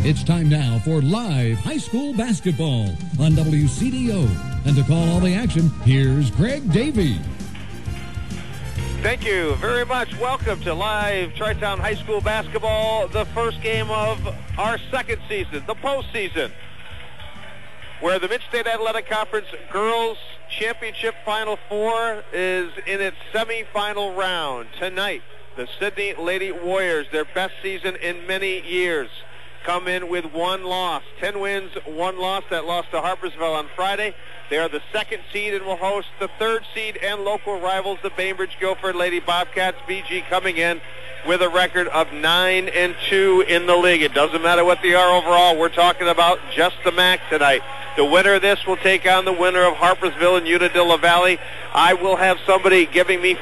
It's time now for live high school basketball on WCDO. And to call all the action, here's Greg Davey. Thank you very much. Welcome to live Tri-Town High School basketball, the first game of our second season, the postseason, where the Mid-State Athletic Conference Girls Championship Final Four is in its semifinal round. Tonight, the Sidney Lady Warriors, their best season in many years, come in with one loss. 10 wins, one loss. That loss to Harpersville on Friday. They are the second seed and will host the third seed and local rivals, the Bainbridge Guilford Lady Bobcats. BG coming in with a record of 9-2 in the league. It doesn't matter what they are overall. We're talking about just the MAC tonight. The winner of this will take on the winner of Harpersville and Unadilla Valley. I will have somebody giving me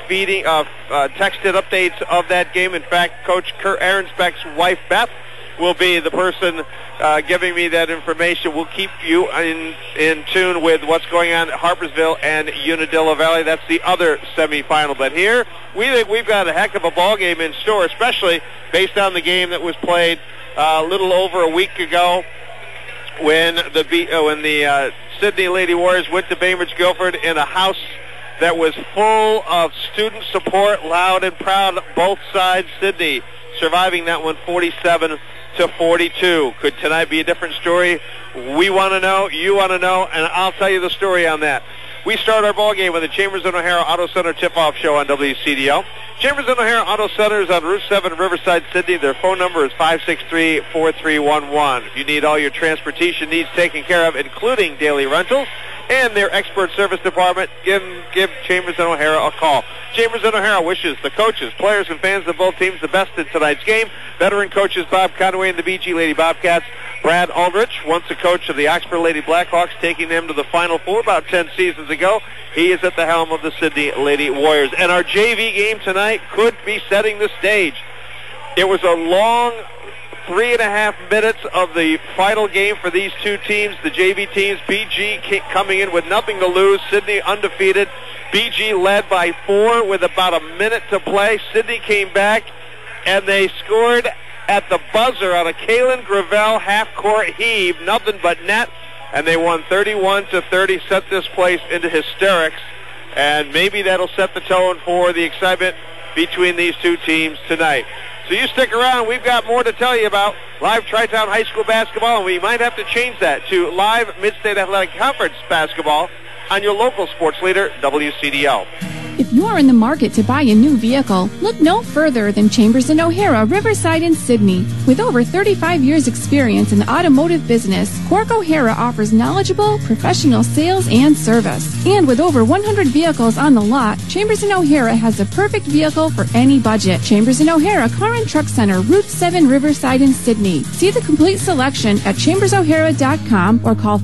texted updates of that game. In fact, Coach Aaron Speck's wife, Beth, will be the person giving me that information. We'll keep you in tune with what's going on at Harpersville and Unadilla Valley. That's the other semifinal. But here, we think we've got a heck of a ball game in store, especially based on the game that was played a little over a week ago when the Sidney Lady Warriors went to Bainbridge Guilford in a house that was full of student support, loud and proud, both sides. Sidney surviving that one 47-42. Could tonight be a different story? We want to know, you want to know, and I'll tell you the story on that. We start our ball game with the Chambers and O'Hara Auto Center tip-off show on WCDO. Chambers and O'Hara Auto Center is on Route 7, Riverside, Sydney. Their phone number is 563-4311. If you need all your transportation needs taken care of, including daily rentals and their expert service department, give Chambers and O'Hara a call. Chambers and O'Hara wishes the coaches, players, and fans of both teams the best in tonight's game. Veteran coaches Bob Conway and the BG Lady Bobcats. Brad Aldrich, once a coach of the Oxford Lady Blackhawks, taking them to the Final Four about 10 seasons ago. He is at the helm of the Sidney Lady Warriors. And our JV game tonight could be setting the stage. It was a long 3.5 minutes of the final game for these two teams, the JV teams. BG coming in with nothing to lose. Sidney undefeated. BG led by 4 with about a minute to play. Sidney came back, and they scored at the buzzer on a Kaylin Gravel half-court heave, nothing but net, and they won 31-30, set this place into hysterics, and maybe that'll set the tone for the excitement between these two teams tonight. So you stick around. We've got more to tell you about live Tri-Town High School basketball, and we might have to change that to live Mid-State Athletic Conference basketball on your local sports leader, WCDO. If you are in the market to buy a new vehicle, look no further than Chambers & O'Hara, Riverside, and Sydney. With over 35 years' experience in the automotive business, Cork O'Hara offers knowledgeable, professional sales and service. And with over 100 vehicles on the lot, Chambers & O'Hara has the perfect vehicle for any budget. Chambers & O'Hara Car and Truck Center, Route 7, Riverside, and Sydney. See the complete selection at chambersohara.com or call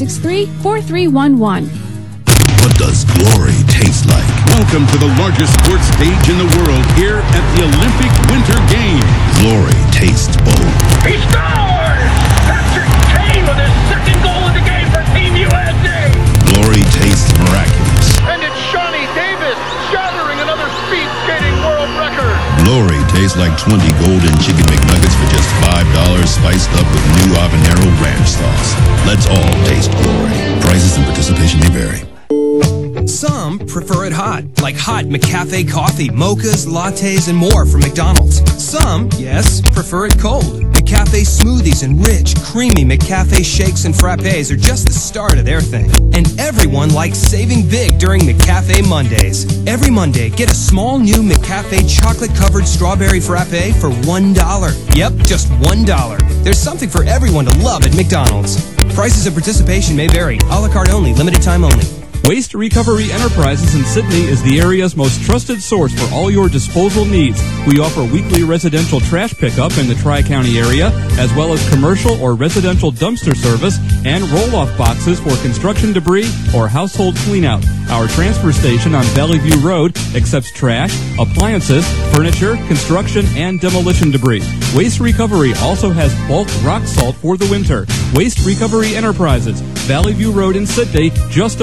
563-4311. What does glory taste like? Welcome to the largest sports stage in the world here at the Olympic Winter Games. Glory tastes bold. He scores! Patrick Kane with his second goal of the game for Team USA! Glory tastes miraculous. And it's Shawnee Davis shattering another speed skating world record. Glory tastes like 20 golden chicken McNuggets for just $5, spiced up with new habanero ranch sauce. Let's all taste glory. Prices and participation may vary. Some prefer it hot, like hot McCafe coffee, mochas, lattes, and more from McDonald's. Some, yes, prefer it cold. McCafe smoothies and rich, creamy McCafe shakes and frappes are just the start of their thing. And everyone likes saving big during McCafe Mondays. Every Monday, get a small new McCafe chocolate-covered strawberry frappe for $1. Yep, just $1. There's something for everyone to love at McDonald's. Prices and participation may vary. A la carte only. Limited time only. Waste Recovery Enterprises in Sydney is the area's most trusted source for all your disposal needs. We offer weekly residential trash pickup in the Tri-County area, as well as commercial or residential dumpster service and roll-off boxes for construction debris or household cleanout. Our transfer station on Valley View Road accepts trash, appliances, furniture, construction, and demolition debris. Waste Recovery also has bulk rock salt for the winter. Waste Recovery Enterprises, Valley View Road in Sydney, just off Route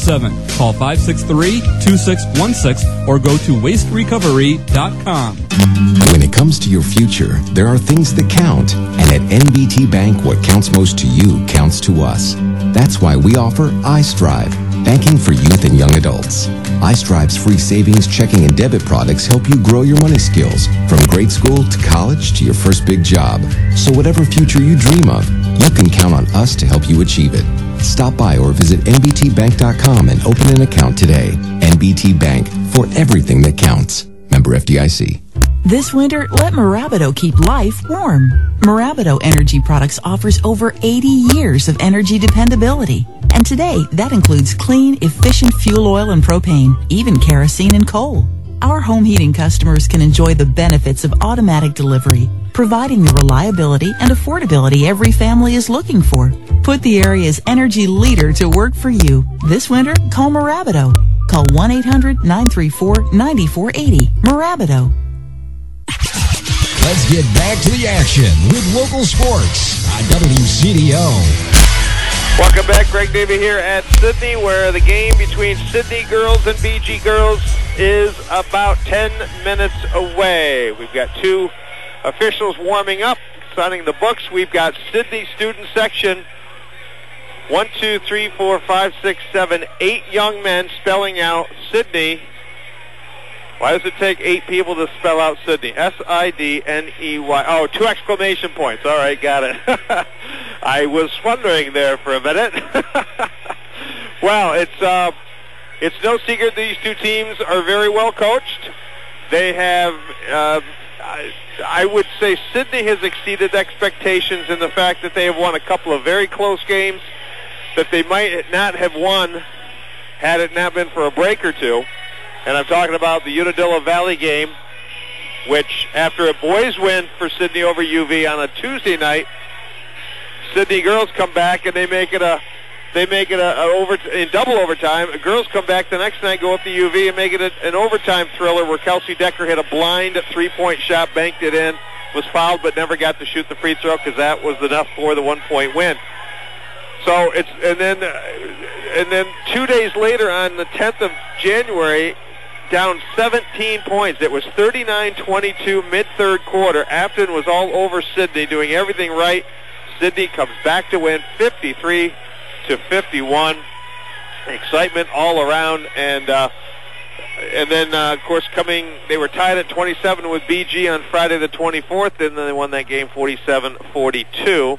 24/7. Call 563-2616 or go to wasterecovery.com. When it comes to your future, there are things that count. And at NBT Bank, what counts most to you counts to us. That's why we offer iStrive, banking for youth and young adults. iStrive's free savings, checking, and debit products help you grow your money skills from grade school to college to your first big job. So whatever future you dream of, you can count on us to help you achieve it. Stop by or visit nbtbank.com and open an account today. NBT Bank, for everything that counts. Member FDIC. This winter, let Marabido keep life warm. Marabido Energy Products offers over 80 years of energy dependability. And today, that includes clean, efficient fuel oil and propane, even kerosene and coal. Our home heating customers can enjoy the benefits of automatic delivery, providing the reliability and affordability every family is looking for. Put the area's energy leader to work for you. This winter, call Marabido. Call 1-800-934-9480. Marabido. Let's get back to the action with local sports on WCDO. Welcome back. Greg Davey here at Sidney, where the game between Sidney girls and BG girls is about 10 minutes away. We've got two officials warming up, signing the books. We've got Sidney student section, 1, 2, 3, 4, 5, 6, 7, 8 young men spelling out Sidney. Why does it take 8 people to spell out Sidney? S-I-D-N-E-Y. Oh, 2 exclamation points. All right, got it. I was wondering there for a minute. Well, it's no secret these two teams are very well coached. They have, I would say Sidney has exceeded expectations in the fact that they have won a couple of very close games that they might not have won had it not been for a break or two. And I'm talking about the Unadilla Valley game, which after a boys win for Sidney over UV on a Tuesday night, Sidney girls come back and they make it in double overtime. The girls come back the next night, go up to UV and make it an overtime thriller where Kelsey Decker hit a blind 3-point shot, banked it in, was fouled but never got to shoot the free throw because that was enough for the 1-point win. So and then 2 days later on the 10th of January, down 17 points. It was 39-22 mid-third quarter. Afton was all over Sidney, doing everything right. Sidney comes back to win 53-51. Excitement all around, and then of course they were tied at 27 with BG on Friday the 24th, and then they won that game 47-42.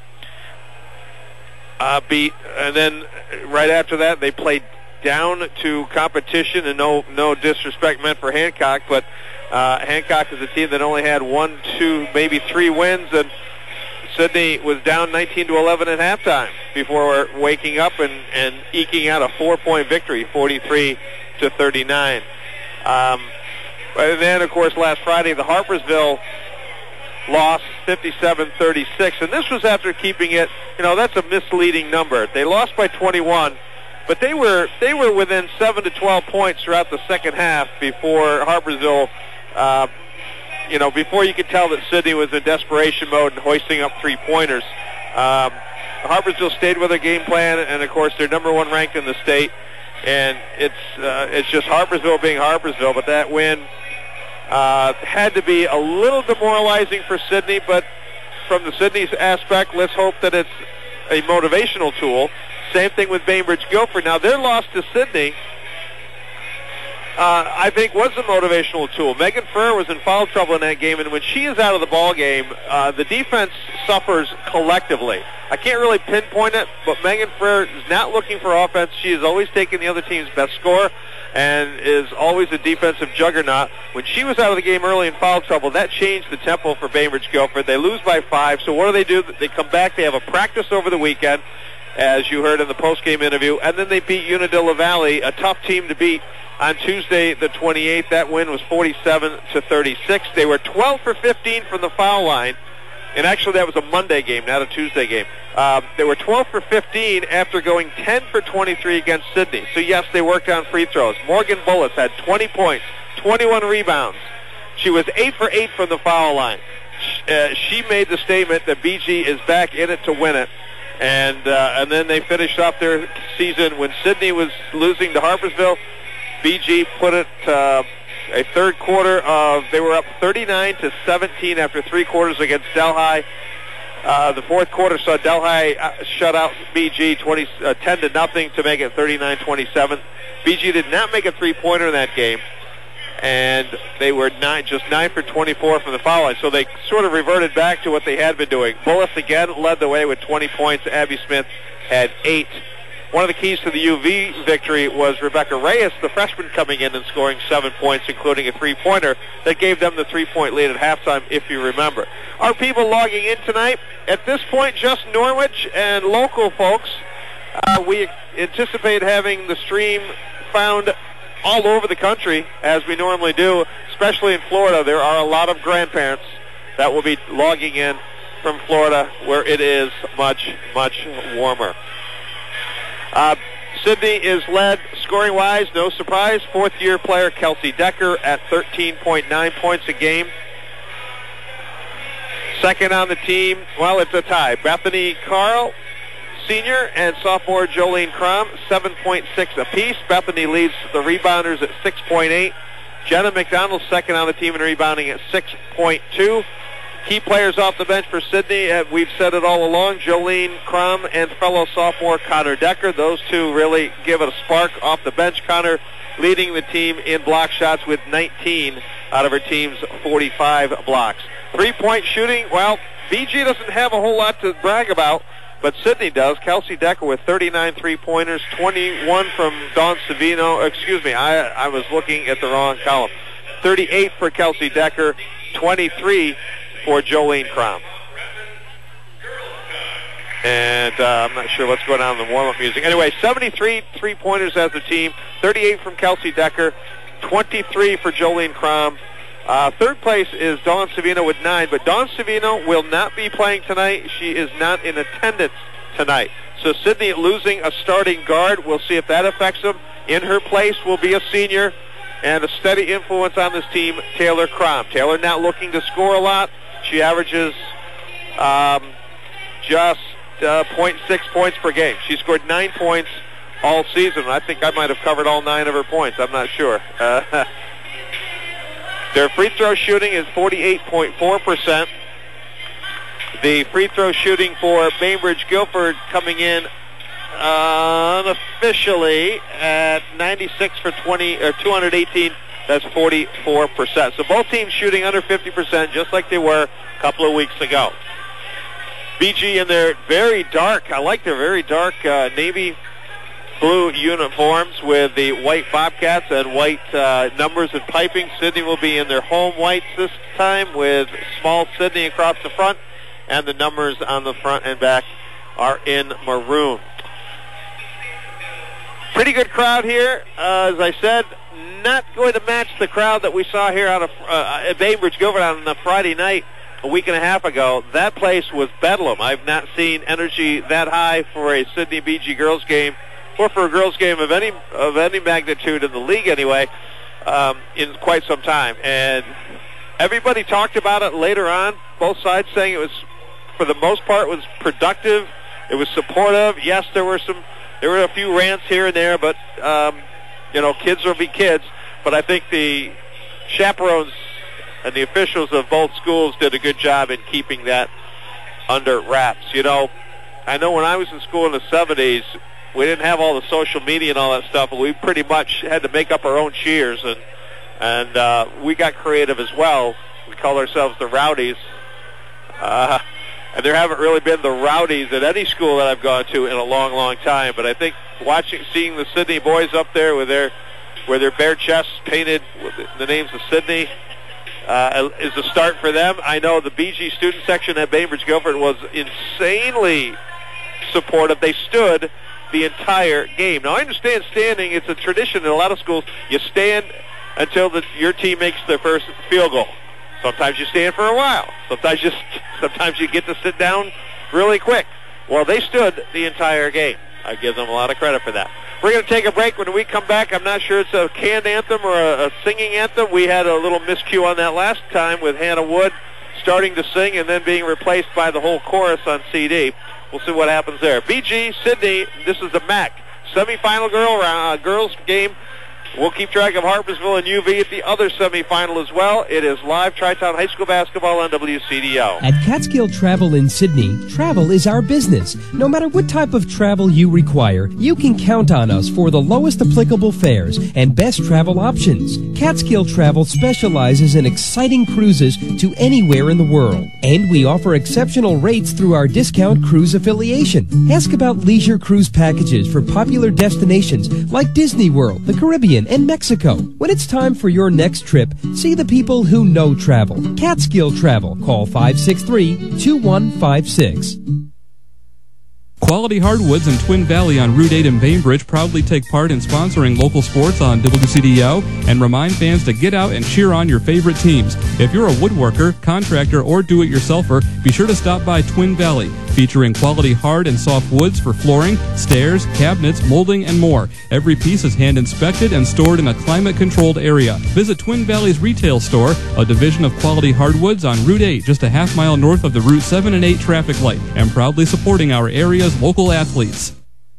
And then right after that they played down to competition, and no disrespect meant for Hancock, but Hancock is a team that only had 1, 2, maybe 3 wins, and Sidney was down 19-11 at halftime before waking up and eking out a 4-point victory, 43-39. And then, of course, last Friday, the Harpersville lost 57-36, and this was after keeping it, that's a misleading number. They lost by 21, but they were within 7 to 12 points throughout the second half before Harpersville, before you could tell that Sidney was in desperation mode and hoisting up 3-pointers. Harpersville stayed with their game plan, and of course they're number 1 ranked in the state, and it's just Harpersville being Harpersville. But that win had to be a little demoralizing for Sidney, but from the Sidney's aspect, let's hope that it's a motivational tool. Same thing with Bainbridge Guilford. Now, their loss to Sidney, I think, was a motivational tool. Megan Ferrer was in foul trouble in that game, and when she is out of the ball game, the defense suffers collectively. I can't really pinpoint it, but Megan Ferrer is not looking for offense. She is always taking the other team's best score and is always a defensive juggernaut. When she was out of the game early in foul trouble, that changed the tempo for Bainbridge Guilford. They lose by 5, so what do? They come back. They have a practice over the weekend, as you heard in the post-game interview, and then they beat Unadilla Valley, a tough team to beat, on Tuesday the 28th. That win was 47-36. They were 12 for 15 from the foul line, and actually that was a Monday game, not a Tuesday game. They were 12 for 15 after going 10 for 23 against Sidney. So yes, they worked on free throws. Morgan Bullis had 20 points, 21 rebounds. She was 8 for 8 from the foul line. She made the statement that BG is back in it to win it. And then they finished off their season when Sidney was losing to Harpersville. BG put it a third quarter of, they were up 39-17 after 3 quarters against Delhi. The fourth quarter saw Delhi shut out BG 10-0 to make it 39-27. BG did not make a three-pointer in that game, and they were just 9 for 24 from the foul line. So they sort of reverted back to what they had been doing. Bullis again led the way with 20 points. Abby Smith had 8. One of the keys to the UV victory was Rebecca Reyes, the freshman, coming in and scoring 7 points, including a three-pointer that gave them the 3-point lead at halftime, if you remember. Our people logging in tonight, at this point, just Norwich and local folks. We anticipate having the stream found all over the country, as we normally do, especially in Florida. There are a lot of grandparents that will be logging in from Florida, where it is much, much warmer. Sidney is led scoring-wise, no surprise. Fourth-year player Kelsey Decker at 13.9 points a game. Second on the team, well, it's a tie. Bethany Carl, senior, and sophomore Jolene Crum, 7.6 apiece. Bethany leads the rebounders at 6.8. Jenna McDonald, second on the team in rebounding at 6.2. Key players off the bench for Sidney, we've said it all along, Jolene Crum and fellow sophomore Connor Decker. Those two really give it a spark off the bench. Connor leading the team in block shots with 19 out of her team's 45 blocks. Three-point shooting, well, BG doesn't have a whole lot to brag about, but Sidney does. Kelsey Decker with 39 three-pointers, 21 from Dawn Savino. Excuse me, I was looking at the wrong column. 38 for Kelsey Decker, 23 for Jolene Crum. And I'm not sure what's going on in the warm-up music. Anyway, 73 three-pointers as a team, 38 from Kelsey Decker, 23 for Jolene Crum. Third place is Dawn Savino with 9, but Dawn Savino will not be playing tonight. She is not in attendance tonight. So Sidney losing a starting guard. We'll see if that affects them. In her place will be a senior and a steady influence on this team, Taylor Crum. Taylor not looking to score a lot. She averages just 0.6 points per game. She scored 9 points all season. I think I might have covered all 9 of her points. I'm not sure. Their free throw shooting is 48.4%. The free throw shooting for Bainbridge Guilford coming in unofficially at 96 for 218. That's 44%. So both teams shooting under 50%, just like they were a couple of weeks ago. BG in their very dark, I like their very dark navy blue uniforms with the white Bobcats and white numbers and piping. Sidney will be in their home whites this time with small Sidney across the front, and the numbers on the front and back are in maroon. Pretty good crowd here. As I said, not going to match the crowd that we saw here out of at Bainbridge Guilford on the Friday night a week and a half ago. That place was bedlam. I've not seen energy that high for a Sidney BG girls game, or for a girls game of any magnitude in the league anyway, in quite some time. And everybody talked about it later on, both sides saying it was, for the most part, was productive. It was supportive. Yes, there were a few rants here and there, but kids will be kids. But I think the chaperones and the officials of both schools did a good job in keeping that under wraps. I know when I was in school in the 70s, we didn't have all the social media and all that stuff, but we pretty much had to make up our own cheers, and we got creative as well. We called ourselves the Rowdies. And there haven't really been the Rowdies at any school that I've gone to in a long, long time. But I think seeing the Sidney boys up there with their bare chests painted with the names of Sidney is a start for them. I know the BG student section at Bainbridge Guilford was insanely supportive. They stood the entire game. Now, I understand standing. It's a tradition in a lot of schools. You stand until your team makes their first field goal. Sometimes you stand for a while. Sometimes you get to sit down really quick. Well, they stood the entire game. I give them a lot of credit for that. We're going to take a break. When we come back, I'm not sure it's a canned anthem or a singing anthem. We had a little miscue on that last time with Hannah Wood starting to sing and then being replaced by the whole chorus on CD. we'll see what happens there. BG, Sidney, this is the MAC semifinal girls game. We'll keep track of Harpersville and UV at the other semifinal as well. It is live Tri-Town High School basketball on WCDO. At Catskill Travel in Sydney, travel is our business. No matter what type of travel you require, you can count on us for the lowest applicable fares and best travel options. Catskill Travel specializes in exciting cruises to anywhere in the world. And we offer exceptional rates through our discount cruise affiliation. Ask about leisure cruise packages for popular destinations like Disney World, the Caribbean, and Mexico. When it's time for your next trip, see the people who know travel. Catskill Travel. Call 563-2156. Quality Hardwoods in Twin Valley on Route 8 in Bainbridge proudly take part in sponsoring local sports on WCDO and remind fans to get out and cheer on your favorite teams. If you're a woodworker, contractor, or do-it-yourselfer, be sure to stop by Twin Valley, featuring quality hard and soft woods for flooring, stairs, cabinets, molding, and more. Every piece is hand-inspected and stored in a climate-controlled area. Visit Twin Valley's retail store, a division of Quality Hardwoods on Route 8, just a half mile north of the Route 7 and 8 traffic light, and proudly supporting our area's local athletes.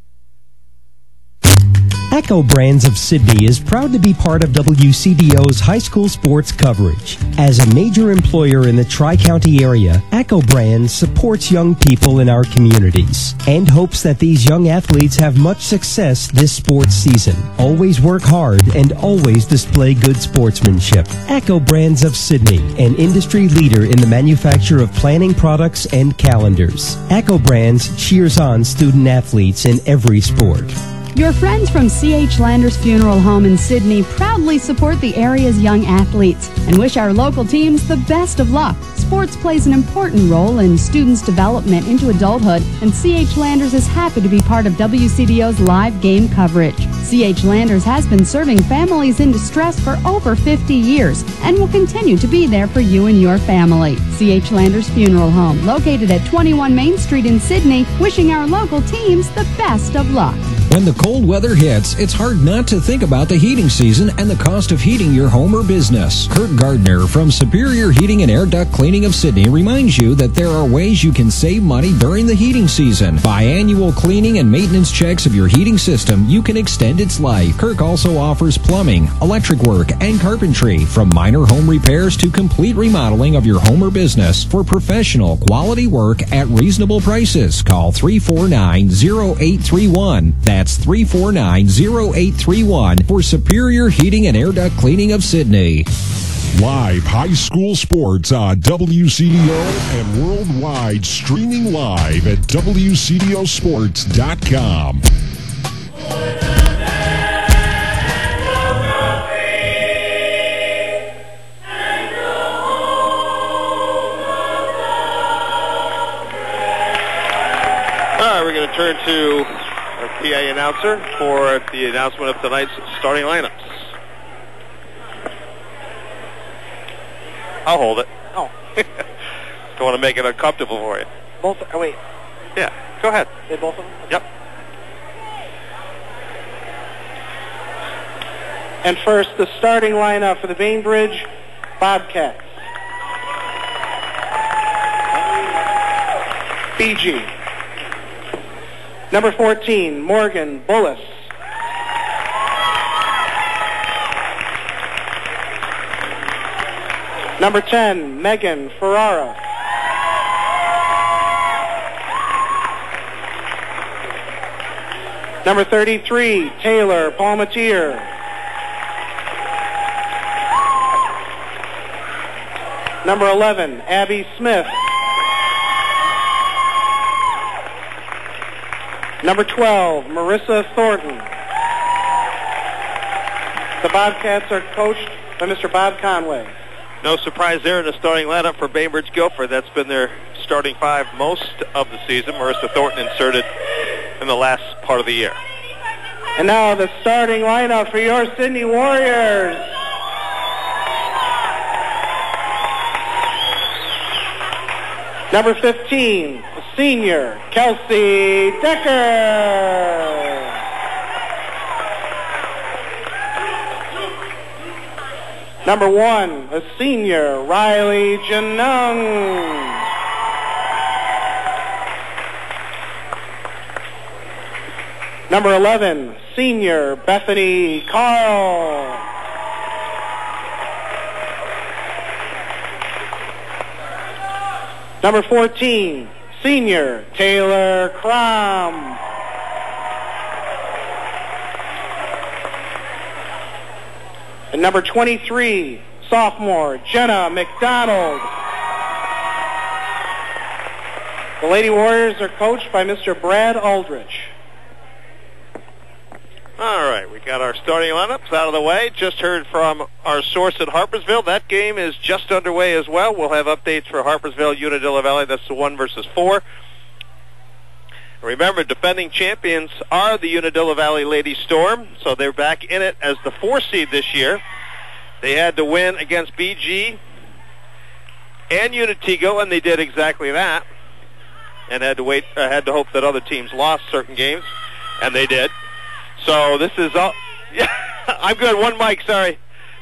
Echo Brands of Sydney is proud to be part of WCDO's high school sports coverage. As a major employer in the Tri-County area, Echo Brands supports young people in our communities and hopes that these young athletes have much success this sports season. Always work hard and always display good sportsmanship. Echo Brands of Sydney, an industry leader in the manufacture of planning products and calendars. Echo Brands cheers on student athletes in every sport. Your friends from C.H. Landers Funeral Home in Sydney proudly support the area's young athletes and wish our local teams the best of luck. Sports plays an important role in students' development into adulthood, and C.H. Landers is happy to be part of WCDO's live game coverage. C.H. Landers has been serving families in distress for over 50 years and will continue to be there for you and your family. C.H. Landers Funeral Home, located at 21 Main Street in Sydney, wishing our local teams the best of luck. When the cold weather hits, it's hard not to think about the heating season and the cost of heating your home or business. Kurt Gardner from Superior Heating and Air Duct Cleaning of Sydney reminds you that there are ways you can save money during the heating season. Biannual cleaning and maintenance checks of your heating system, you can extend its life. Kirk also offers plumbing, electric work, and carpentry, from minor home repairs to complete remodeling of your home or business for professional quality work at reasonable prices. Call 349-0831. That's 349-0831 for Superior Heating and Air Duct Cleaning of Sydney. Live high school sports on WCDO and worldwide, streaming live at WCDOsports.com. All right, we're going to turn to our PA announcer for the announcement of tonight's starting lineups. I'll hold it. Oh. Don't want to make it uncomfortable for you. Both, oh wait. Yeah, go ahead. They both of them? Yep. And first, the starting lineup for the Bainbridge Bobcats. BG. Number 14, Morgan Bullis. Number 10, Megan Ferrara. Number 33, Taylor Palmatier. Number 11, Abby Smith. Number 12, Marissa Thornton. The Bobcats are coached by Mr. Bob Conway. No surprise there in the starting lineup for Bainbridge Guilford. That's been their starting five most of the season. Marissa Thornton inserted in the last part of the year. And now the starting lineup for your Sydney Warriors. Number 15, senior, Kelsey Decker. Number 1, a senior, Riley Janung. Number 11, senior Bethany Carl. Number 14, senior Taylor Crom. And number 23, sophomore Jenna McDonald. The Lady Warriors are coached by Mr. Brad Aldrich. All right, we got our starting lineups out of the way. Just heard from our source at Harpersville. That game is just underway as well. We'll have updates for Harpersville, Unadilla Valley. That's the 1 versus 4. Remember, defending champions are the Unadilla Valley Lady Storm, so they're back in it as the 4 seed this year. They had to win against BG and Unatigo, and they did exactly that. And had to hope that other teams lost certain games, and they did. So this is all. Yeah, I'm good. One mic, sorry.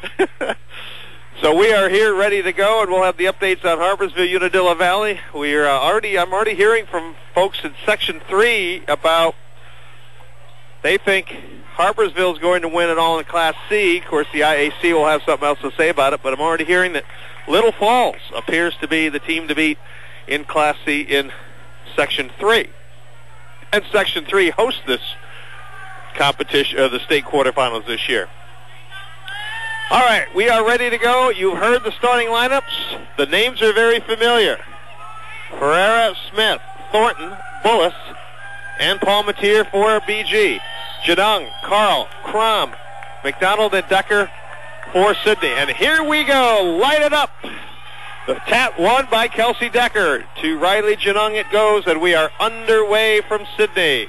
So we are here ready to go, and we'll have the updates on Harpersville, Unadilla Valley. I'm already hearing from folks in Section 3 about they think Harpersville is going to win it all in Class C. Of course, the IAC will have something else to say about it, but I'm already hearing that Little Falls appears to be the team to beat in Class C in Section 3. And Section 3 hosts this competition, the state quarterfinals this year. All right, we are ready to go. You've heard the starting lineups. The names are very familiar. Ferreira, Smith, Thornton, Bullis, and Palmatier for BG. Jadung, Carl, Crom, McDonald, and Decker for Sidney. And here we go. Light it up. The tap won by Kelsey Decker. To Riley Jadung it goes, and we are underway from Sidney.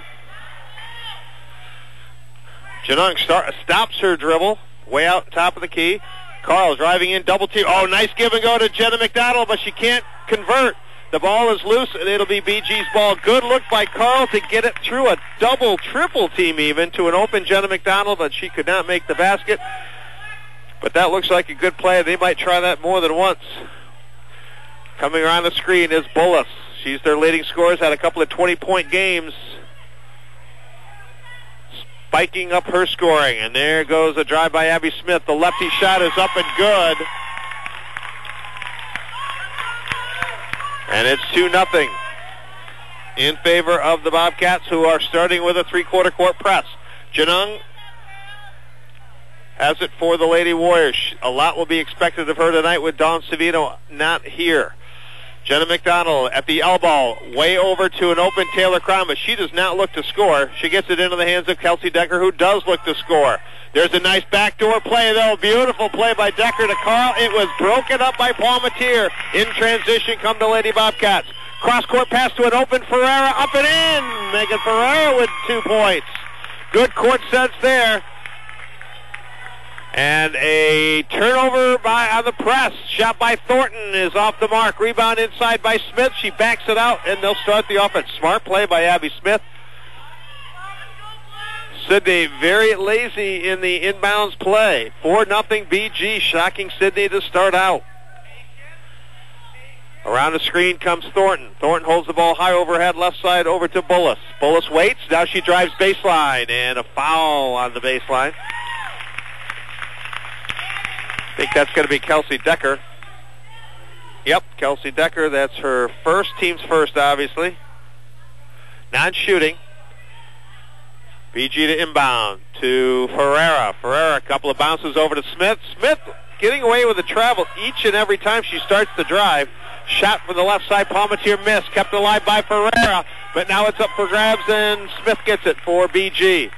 Jadung stops her dribble way out top of the key. Carl driving in, double team. Oh, nice give and go to Jenna McDonald, but she can't convert. The ball is loose, and it'll be BG's ball. Good look by Carl to get it through a double, triple team even to an open Jenna McDonald, but she could not make the basket. But that looks like a good play. They might try that more than once. Coming around the screen is Bullis. She's their leading scorer, had a couple of 20-point games. Spiking up her scoring, and there goes a drive by Abby Smith. The lefty shot is up and good. And it's 2-0 in favor of the Bobcats, who are starting with a three-quarter court press. Jadung has it for the Lady Warriors. A lot will be expected of her tonight with Dawn Savino not here. Jenna McDonald at the elbow, way over to an open Taylor Crom, but she does not look to score. She gets it into the hands of Kelsey Decker, who does look to score. There's a nice backdoor play, though. Beautiful play by Decker to Carl. It was broken up by Palmatier. In transition come the Lady Bobcats. Cross-court pass to an open Ferreira, up and in. Megan Ferreira with 2 points. Good court sense there. And a turnover on the press. Shot by Thornton is off the mark. Rebound inside by Smith. She backs it out, and they'll start the offense. Smart play by Abby Smith. Sidney very lazy in the inbounds play. 4-0 BG, shocking Sidney to start out. Around the screen comes Thornton. Thornton holds the ball high overhead, left side over to Bullis. Bullis waits. Now she drives baseline, and a foul on the baseline. I think that's going to be Kelsey Decker. Yep, Kelsey Decker. That's her first, team's first, obviously. Non-shooting. BG to inbound to Ferreira. Ferreira, a couple of bounces over to Smith. Smith getting away with the travel each and every time she starts the drive. Shot from the left side, Palmatier missed. Kept alive by Ferreira, but now it's up for grabs, and Smith gets it for BG.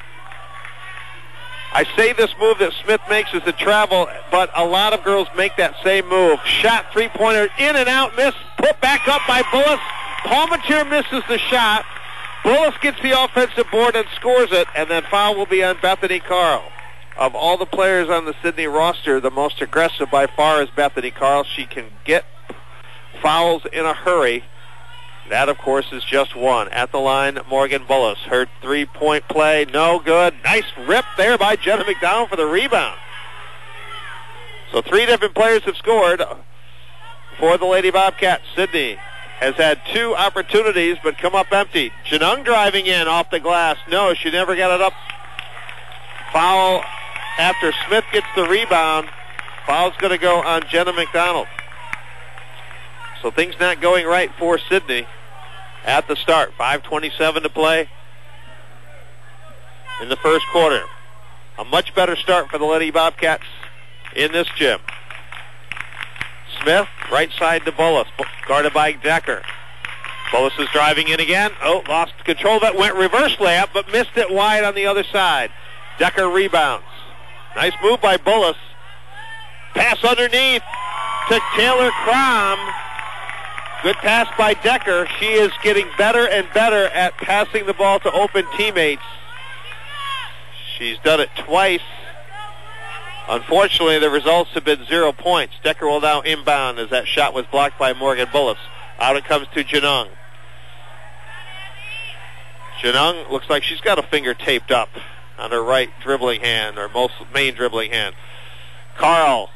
I say this move that Smith makes is the travel, but a lot of girls make that same move. Shot, three-pointer, in and out, miss, put back up by Bullis. Palmatier misses the shot. Bullis gets the offensive board and scores it, and then foul will be on Bethany Carl. Of all the players on the Sidney roster, the most aggressive by far is Bethany Carl. She can get fouls in a hurry. That, of course, is just one. At the line, Morgan Bullis. Her three-point play, no good. Nice rip there by Jenna McDonald for the rebound. So 3 different players have scored for the Lady Bobcats. Sidney has had 2 opportunities but come up empty. Janung driving in off the glass. No, she never got it up. Foul after Smith gets the rebound. Foul's going to go on Jenna McDonald. So things not going right for Sidney at the start. 5:27 to play in the first quarter. A much better start for the Lady Bobcats in this gym. Smith, right side to Bullis, guarded by Decker. Bullis is driving in again. Oh, lost control of it, went reverse layup, but missed it wide on the other side. Decker rebounds. Nice move by Bullis. Pass underneath to Taylor Crom. Good pass by Decker. She is getting better and better at passing the ball to open teammates. She's done it twice. Unfortunately, the results have been 0 points. Decker will now inbound as that shot was blocked by Morgan Bullis. Out it comes to Janung. Janung looks like she's got a finger taped up on her right dribbling hand, or main dribbling hand. Carl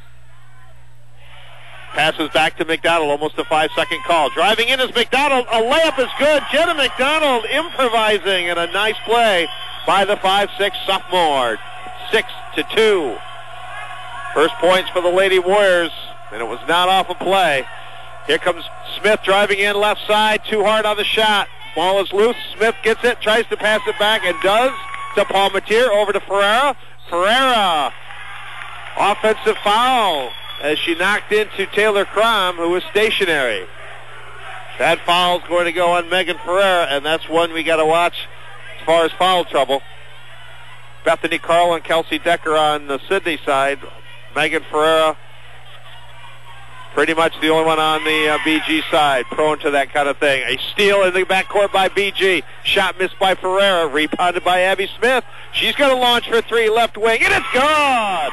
passes back to McDonald, almost a 5-second call. Driving in is McDonald. A layup is good. Jenna McDonald improvising, and a nice play by the 5'6" sophomore. 6-2. First points for the Lady Warriors, and it was not off a play. Here comes Smith driving in left side. Too hard on the shot. Ball is loose. Smith gets it, tries to pass it back, and does to Palmatier. Over to Ferreira. Ferreira. Offensive foul as she knocked into Taylor Crom, who was stationary. That foul is going to go on Megan Ferreira, and that's one we got to watch as far as foul trouble. Bethany Carl and Kelsey Decker on the Sidney side. Megan Ferreira, pretty much the only one on the BG side, prone to that kind of thing. A steal in the backcourt by BG. Shot missed by Ferreira, rebounded by Abby Smith. She's going to launch for 3 left wing, and it's good!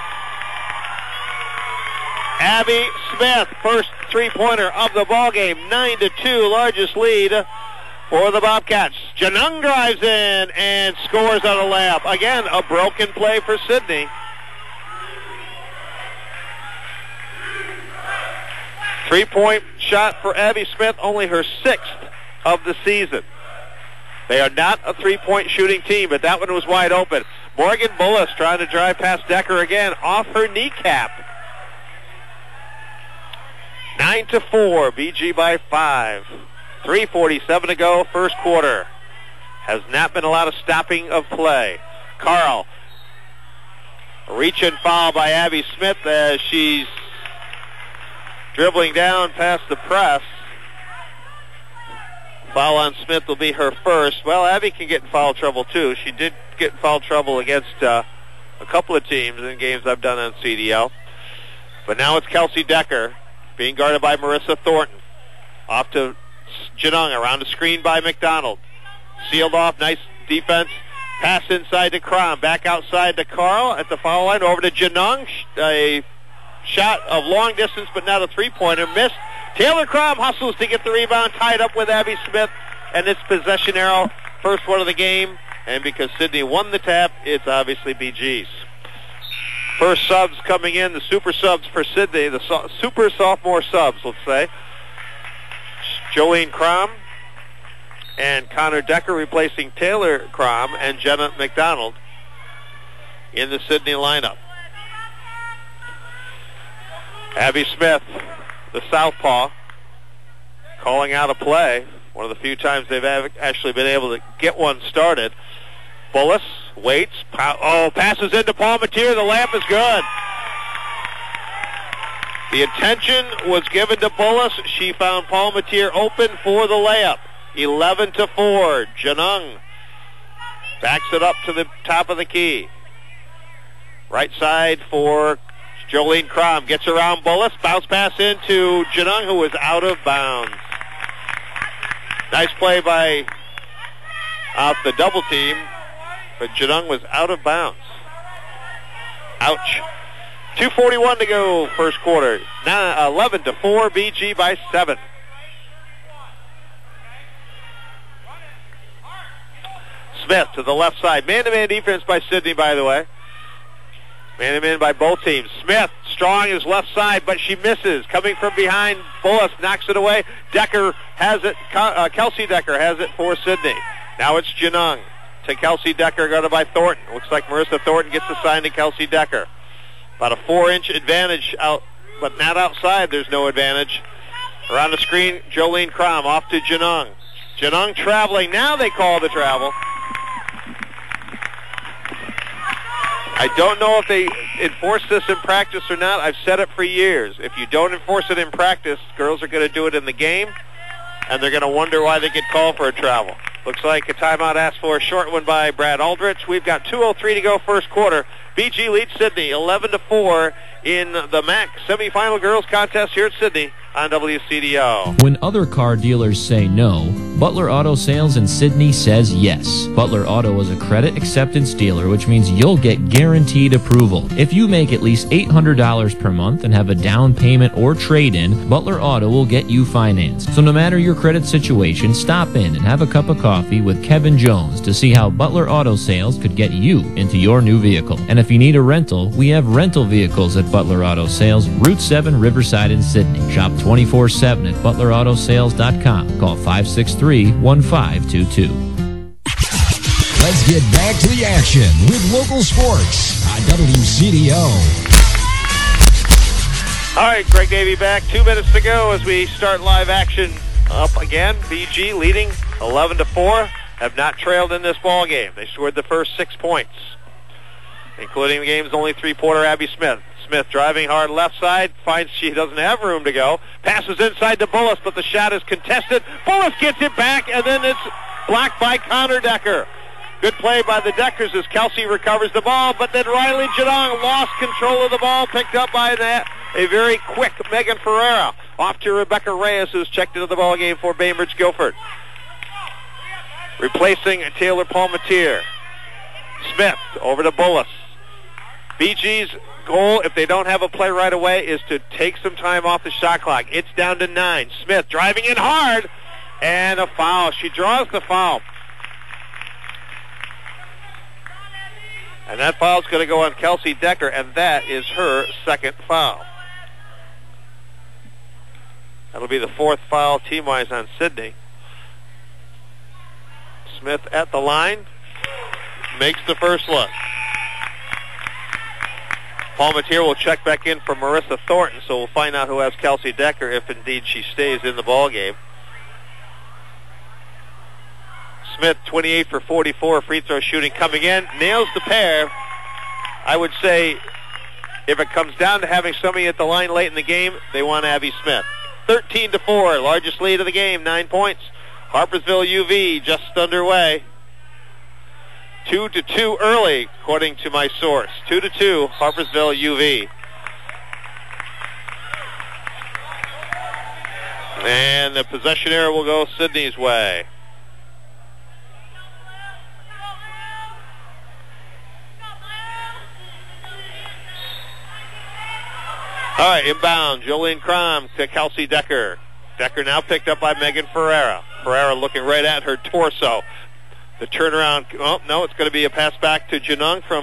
Abby Smith, first 3-pointer of the ballgame, 9-2, largest lead for the Bobcats. Janung drives in and scores on a layup. Again, a broken play for Sidney. Three-point shot for Abby Smith, only her 6th of the season. They are not a three-point shooting team, but that one was wide open. Morgan Bullis trying to drive past Decker again, off her kneecap. 9-4, BG by 5. 3:47 to go, first quarter. Has not been a lot of stopping of play. Carl, reach and foul by Abby Smith as she's dribbling down past the press. Foul on Smith will be her first. Well, Abby can get in foul trouble too. She did get in foul trouble against a couple of teams in games I've done on CDL. But now it's Kelsey Decker being guarded by Marissa Thornton. Off to Janung, around a screen by McDonald. Sealed off, nice defense. Pass inside to Crom, back outside to Carl at the foul line, over to Janung. A shot of long distance, but not a three-pointer. Missed. Taylor Crom hustles to get the rebound, tied up with Abby Smith, and it's possession arrow, first one of the game. And because Sidney won the tap, it's obviously BG's. First subs coming in, the super subs for Sidney, the super sophomore subs, let's say. Jolene Crom and Connor Decker replacing Taylor Crom and Jenna McDonald in the Sidney lineup. Abby Smith, the southpaw, calling out a play. One of the few times they've actually been able to get one started. Bullis waits. Passes into Palmatier. The layup is good. The attention was given to Bullis. She found Palmatier open for the layup. 11-4. Janung backs it up to the top of the key. Right side for Jolene Crom. Gets around Bullis. Bounce pass into Janung, who was out of bounds. Nice play by off the double team, but Janung was out of bounds. Ouch. 2:41 to go, first quarter. Now 11-4, BG by 7. Smith to the left side. Man-to-man defense by Sidney, by the way. Man-to-man by both teams. Smith Strong is left side, but she misses. Coming from behind, Bullis knocks it away. Decker has it. Kelsey Decker has it for Sidney. Now it's Janung to Kelsey Decker, guarded by Thornton. Looks like Marissa Thornton gets assigned to Kelsey Decker. About a 4-inch advantage out, but not outside. There's no advantage. Around the screen, Jolene Crom off to Janung. Janung traveling. Now they call the travel. I don't know if they enforce this in practice or not. I've said it for years. If you don't enforce it in practice, girls are going to do it in the game, and they're going to wonder why they get called for a travel. Looks like a timeout asked for, a short one by Brad Aldrich. We've got 2:03 to go first quarter. BG leads Sidney 11-4 in the MAC semifinal girls contest here at Sidney on WCDO. When other car dealers say no, Butler Auto Sales in Sidney says yes. Butler Auto is a credit acceptance dealer, which means you'll get guaranteed approval. If you make at least $800 per month and have a down payment or trade-in, Butler Auto will get you financed. So no matter your credit situation, stop in and have a cup of coffee with Kevin Jones to see how Butler Auto Sales could get you into your new vehicle. And if you need a rental, we have rental vehicles at Butler Auto Sales, Route 7, Riverside in Sidney. Shop 24/7 at butlerautoSales.com. Call 563-1522. Let's get back to the action with local sports on WCDO. All right, Greg Davey back. 2 minutes to go as we start live action up again. BG leading 11-4. Have not trailed in this ball game. They scored the first 6 points, including the game's only three-pointer, Abby Smith. Smith driving hard left side, finds she doesn't have room to go. Passes inside to Bullis, but the shot is contested. Bullis gets it back, and then it's blocked by Connor Decker. Good play by the Deckers as Kelsey recovers the ball, but then Riley Janung lost control of the ball, picked up by a very quick Megan Ferreira. Off to Rebecca Reyes, who's checked into the ball game for Bainbridge Guilford. Replacing Taylor Palmatier. Smith over to Bullis. BG's goal, if they don't have a play right away, is to take some time off the shot clock. It's down to 9. Smith driving in hard, and a foul. She draws the foul. And that foul's going to go on Kelsey Decker, and that is her second foul. That'll be the 4th foul team-wise on Sidney. Smith at the line, makes the first look. Palmatier will check back in for Marissa Thornton, so we'll find out who has Kelsey Decker if indeed she stays in the ball game. Smith, 28 for 44, free throw shooting coming in, nails the pair. I would say if it comes down to having somebody at the line late in the game, they want Abby Smith. 13-4, largest lead of the game, 9 points. Harpersville UV just underway. 2-2 early, according to my source. 2-2, Harpersville UV. And the possession error will go Sidney's way. All right, inbound, Jolene Crom to Kelsey Decker. Decker now picked up by Megan Ferreira. Ferreira looking right at her torso. The turnaround, oh, no, it's going to be a pass back to Janung from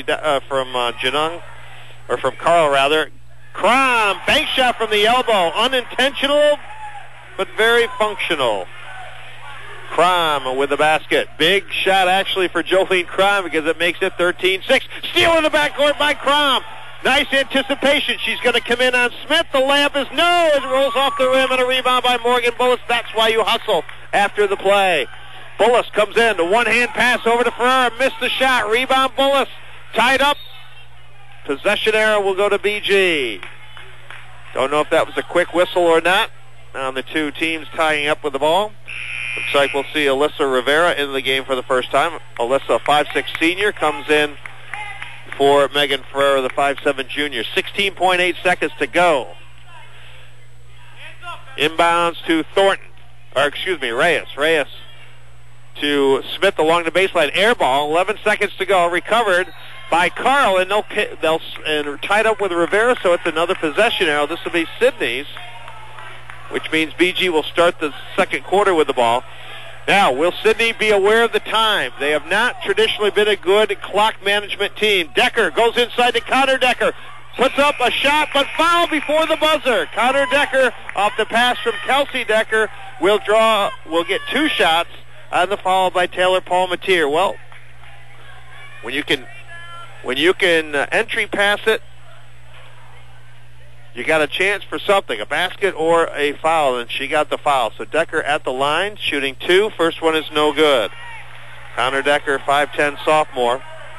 Carl rather. Crom, bank shot from the elbow. Unintentional, but very functional. Crom with the basket. Big shot actually for Jolene Crom because it makes it 13-6. Steal in the backcourt by Crom. Nice anticipation. She's going to come in on Smith. The layup is no. It rolls off the rim and a rebound by Morgan Bullis. That's why you hustle after the play. Bullis comes in. The one-hand pass over to Ferreira. Missed the shot. Rebound Bullis. Tied up. Possession error will go to BG. Don't know if that was a quick whistle or not on the two teams tying up with the ball. Looks like we'll see Alyssa Rivera in the game for the first time. Alyssa, 5'6" senior, comes in for Megan Ferreira, the 5'7" junior. 16.8 seconds to go. Inbounds to Thornton. Reyes. Reyes to Smith along the baseline. Air ball, 11 seconds to go. Recovered by Carl, and they'll tied up with Rivera, so it's another possession arrow. This will be Sidney's, which means BG will start the second quarter with the ball. Now, will Sidney be aware of the time? They have not traditionally been a good clock management team. Decker goes inside to Connor Decker. puts up a shot, but foul before the buzzer. Connor Decker, off the pass from Kelsey Decker, will get 2 shots on the foul by Taylor Palmatier. Well, when you can entry pass it, you got a chance for something, a basket or a foul, and she got the foul. So Decker at the line, shooting 2. First one is no good. Connor Decker, 5'10", sophomore.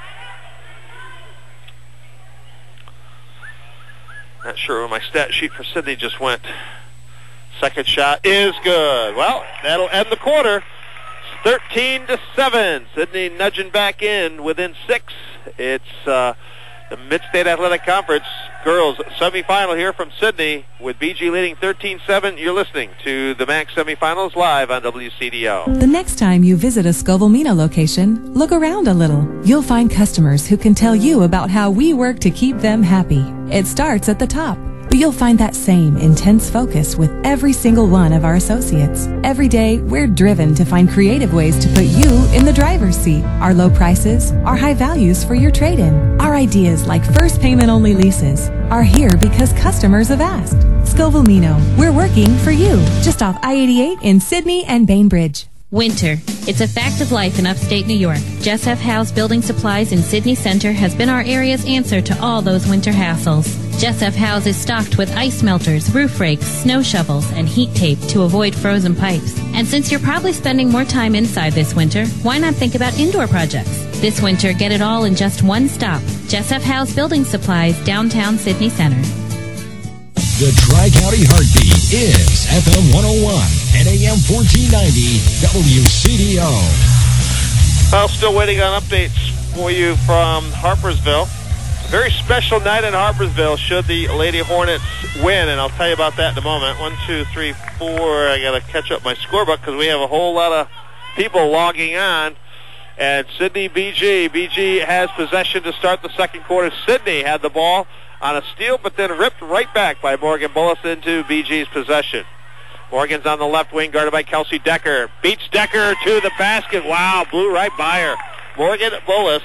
Not sure where my stat sheet for Sidney just went. Second shot is good. Well, that'll end the quarter. It's 13-7. Sidney nudging back in within 6. It's the Mid-State Athletic Conference girls semifinal here from Sidney with BG leading 13-7. You're listening to the MAC semifinals live on WCDO. The next time you visit a Scoville-Mina location, look around a little. You'll find customers who can tell you about how we work to keep them happy. It starts at the top, but you'll find that same intense focus with every single one of our associates. Every day, we're driven to find creative ways to put you in the driver's seat. Our low prices, our high values for your trade-in, our ideas like first payment-only leases are here because customers have asked. Scoville-Mina, we're working for you. Just off I-88 in Sidney and Bainbridge. Winter. It's a fact of life in upstate New York. Jess F. Howe's Building Supplies in Sidney Center has been our area's answer to all those winter hassles. Jess F. Howe's is stocked with ice melters, roof rakes, snow shovels, and heat tape to avoid frozen pipes. And since you're probably spending more time inside this winter, why not think about indoor projects? This winter, get it all in just one stop. Jess F. Howe's Building Supplies, downtown Sidney Center. The Tri-County Heartbeat is FM 101 and AM 1490 WCDO. Well, still waiting on updates for you from Harpersville. A very special night in Harpersville should the Lady Hornets win, and I'll tell you about that in a moment. 1, 2, 3, 4. I got to catch up my scorebook because we have a whole lot of people logging on. And Sidney BG has possession to start the second quarter. Sidney had the ball on a steal, but then ripped right back by Morgan Bullis into BG's possession. Morgan's on the left wing, guarded by Kelsey Decker. Beats Decker to the basket. Wow, blew right by her. Morgan Bullis,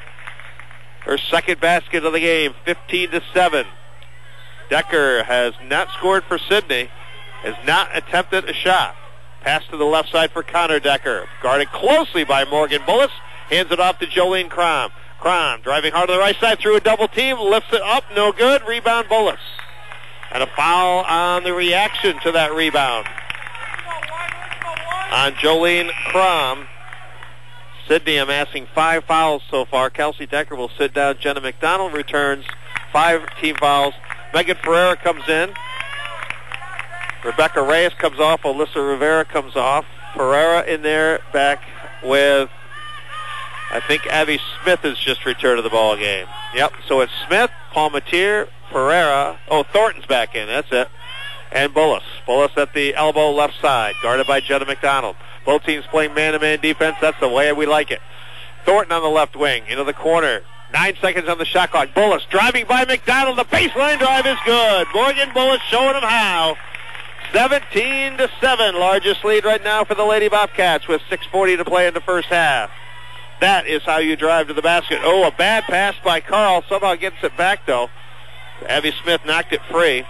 her second basket of the game, 15-7. Decker has not scored for Sidney, has not attempted a shot. Pass to the left side for Connor Decker. Guarded closely by Morgan Bullis. Hands it off to Jolene Crom. Crom driving hard to the right side through a double team. Lifts it up. No good. Rebound Bullis. And a foul on the reaction to that rebound on Jolene Crom. Sidney amassing 5 fouls so far. Kelsey Decker will sit down. Jenna McDonald returns 5 team fouls. Megan Ferreira comes in. Rebecca Reyes comes off. Alyssa Rivera comes off. Ferreira in there back with, I think Abby Smith has just returned to the ball game. Yep, so it's Smith, Palmatier, Ferreira. Oh, Thornton's back in. That's it. And Bullis. Bullis at the elbow left side, guarded by Jenna McDonald. Both teams playing man-to-man defense. That's the way we like it. Thornton on the left wing, into the corner. 9 seconds on the shot clock. Bullis driving by McDonald. The baseline drive is good. Morgan Bullis showing him how. 17-7, largest lead right now for the Lady Bobcats with 6:40 to play in the first half. That is how you drive to the basket. Oh, a bad pass by Carl. Somehow gets it back, though. Abby Smith knocked it free.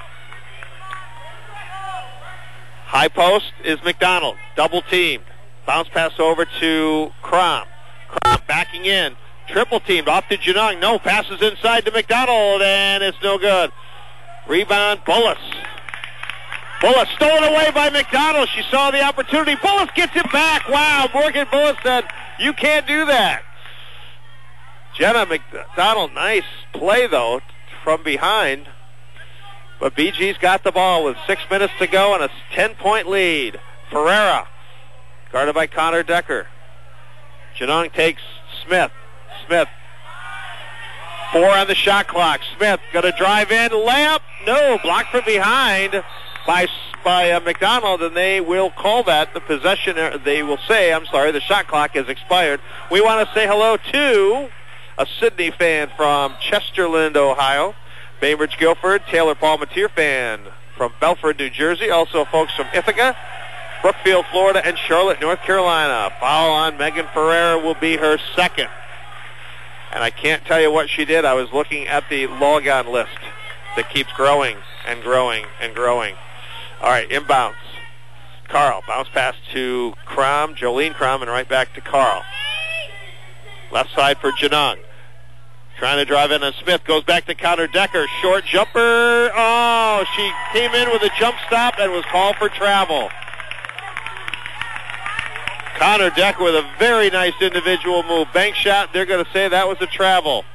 High post is McDonald. Double teamed. Bounce pass over to Crom. Crom backing in. Triple teamed off to Janung. No, passes inside to McDonald, and it's no good. Rebound, Bullis. Bullis stolen away by McDonald. She saw the opportunity. Bullis gets it back. Wow, Morgan Bullis said, you can't do that. Jenna McDonald, nice play, though, from behind. But BG's got the ball with 6 minutes to go and a 10-point lead. Ferreira, guarded by Connor Decker. Janung takes Smith. Smith, 4 on the shot clock. Smith going to drive in. Layup. No, blocked from behind by McDonald, and they will call that the possession. They will say, I'm sorry, the shot clock has expired. We want to say hello to a Sidney fan from Chesterland, Ohio. Bainbridge Guilford, Taylor Palmatier fan from Belford, New Jersey. Also folks from Ithaca, Brookfield, Florida, and Charlotte, North Carolina. Foul on Megan Ferreira will be her second. And I can't tell you what she did. I was looking at the log-on list that keeps growing and growing and growing. All right, inbounds. Carl, bounce pass to Crom, Jolene Crom, and right back to Carl. Left side for Janung. Trying to drive in on Smith. Goes back to Connor Decker. Short jumper. Oh, she came in with a jump stop and was called for travel. Connor Decker with a very nice individual move. Bank shot. They're going to say that was a travel.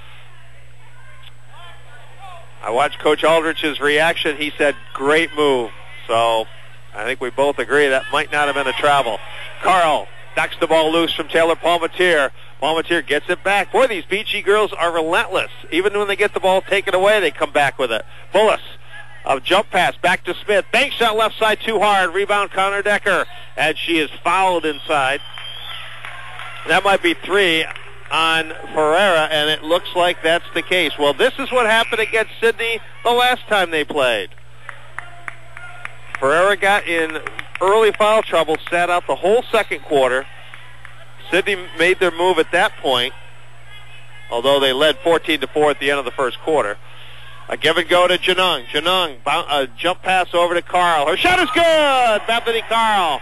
I watched Coach Aldrich's reaction. He said, great move. So I think we both agree that might not have been a travel. Carl knocks the ball loose from Taylor Palmatier. Palmatier gets it back. Boy, these Beachy girls are relentless. Even when they get the ball taken away, they come back with it. Bullis, a jump pass back to Smith. Bank shot left side too hard. Rebound Connor Decker. And she is fouled inside. That might be 3 on Ferreira, and it looks like that's the case. Well, this is what happened against Sydney the last time they played. Ferreira got in early foul trouble, sat out the whole second quarter. Sydney made their move at that point, although they led 14-4 at the end of the first quarter. A give and go to Janung. Janung, a jump pass over to Carl. Her shot is good! Bethany Carl.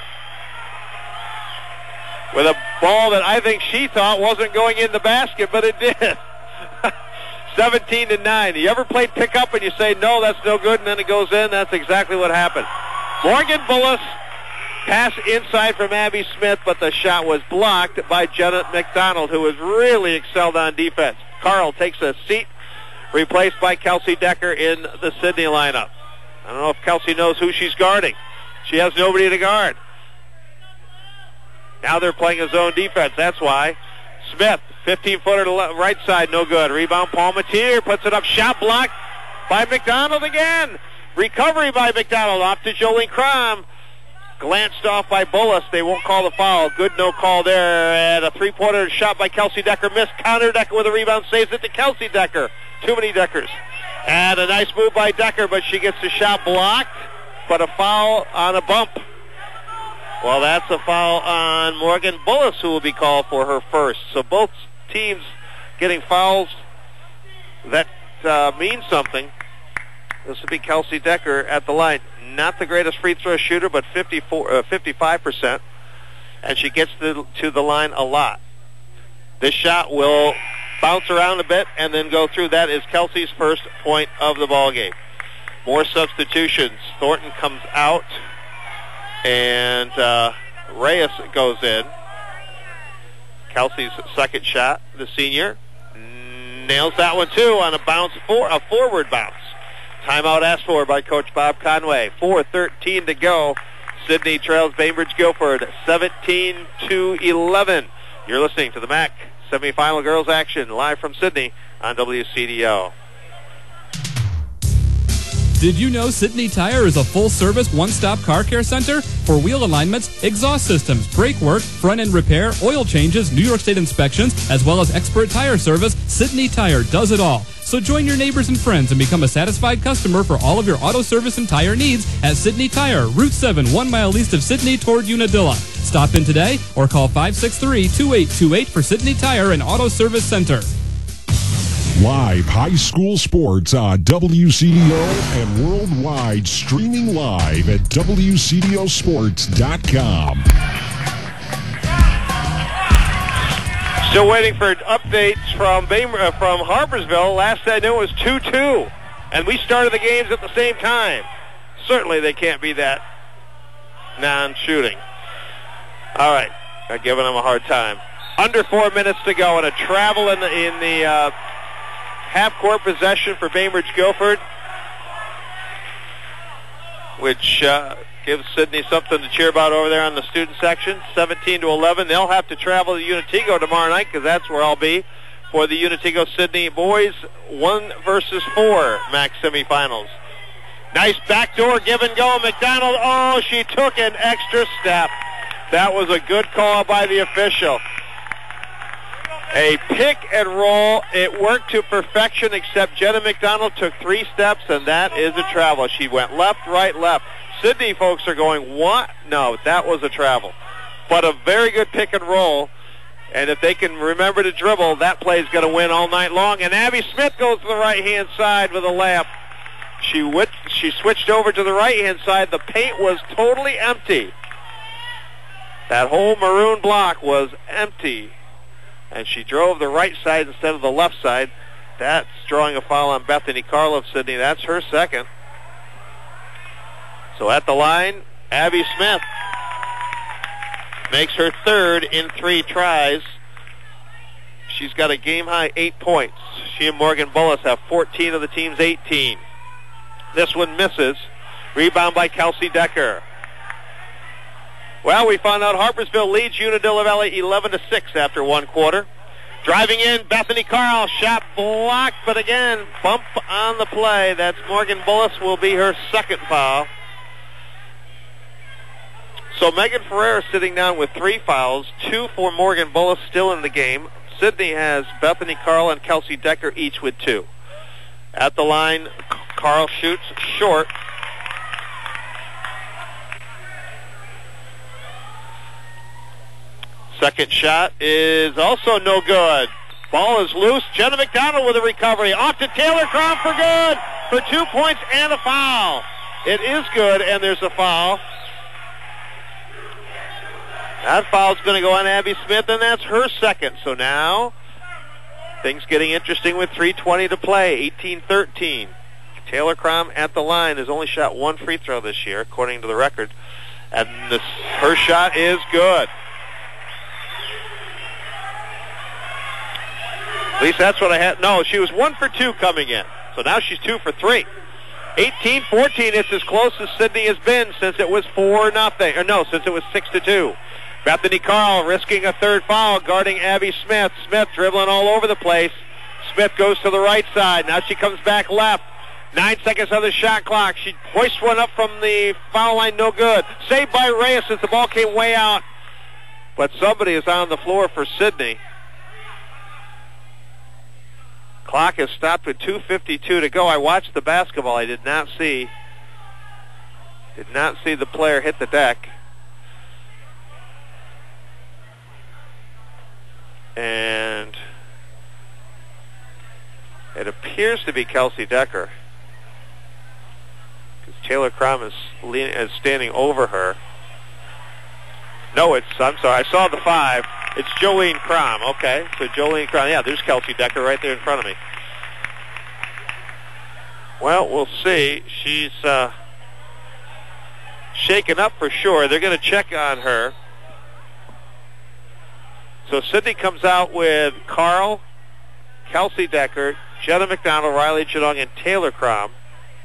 With a ball that I think she thought wasn't going in the basket, but it did. 17-9. You ever played pickup and you say, no, that's no good, and then it goes in? That's exactly what happened. Morgan Bullis, pass inside from Abby Smith, but the shot was blocked by Jenna McDonald, who has really excelled on defense. Carl takes a seat, replaced by Kelsey Decker in the Sydney lineup. I don't know if Kelsey knows who she's guarding. She has nobody to guard. Now they're playing a zone defense. That's why. Smith, 15-footer to right side, no good. Rebound, Palmatier puts it up. Shot blocked by McDonald again. Recovery by McDonald off to Jolene Crom. Glanced off by Bullis. They won't call the foul. Good no call there. And a three-pointer shot by Kelsey Decker. Missed. Connor Decker with a rebound. Saves it to Kelsey Decker. Too many Deckers. And a nice move by Decker, but she gets the shot blocked. But a foul on a bump. Well, that's a foul on Morgan Bullis, who will be called for her first. So both teams getting fouls that means something. This will be Kelsey Decker at the line. Not the greatest free throw shooter, but 55%. And she gets to the line a lot. This shot will bounce around a bit and then go through. That is Kelsey's first point of the ball game. More substitutions. Thornton comes out. And Reyes goes in. Kelsey's second shot, the senior, nails that one too on a forward bounce. Timeout asked for by Coach Bob Conway. 4:13 to go. Sydney trails Bainbridge Guilford 17-11. You're listening to the MAC semifinal girls action live from Sydney on WCDO. Did you know Sydney Tire is a full-service, one-stop car care center? For wheel alignments, exhaust systems, brake work, front-end repair, oil changes, New York State inspections, as well as expert tire service, Sydney Tire does it all. So join your neighbors and friends and become a satisfied customer for all of your auto service and tire needs at Sydney Tire, Route 7, 1 mile east of Sydney toward Unadilla. Stop in today or call 563-2828 for Sydney Tire and Auto Service Center. Live high school sports on WCDO and worldwide, streaming live at WCDOsports.com. Still waiting for updates from Harpersville. Last I knew it was 2-2, and we started the games at the same time. Certainly they can't be that non-shooting. All right, I'm giving them a hard time. Under 4 minutes to go, and a travel in the half-court possession for Bainbridge Guilford, which gives Sydney something to cheer about over there on the student section. 17-11. They'll have to travel to Unatigo tomorrow night because that's where I'll be for the Unatigo Sydney boys 1 versus 4 MAC semifinals. Nice backdoor give and go. McDonald, oh, she took an extra step. That was a good call by the official. A pick and roll. It worked to perfection, except Jenna McDonald took 3 steps, and that is a travel. She went left, right, left. Sydney folks are going, what? No, that was a travel. But a very good pick and roll. And if they can remember to dribble, that play is going to win all night long. And Abby Smith goes to the right-hand side with a layup. She switched over to the right-hand side. The paint was totally empty. That whole maroon block was empty. And she drove the right side instead of the left side. That's drawing a foul on Bethany Carl of Sidney. That's her second. So at the line, Abby Smith makes her third in 3 tries. She's got a game-high 8 points. She and Morgan Bullis have 14 of the team's 18. This one misses. Rebound by Kelsey Decker. Well, we found out Harpersville leads Unadilla Valley 11-6 after 1 quarter. Driving in, Bethany Carl, shot blocked, but again, bump on the play. That's Morgan Bullis, will be her second foul. So Megan Ferrer sitting down with 3 fouls, 2 for Morgan Bullis still in the game. Sidney has Bethany Carl and Kelsey Decker each with 2. At the line, Carl shoots short. Second shot is also no good. Ball is loose. Jenna McDonald with a recovery. Off to Taylor Crom for good for 2 points and a foul. It is good, and there's a foul. That foul's going to go on Abby Smith, and that's her second. So now things getting interesting with 3:20 to play, 18-13. Taylor Crom at the line has only shot 1 free throw this year, according to the record. And her shot is good. At least that's what I had. No, she was 1 for 2 coming in. So now she's 2 for 3. 18-14, it's as close as Sidney has been since it was 4-0. Or no, since it was 6-2. Bethany Carl risking a third foul, guarding Abby Smith. Smith dribbling all over the place. Smith goes to the right side. Now she comes back left. 9 seconds on the shot clock. She hoists one up from the foul line, no good. Saved by Reyes as the ball came way out. But somebody is on the floor for Sidney. Clock has stopped with 2:52 to go. I watched the basketball. I did not see the player hit the deck. And it appears to be Kelsey Decker, because Taylor Crom is standing over her. No, I'm sorry, I saw the 5. It's Jolene Crom. Okay, so Jolene Crom. Yeah, there's Kelsey Decker right there in front of me. Well, we'll see. She's shaken up for sure. They're going to check on her. So Sidney comes out with Carl, Kelsey Decker, Jenna McDonald, Riley Chidong, and Taylor Crom.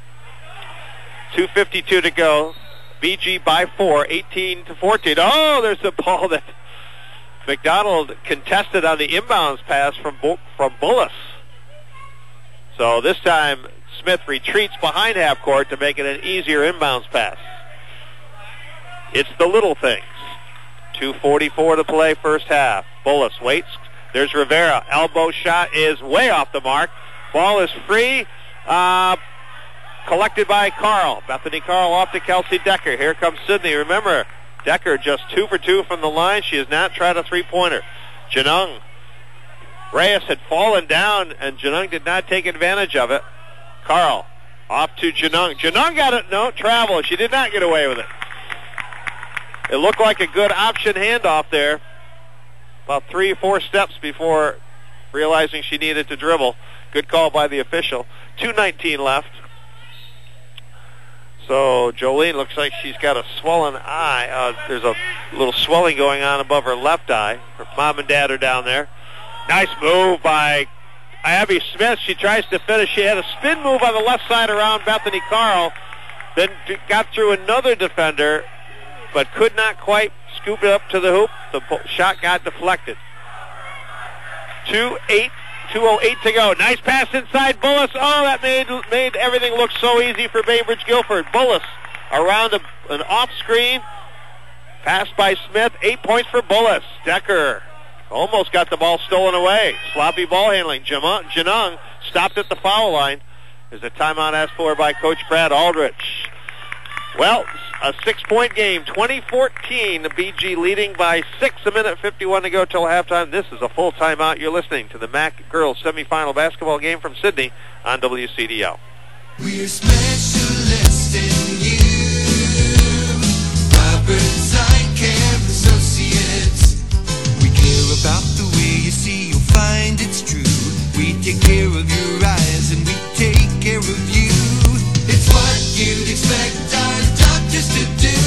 2:52 to go. BG by 4, 18-14. Oh, there's a ball that McDonald contested on the inbounds pass from Bullis. So this time Smith retreats behind half court to make it an easier inbounds pass. It's the little things. 2:44 to play first half. Bullis waits. There's Rivera. Elbow shot is way off the mark. Ball is free. Collected by Carl. Bethany Carl off to Kelsey Decker. Here comes Sidney. Remember, Decker just 2 for 2 from the line. She has not tried a three-pointer. Janung. Reyes had fallen down, and Janung did not take advantage of it. Carl off to Janung. Janung got it. No, travel. She did not get away with it. It looked like a good option handoff there. About 3 or 4 steps before realizing she needed to dribble. Good call by the official. 2:19 left. So Jolene looks like she's got a swollen eye. There's a little swelling going on above her left eye. Her mom and dad are down there. Nice move by Abby Smith. She tries to finish. She had a spin move on the left side around Bethany Carl. Then got through another defender, but could not quite scoop it up to the hoop. The shot got deflected. 2:08 to go. Nice pass inside Bullis. Oh, that made everything look so easy for Bainbridge Guilford. Bullis around an off screen. Pass by Smith. 8 points for Bullis. Decker almost got the ball stolen away. Sloppy ball handling. Janung stopped at the foul line. There's a timeout asked for by Coach Brad Aldrich. Well, a 6-point game, 2014, BG leading by 6, a minute 51 to go till halftime. This is a full timeout. You're listening to the MAC girls semifinal basketball game from Sydney on WCDO. We're specialists in you, Roberts Eye Care Associates. We care about the way you see, you'll find it's true. We take care of your eyes and we take care of you. It's what you'd expect our doctors to do.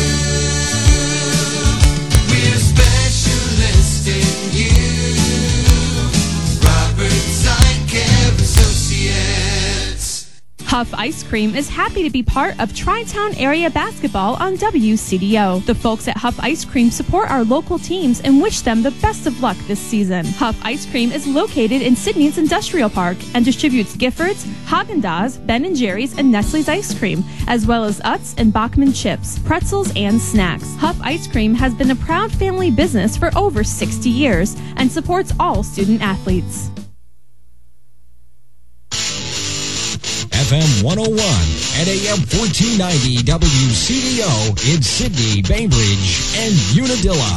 We're specialists in you, Roberts Eye Care Associates. Huff Ice Cream is happy to be part of Tri-Town area basketball on WCDO. The folks at Huff Ice Cream support our local teams and wish them the best of luck this season. Huff Ice Cream is located in Sydney's Industrial Park and distributes Giffords, Haagen-Dazs, Ben & Jerry's, and Nestle's ice cream, as well as Utz and Bachman chips, pretzels, and snacks. Huff Ice Cream has been a proud family business for over 60 years and supports all student athletes. FM 101 and AM 1490 WCDO in Sydney, Bainbridge, and Unadilla.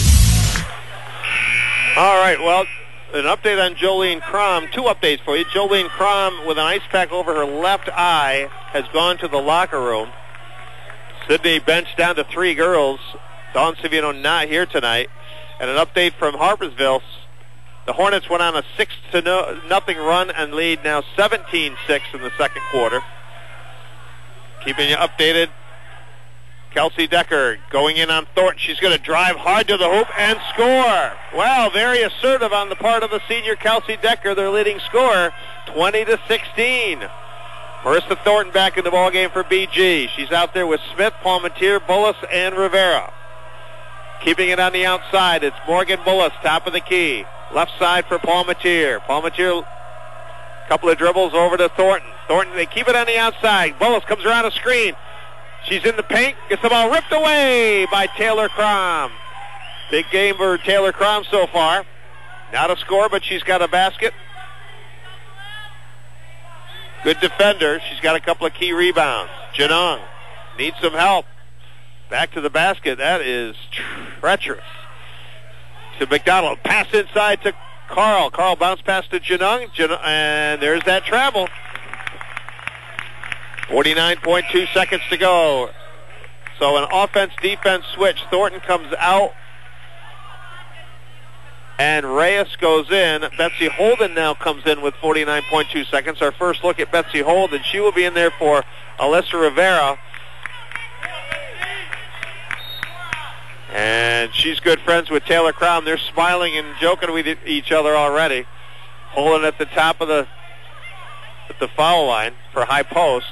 All right, well, an update on Jolene Crom. 2 updates for you. Jolene Crom, with an ice pack over her left eye, has gone to the locker room. Sydney bench down to 3 girls. Dawn Savino not here tonight. And an update from Harpersville. The Hornets went on a 6-0 run and lead now 17-6 in the second quarter. Keeping you updated, Kelsey Decker going in on Thornton. She's going to drive hard to the hoop and score. Wow, very assertive on the part of the senior Kelsey Decker, their leading scorer, 20-16. Marissa Thornton back in the ballgame for BG. She's out there with Smith, Palmentier, Bullis, and Rivera. Keeping it on the outside, it's Morgan Bullis, top of the key. Left side for Palmentier. Palmentier, a couple of dribbles over to Thornton. Thornton, they keep it on the outside. Bullis comes around a screen. She's in the paint, gets the ball ripped away by Taylor Crom. Big game for Taylor Crom so far. Not a score, but she's got a basket. Good defender. She's got a couple of key rebounds. Janong needs some help. Back to the basket. That is treacherous. To McDonald. Pass inside to Carl. Carl bounce pass to Janung. And there's that travel. 49.2 seconds to go. So an offense-defense switch. Thornton comes out. And Reyes goes in. Betsy Holden now comes in with 49.2 seconds. Our first look at Betsy Holden. She will be in there for Alyssa Rivera. And she's good friends with Taylor Crom. They're smiling and joking with each other already. Holden at the top of the foul line for high post.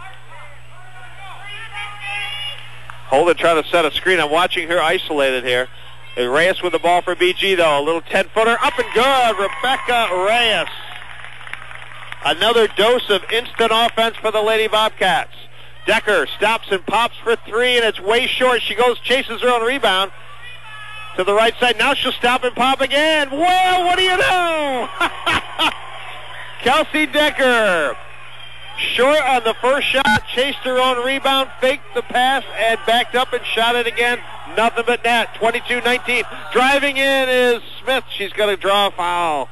Holden trying to set a screen. I'm watching her isolated here. Reyes with the ball for BG, though. A little 10-footer. Up and good. Rebecca Reyes. Another dose of instant offense for the Lady Bobcats. Decker stops and pops for 3, and it's way short. She goes, chases her own rebound to the right side. Now she'll stop and pop again. Well, what do you know? Kelsey Decker, short on the first shot, chased her own rebound, faked the pass, and backed up and shot it again. Nothing but net. 22-19. Driving in is Smith. She's going to draw a foul.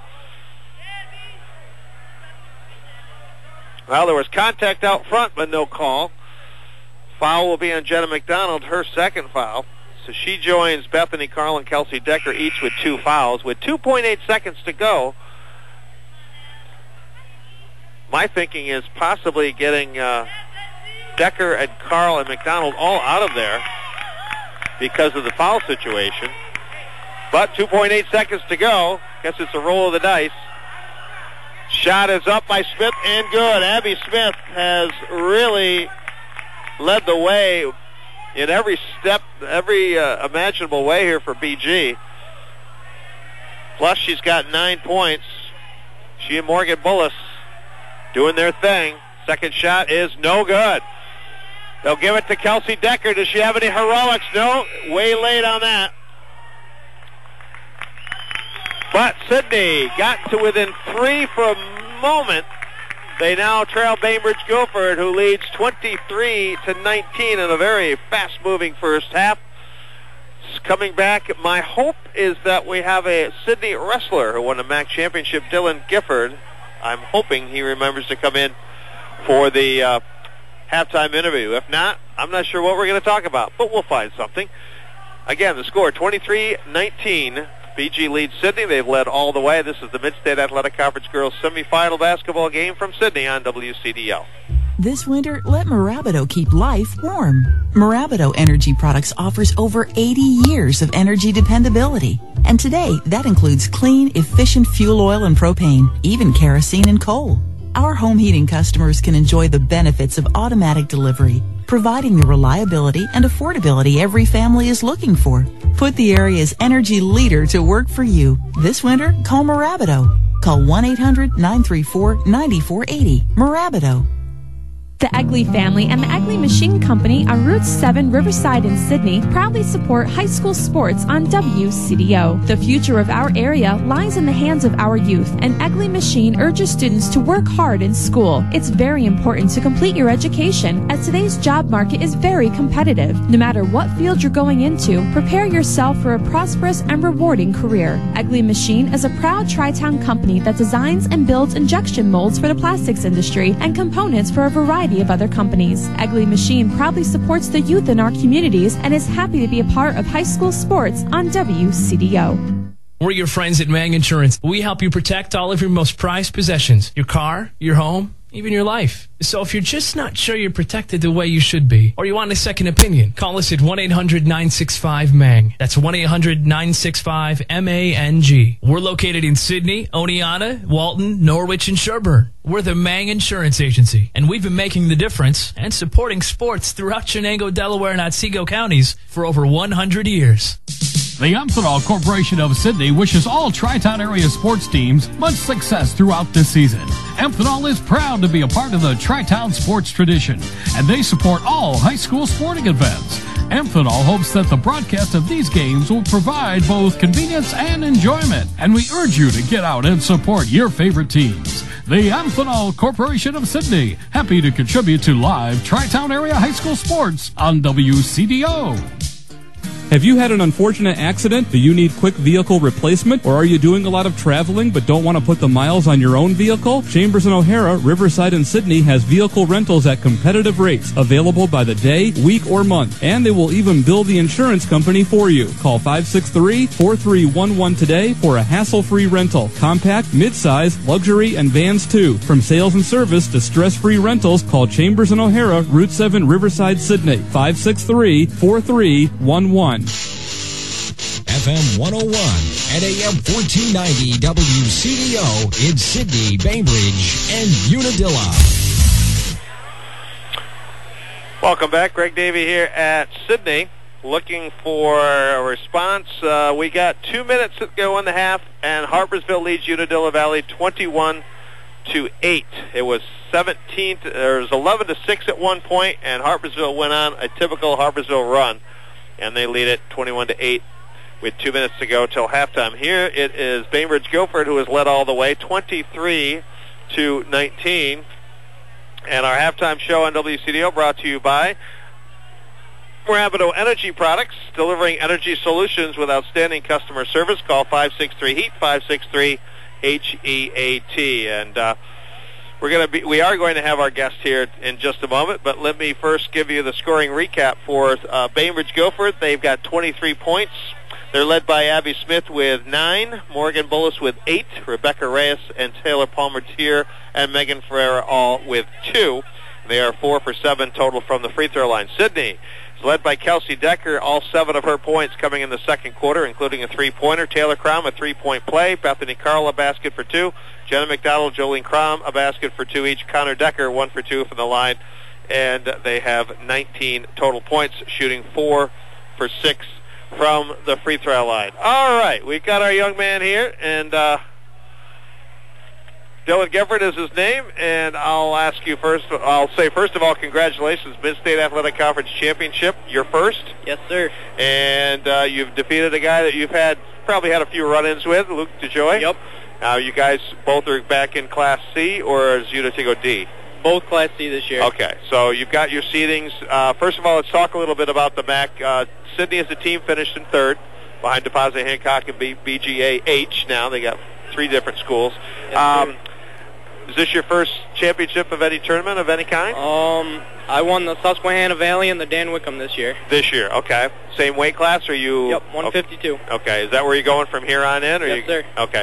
Well, there was contact out front, but no call. Foul will be on Jenna McDonald, her second foul. So she joins Bethany Carl and Kelsey Decker each with 2 fouls. With 2.8 seconds to go, my thinking is possibly getting Decker and Carl and McDonald all out of there because of the foul situation. But 2.8 seconds to go. Guess it's a roll of the dice. Shot is up by Smith and good. Abby Smith has really led the way in every step, every imaginable way here for BG. Plus, she's got 9 points. She and Morgan Bullis doing their thing. Second shot is no good. They'll give it to Kelsey Decker. Does she have any heroics? No. Way late on that. But Sydney got to within 3 for a moment. They now trail Bainbridge Guilford, who leads 23-19 in a very fast-moving first half. Coming back, my hope is that we have a Sidney wrestler who won the MAC championship, Dylan Gifford. I'm hoping he remembers to come in for the halftime interview. If not, I'm not sure what we're going to talk about, but we'll find something. Again, the score, 23-19. BG leads Sidney. They've led all the way. This is the Mid-State Athletic Conference Girls Semifinal basketball game from Sidney on WCDO. This winter, let Marabido keep life warm. Marabido Energy Products offers over 80 years of energy dependability. And today, that includes clean, efficient fuel oil and propane, even kerosene and coal. Our home heating customers can enjoy the benefits of automatic delivery, providing the reliability and affordability every family is looking for. Put the area's energy leader to work for you. This winter, call Marabido. Call 1-800-934-9480. Marabido. The Egley family and the Egley Machine Company on Route 7 Riverside in Sidney proudly support high school sports on WCDO. The future of our area lies in the hands of our youth, and Egley Machine urges students to work hard in school. It's very important to complete your education, as today's job market is very competitive. No matter what field you're going into, prepare yourself for a prosperous and rewarding career. Egley Machine is a proud Tri-Town company that designs and builds injection molds for the plastics industry and components for a variety of other companies. Egley Machine proudly supports the youth in our communities and is happy to be a part of high school sports on WCDO. We're your friends at Mang Insurance. We help you protect all of your most prized possessions, your car, your home, even your life. So if you're just not sure you're protected the way you should be, or you want a second opinion, call us at 1-800-965-MANG. That's 1-800-965-MANG. We're located in Sidney, Oneonta, Walton, Norwich, and Sherburne. We're the Mang Insurance Agency, and we've been making the difference and supporting sports throughout Chenango, Delaware, and Otsego counties for over 100 years. The Amphenol Corporation of Sidney wishes all Tri-Town area sports teams much success throughout this season. Amphenol is proud to be a part of the Tri-Town sports tradition, and they support all high school sporting events. Amphenol hopes that the broadcast of these games will provide both convenience and enjoyment, and we urge you to get out and support your favorite teams. The Amphenol Corporation of Sidney, happy to contribute to live Tri-Town area high school sports on WCDO. Have you had an unfortunate accident? Do you need quick vehicle replacement? Or are you doing a lot of traveling but don't want to put the miles on your own vehicle? Chambers and O'Hara, Riverside, and Sidney has vehicle rentals at competitive rates, available by the day, week, or month. And they will even bill the insurance company for you. Call 563-4311 today for a hassle-free rental. Compact, mid-size, luxury, and vans too. From sales and service to stress-free rentals, call Chambers and O'Hara, Route 7, Riverside, Sidney. 563-4311. FM 101 and AM 1490 WCDO in Sidney, Bainbridge, and Unadilla. Welcome back. Greg Davey here at Sidney, looking for a response. We got 2 minutes to go in the half, and Harpersville leads Unadilla Valley 21-8. It was 11-6 at one point, and Harpersville went on a typical Harpersville run, and they lead it 21-8 with 2 minutes to go till halftime. Here it is Bainbridge Guilford who has led all the way, 23-19. And our halftime show on WCDO brought to you by Marabido Energy Products, delivering energy solutions with outstanding customer service. Call 563-HEAT, 563-HEAT. And we are going to have our guest here in just a moment, but let me first give you the scoring recap for Bainbridge Guilford. They've got 23 points. They're led by Abby Smith with 9, Morgan Bullis with 8, Rebecca Reyes and Taylor Palmer-Tier and Megan Ferreira all with 2. They are 4 for 7 total from the free throw line. Sidney is led by Kelsey Decker, all 7 of her points coming in the second quarter, including a 3-pointer. Taylor Crom, a 3-point play. Bethany Carl, a basket for 2. Jenna McDonald, Jolene Crom, a basket for 2 each. Connor Decker, 1 for 2 from the line. And they have 19 total points, shooting 4 for 6 from the free throw line. All right, we've got our young man here, and Dylan Gifford is his name, and I'll ask you first. I'll say, first of all, congratulations, Mid-State Athletic Conference Championship, your first. Yes, sir. And you've defeated a guy that you've probably had a few run-ins with, Luke DeJoy. Yep. Now, you guys both are back in Class C, or is Unitigo D? Both Class C this year. Okay, so you've got your seedings. First of all, let's talk a little bit about the MAC. Sidney as a team finished in third, behind Deposit Hancock and BGA H. Now they got 3 different schools. Yes, is this your first championship of any tournament of any kind? I won the Susquehanna Valley and the Dan Wickham this year. This year, okay. Same weight class, or you? Yep, 152. Okay, is that where you're going from here on in? Or Yes, sir. Okay.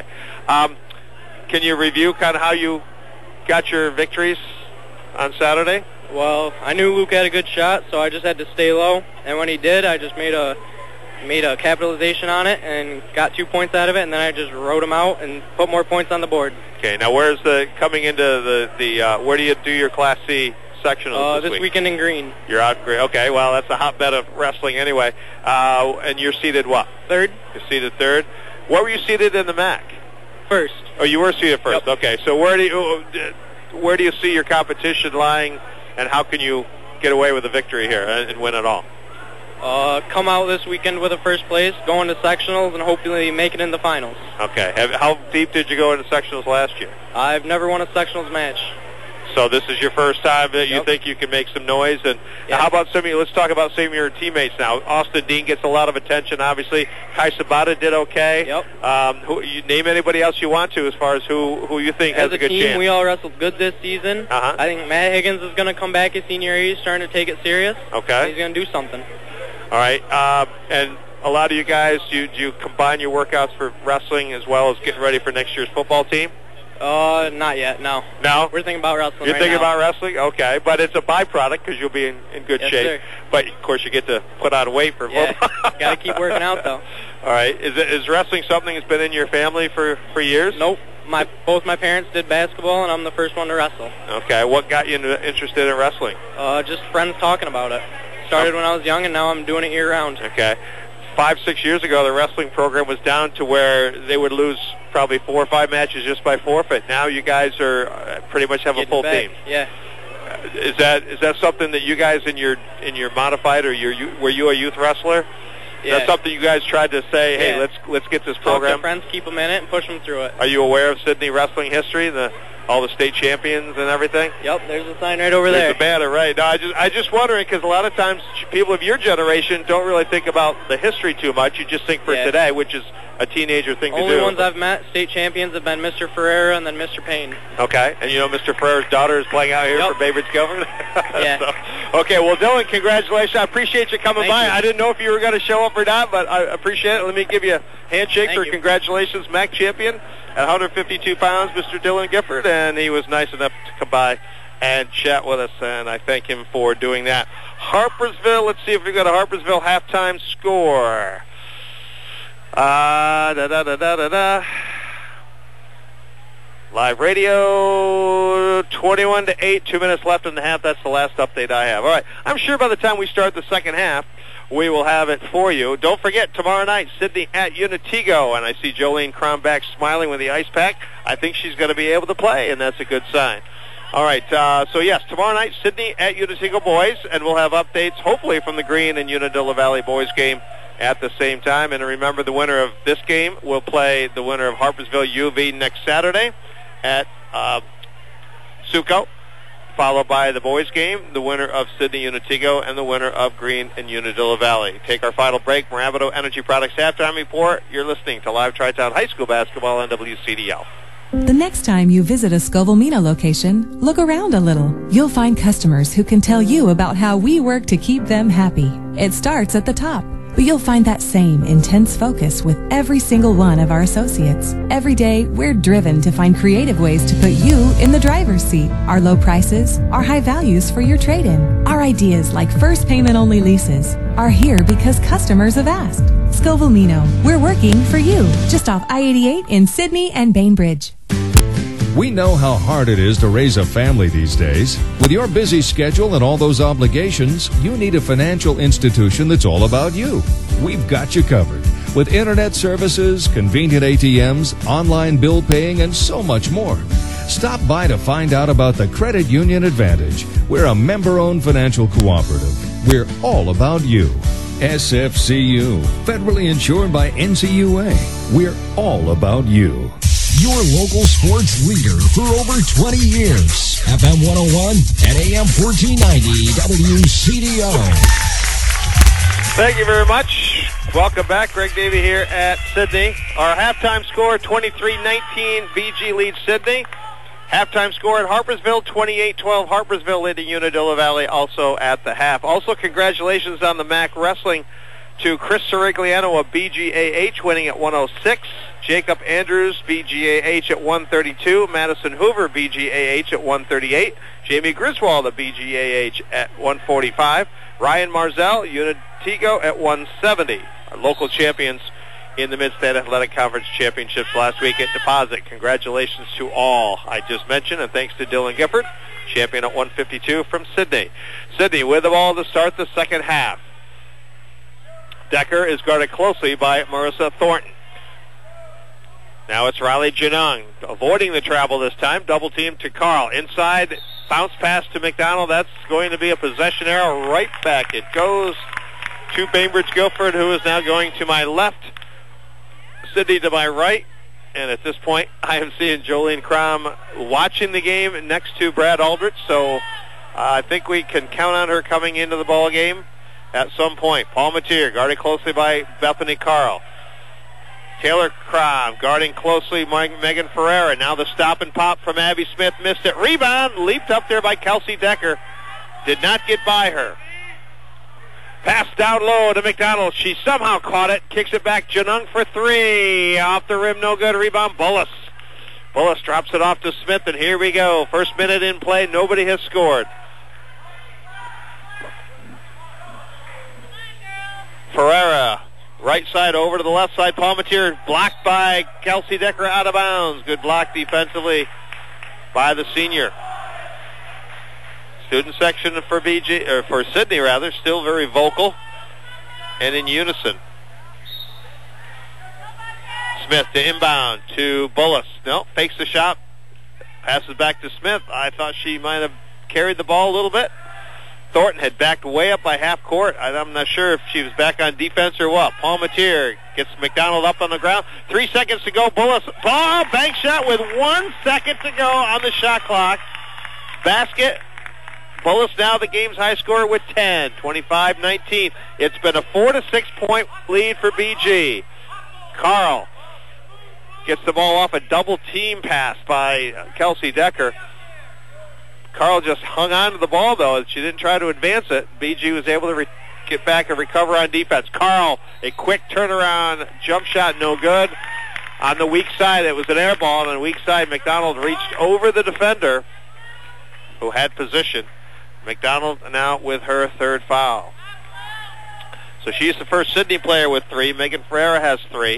Can you review kind of how you got your victories on Saturday? Well, I knew Luke had a good shot, so I just had to stay low. And when he did, I just made a capitalization on it and got 2 points out of it, and then I just rode him out and put more points on the board. Okay, now where's coming into where do you do your Class C sectionals this weekend in Green. You're out in Green. Okay, well, that's a hotbed of wrestling anyway. And you're seated what? Third. You're seated third. Where were you seated in the MAC? First. Oh, you were seated first. Yep. Okay, so where do you see your competition lying, and how can you get away with a victory here and win it all? Come out this weekend with a first place, go into sectionals, and hopefully make it in the finals. Okay. How deep did you go into sectionals last year? I've never won a sectionals match. So this is your first time that you think you can make some noise. And how about let's talk about some of your teammates now. Austin Dean gets a lot of attention, obviously. Kai Sabata did okay. Yep. You name anybody else you want to as far as who you think has a good chance. As a team, we all wrestled good this season. I think Matt Higgins is going to come back his senior year. He's starting to take it serious. Okay. He's going to do something. All right. And a lot of you guys, do you combine your workouts for wrestling as well as getting ready for next year's football team? Not yet, no. No? We're thinking about wrestling You're thinking about wrestling? Okay. But it's a byproduct because you'll be in good Yes, shape. sir. But, of course, you get to put on weight for football. Got to keep working out, though. All right. Is wrestling something that's been in your family for years? Nope. Both my parents did basketball, and I'm the first one to wrestle. Okay. What got you interested in wrestling? Just friends talking about it. Started when I was young, and now I'm doing it year-round. Okay. 5-6 years ago, the wrestling program was down to where they would lose probably 4 or 5 matches just by forfeit. Now you guys are pretty much have a full team. Yeah. Is that something that you guys in your modified, or were you a youth wrestler? Yeah. That's something you guys tried to say, hey, let's get this program. Talk to friends, keep them in it, and push them through it. Are you aware of Sidney wrestling history, all the state champions and everything? Yep, there's a sign right over there. There's the banner, right. No, I just wondering, because a lot of times people of your generation don't really think about the history too much. You just think for today, which is a teenager thing to do. Only ones I've met, state champions, have been Mr. Ferreira and then Mr. Payne. Okay, and you know Mr. Ferreira's daughter is playing out here for Bay Bridge Government? Yeah. Okay, well, Dylan, congratulations. I appreciate you coming Thank by. you. I didn't know if you were going to show up or not, but I appreciate it. Let me give you a handshake for congratulations, MAC champion at 152 pounds, Mr. Dylan Gifford, and he was nice enough to come by and chat with us, and I thank him for doing that. Harpersville, let's see if we've got a Harpersville halftime score. Live radio, 21-8, 2 minutes left in the half. That's the last update I have. All right, I'm sure by the time we start the second half, we will have it for you. Don't forget, tomorrow night, Sidney at Unitigo, and I see Jolene Kronbach smiling with the ice pack. I think she's going to be able to play, and that's a good sign. All right, so yes, tomorrow night, Sidney at Unitigo boys, and we'll have updates, hopefully, from the Green and Unadilla Valley boys game at the same time. And remember, the winner of this game will play the winner of Harpersville UV next Saturday at Suco, followed by the boys game, the winner of Sidney Unitigo, and the winner of Green and Unadilla Valley. Take our final break. Moravito Energy Products halftime report. You're listening to Live Tri-Town High School basketball on WCDL. The next time you visit a Scoville-Mina location, look around a little. You'll find customers who can tell you about how we work to keep them happy. It starts at the top, but you'll find that same intense focus with every single one of our associates. Every day, we're driven to find creative ways to put you in the driver's seat. Our low prices, our high values for your trade-in, our ideas like first payment-only leases are here because customers have asked. Scoville-Mina, we're working for you. Just off I-88 in Sidney and Bainbridge. We know how hard it is to raise a family these days. With your busy schedule and all those obligations, you need a financial institution that's all about you. We've got you covered. With internet services, convenient ATMs, online bill paying, and so much more. Stop by to find out about the Credit Union Advantage. We're a member-owned financial cooperative. We're all about you. SFCU, federally insured by NCUA. We're all about you. your local sports leader for over 20 years. FM 101 and AM 1490 WCDO. Thank you very much. Welcome back. Greg Davey here at Sydney. Our halftime score, 23-19. BG leads Sydney. Halftime score at Harpersville, 28-12. Harpersville leading Unadilla Valley also at the half. Also, congratulations on the MAC Wrestling to Chris Sirigliano of BGAH, winning at 106. Jacob Andrews, BGAH at 132. Madison Hoover, BGAH at 138. Jamie Griswold of BGAH at 145. Ryan Marzell, Unitigo at 170. Our local champions in the Mid-State Athletic Conference Championships last week at Deposit. Congratulations to all I just mentioned, and thanks to Dylan Gifford, champion at 152 from Sydney. Sydney with the ball to start the second half. Decker is guarded closely by Marissa Thornton. Now it's Riley Janung avoiding the travel this time. Double team to Carl. Inside, bounce pass to McDonald. That's going to be a possession arrow. Right back it goes to Bainbridge Guilford, who is now going to my left. Sydney to my right. And at this point, I am seeing Jolene Crom watching the game next to Brad Aldrich. So I think we can count on her coming into the ball game at some point. Paul Mateer guarded closely by Bethany Carl. Taylor Crom guarding closely Megan Ferreira. Now the stop and pop from Abby Smith. Missed it. Rebound. Leaped up there by Kelsey Decker. Did not get by her. Pass down low to McDonald. She somehow caught it. Kicks it back. Janung for three. Off the rim. No good. Rebound. Bullis. Bullis drops it off to Smith, and here we go. First minute in play. Nobody has scored. Ferreira. Right side over to the left side. Palmetier blocked by Kelsey Decker out of bounds. Good block defensively by the senior. Student section for for Sydney rather, still very vocal and in unison. Smith to inbound to Bullis. No, fakes the shot. Passes back to Smith. I thought she might have carried the ball a little bit. Thornton had backed way up by half court. I'm not sure if she was back on defense or what. Palmetier gets McDonald up on the ground. 3 seconds to go. Bullis, ball, bank shot with 1 second to go on the shot clock. Basket. Bullis now the game's high scorer with 10, 25-19. It's been a 4 to 6 point lead for BG. Carl gets the ball off a double team pass by Kelsey Decker. Carl just hung on to the ball, though. She didn't try to advance it. BG was able to get back and recover on defense. Carl, a quick turnaround jump shot, no good. On the weak side, it was an air ball. On the weak side, McDonald reached over the defender who had position. McDonald now with her third foul. So she's the first Sydney player with 3. Megan Ferreira has 3.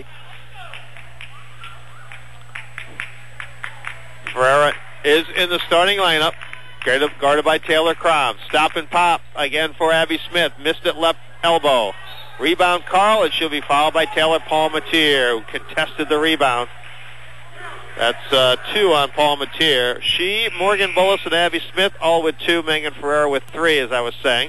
Ferreira is in the starting lineup. Guarded by Taylor Crom. Stop and pop again for Abby Smith. Missed it left elbow. Rebound Carl, and she'll be fouled by Taylor Palmetier, who contested the rebound. That's 2 on Palmetier. She, Morgan Bullis, and Abby Smith all with 2. Megan Ferreira with 3, as I was saying.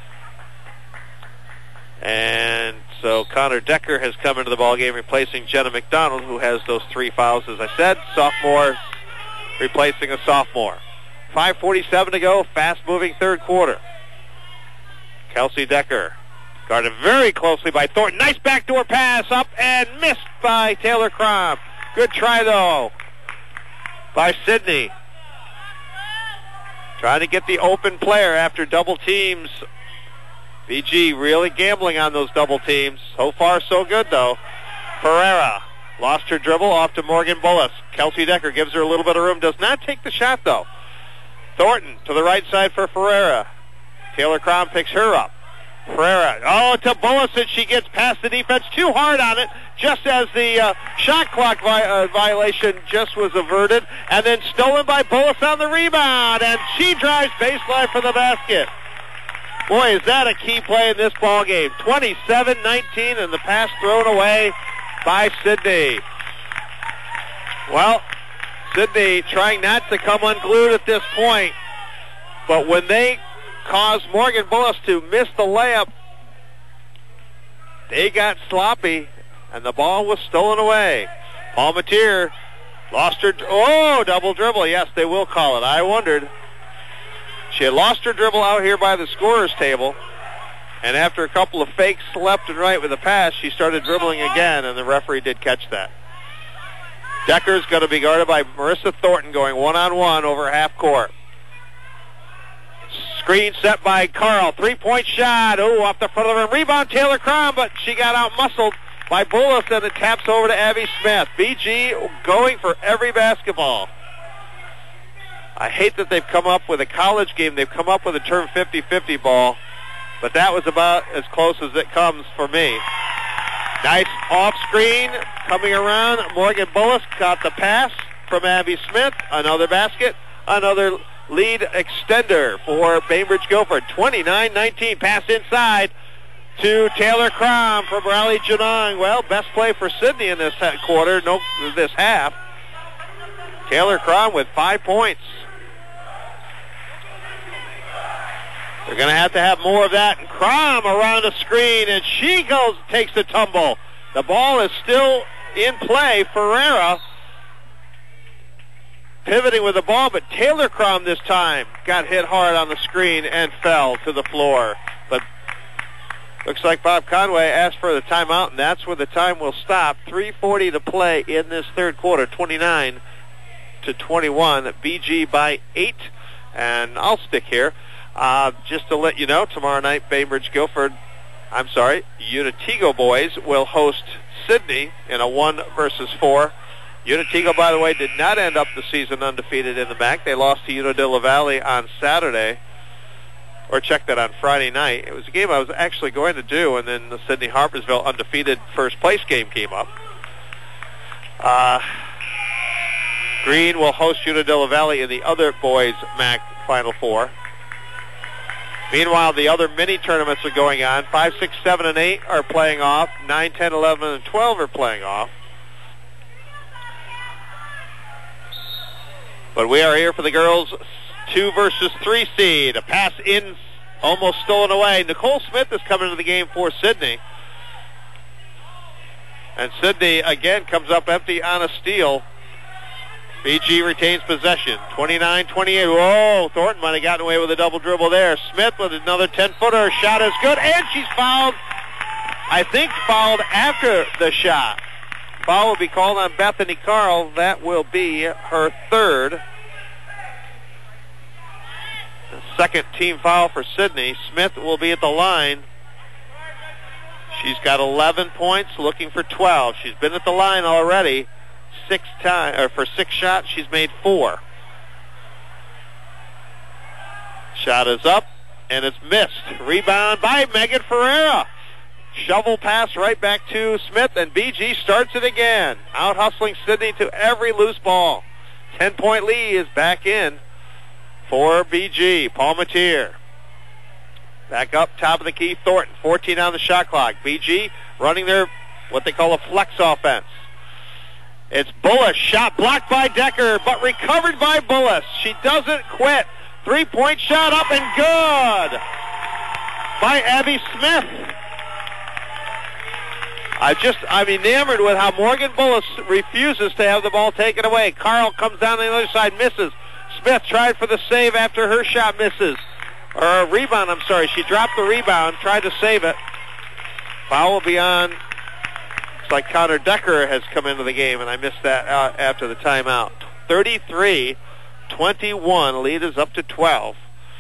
And so Connor Decker has come into the ballgame, replacing Jenna McDonald, who has those 3 fouls, as I said. Sophomore replacing a sophomore. 5:47 to go, fast-moving third quarter. Kelsey Decker guarded very closely by Thornton. Nice backdoor pass up and missed by Taylor Crom. Good try, though, by Sydney. Trying to get the open player after double teams. BG really gambling on those double teams. So far, so good, though. Ferreira lost her dribble off to Morgan Bullis. Kelsey Decker gives her a little bit of room. Does not take the shot, though. Thornton to the right side for Ferreira. Taylor Crom picks her up. Ferreira, to Bullis, and she gets past the defense. Too hard on it, just as the shot clock violation just was averted. And then stolen by Bullis on the rebound. And she drives baseline for the basket. Boy, is that a key play in this ball game. 27-19, and the pass thrown away by Sydney. Well, Sydney trying not to come unglued at this point, but when they caused Morgan Bullis to miss the layup, they got sloppy, and the ball was stolen away. Palmetier Lost her. Oh, double dribble. Yes, they will call it. I wondered. She had lost her dribble out here by the scorer's table. And after a couple of fakes left and right with a pass, she started dribbling again, and the referee did catch that. Decker's going to be guarded by Marissa Thornton going one-on-one over half court. Screen set by Carl. Three-point shot. Oh, off the front of the rim. Rebound, Taylor Crum, but she got out-muscled by Bullis, and it taps over to Abby Smith. BG going for every basketball. I hate that they've come up with a college game. They've come up with a term 50-50 ball, but that was about as close as it comes for me. Nice off-screen coming around. Morgan Bullis caught the pass from Abby Smith. Another basket. Another lead extender for Bainbridge Guilford. 29-19. Pass inside to Taylor Crum from Raleigh Janong. Well, best play for Sidney in this quarter. No, this half. Taylor Crum with 5 points. They're going to have more of that. And Crum around the screen, and she takes the tumble. The ball is still in play. Ferreira pivoting with the ball, but Taylor Crum this time got hit hard on the screen and fell to the floor. But looks like Bob Conway asked for the timeout, and that's where the time will stop. 3:40 to play in this third quarter, 29-21. BG by 8, and I'll stick here. Just to let you know, tomorrow night, Unitigo boys will host Sidney in a 1-4. Unitigo, by the way, did not end up the season undefeated in the MAC. They lost to Unadilla Valley on Saturday, or check that on Friday night. It was a game I was actually going to do, and then the Sidney Harpersville undefeated first place game came up. Green will host Unadilla Valley in the other boys MAC Final Four. Meanwhile, the other mini tournaments are going on. 5, 6, 7, and 8 are playing off. 9, 10, 11, and 12 are playing off. But we are here for the girls' 2-3 seed. A pass in, almost stolen away. Nicole Smith is coming into the game for Sidney. And Sidney, again, comes up empty on a steal. BG retains possession. 29-28. Whoa, Thornton might have gotten away with a double dribble there. Smith with another 10-footer. Shot is good, and she's fouled. I think fouled after the shot. Foul will be called on Bethany Carl. That will be her third. The second team foul for Sidney. Smith will be at the line. She's got 11 points, looking for 12. She's been at the line already. 6 times, for 6 shots, she's made 4. Shot is up, and it's missed. Rebound by Megan Ferreira. Shovel pass right back to Smith, and BG starts it again. Out hustling Sidney to every loose ball. 10-point lead is back in for BG. Palmatier. Back up, top of the key, Thornton. 14 on the shot clock. BG running their, what they call a flex offense. It's Bullis. Shot blocked by Decker, but recovered by Bullis. She doesn't quit. 3-point shot up and good by Abby Smith. I'm enamored with how Morgan Bullis refuses to have the ball taken away. Carl comes down the other side, misses. Smith tried for the save after her shot misses. Or a rebound, I'm sorry. She dropped the rebound, tried to save it. Foul will be on. Looks like Connor Decker has come into the game, and I missed that after the timeout. 33-21. Lead is up to 12.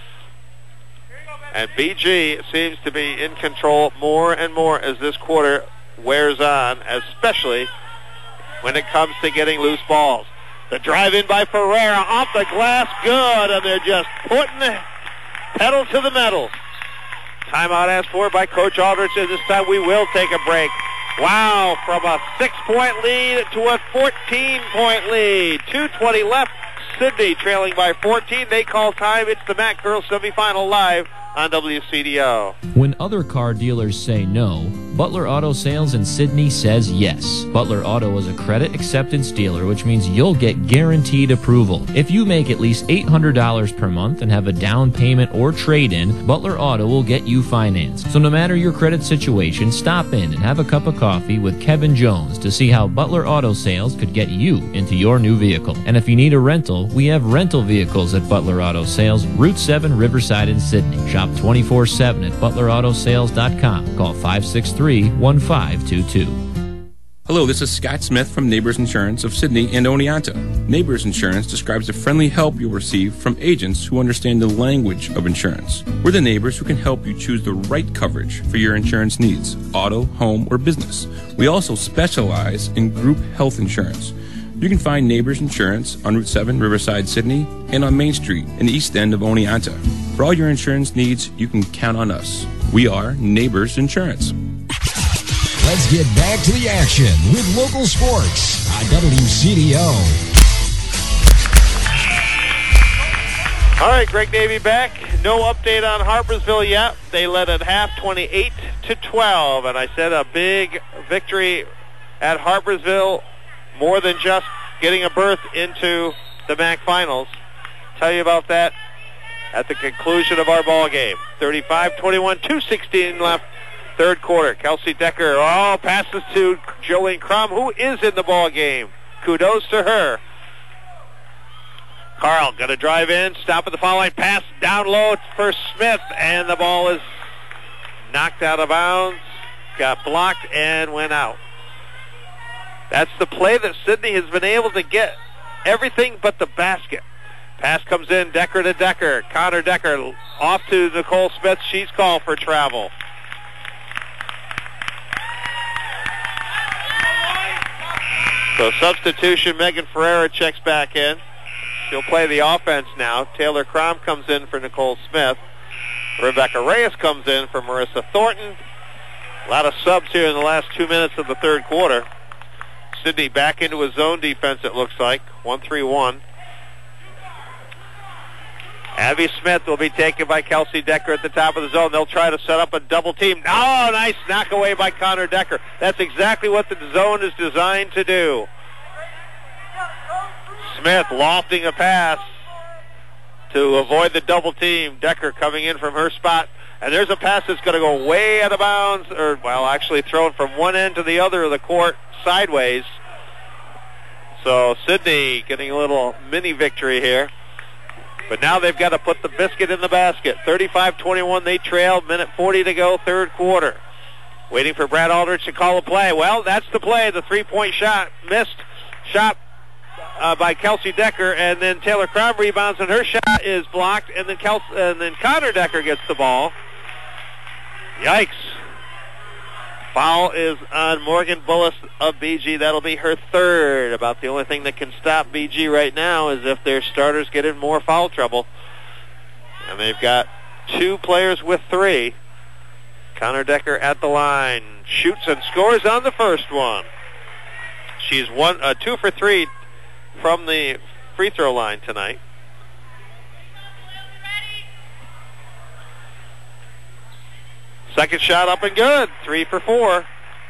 And BG seems to be in control more and more as this quarter wears on, especially when it comes to getting loose balls. The drive in by Ferreira off the glass, good, and they're just putting the pedal to the metal. Timeout asked for by Coach Aldrich, and this time we will take a break. Wow, from a 6-point lead to a 14-point lead. 2:20 left. Sidney trailing by 14. They call time. It's the MAC Girls semifinal live on WCDO. When other car dealers say no, Butler Auto Sales in Sydney says yes. Butler Auto is a credit acceptance dealer, which means you'll get guaranteed approval. If you make at least $800 per month and have a down payment or trade-in, Butler Auto will get you financed. So no matter your credit situation, stop in and have a cup of coffee with Kevin Jones to see how Butler Auto Sales could get you into your new vehicle. And if you need a rental, we have rental vehicles at Butler Auto Sales, Route 7, Riverside in Sydney. Shop 24/7 at butlerautoSales.com. Call 563-1522. Hello, this is Scott Smith from Neighbors Insurance of Sydney and Oneonta. Neighbors Insurance describes the friendly help you'll receive from agents who understand the language of insurance. We're the neighbors who can help you choose the right coverage for your insurance needs, auto, home, or business. We also specialize in group health insurance. You can find Neighbors Insurance on Route 7, Riverside, Sydney, and on Main Street in the east end of Oneonta. For all your insurance needs, you can count on us. We are Neighbors Insurance. Let's get back to the action with local sports on WCDO. All right, Greg Davey back. No update on Harpersville yet. They led at half 28-12, and I said a big victory at Harpersville, more than just getting a berth into the MAC Finals. Tell you about that at the conclusion of our ball game. 35-21, 2:16 left. Third quarter. Kelsey Decker, passes to Jolene Crum, who is in the ball game. Kudos to her. Carl going to drive in, stop at the foul line, pass down low for Smith, and the ball is knocked out of bounds, got blocked, and went out. That's the play that Sydney has been able to get everything but the basket. Pass comes in, Decker to Decker. Connor Decker off to Nicole Smith. She's called for travel. So substitution, Megan Ferreira checks back in. She'll play the offense now. Taylor Crom comes in for Nicole Smith. Rebecca Reyes comes in for Marissa Thornton. A lot of subs here in the last 2 minutes of the third quarter. Sydney back into a zone defense, it looks like. 1-3-1. Abby Smith will be taken by Kelsey Decker at the top of the zone. They'll try to set up a double team. Oh, nice knock away by Connor Decker. That's exactly what the zone is designed to do. Smith lofting a pass to avoid the double team. Decker coming in from her spot. And there's a pass that's going to go way out of bounds, actually thrown from one end to the other of the court sideways. So Sydney getting a little mini victory here. But now they've got to put the biscuit in the basket. 35-21, they trail. Minute 40 to go, third quarter. Waiting for Brad Aldrich to call a play. Well, that's the play. The three-point shot missed. Shot by Kelsey Decker, and then Taylor Crom rebounds, and her shot is blocked, and then Connor Decker gets the ball. Yikes. Foul is on Morgan Bullis of BG. That'll be her third. About the only thing that can stop BG right now is if their starters get in more foul trouble. And they've got two players with three. Connor Decker at the line. Shoots and scores on the first one. She's 2 for 3 from the free throw line tonight. Second shot up and good. 3 for 4.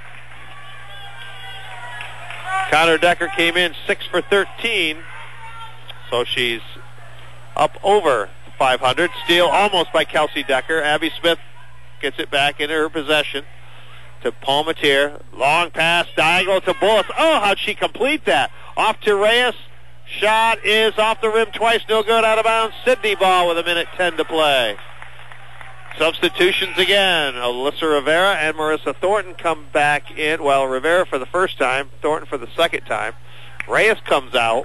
Connor Decker came in 6 for 13. So she's up over 500. Steal almost by Kelsey Decker. Abby Smith gets it back into her possession to Palmatier. Long pass, diagonal to Bullis. Oh, how'd she complete that? Off to Reyes. Shot is off the rim twice. No good, out of bounds. Sydney ball with 1:10 to play. Substitutions again. Alyssa Rivera and Marissa Thornton come back in. Well, Rivera for the first time, Thornton for the second time. Reyes comes out.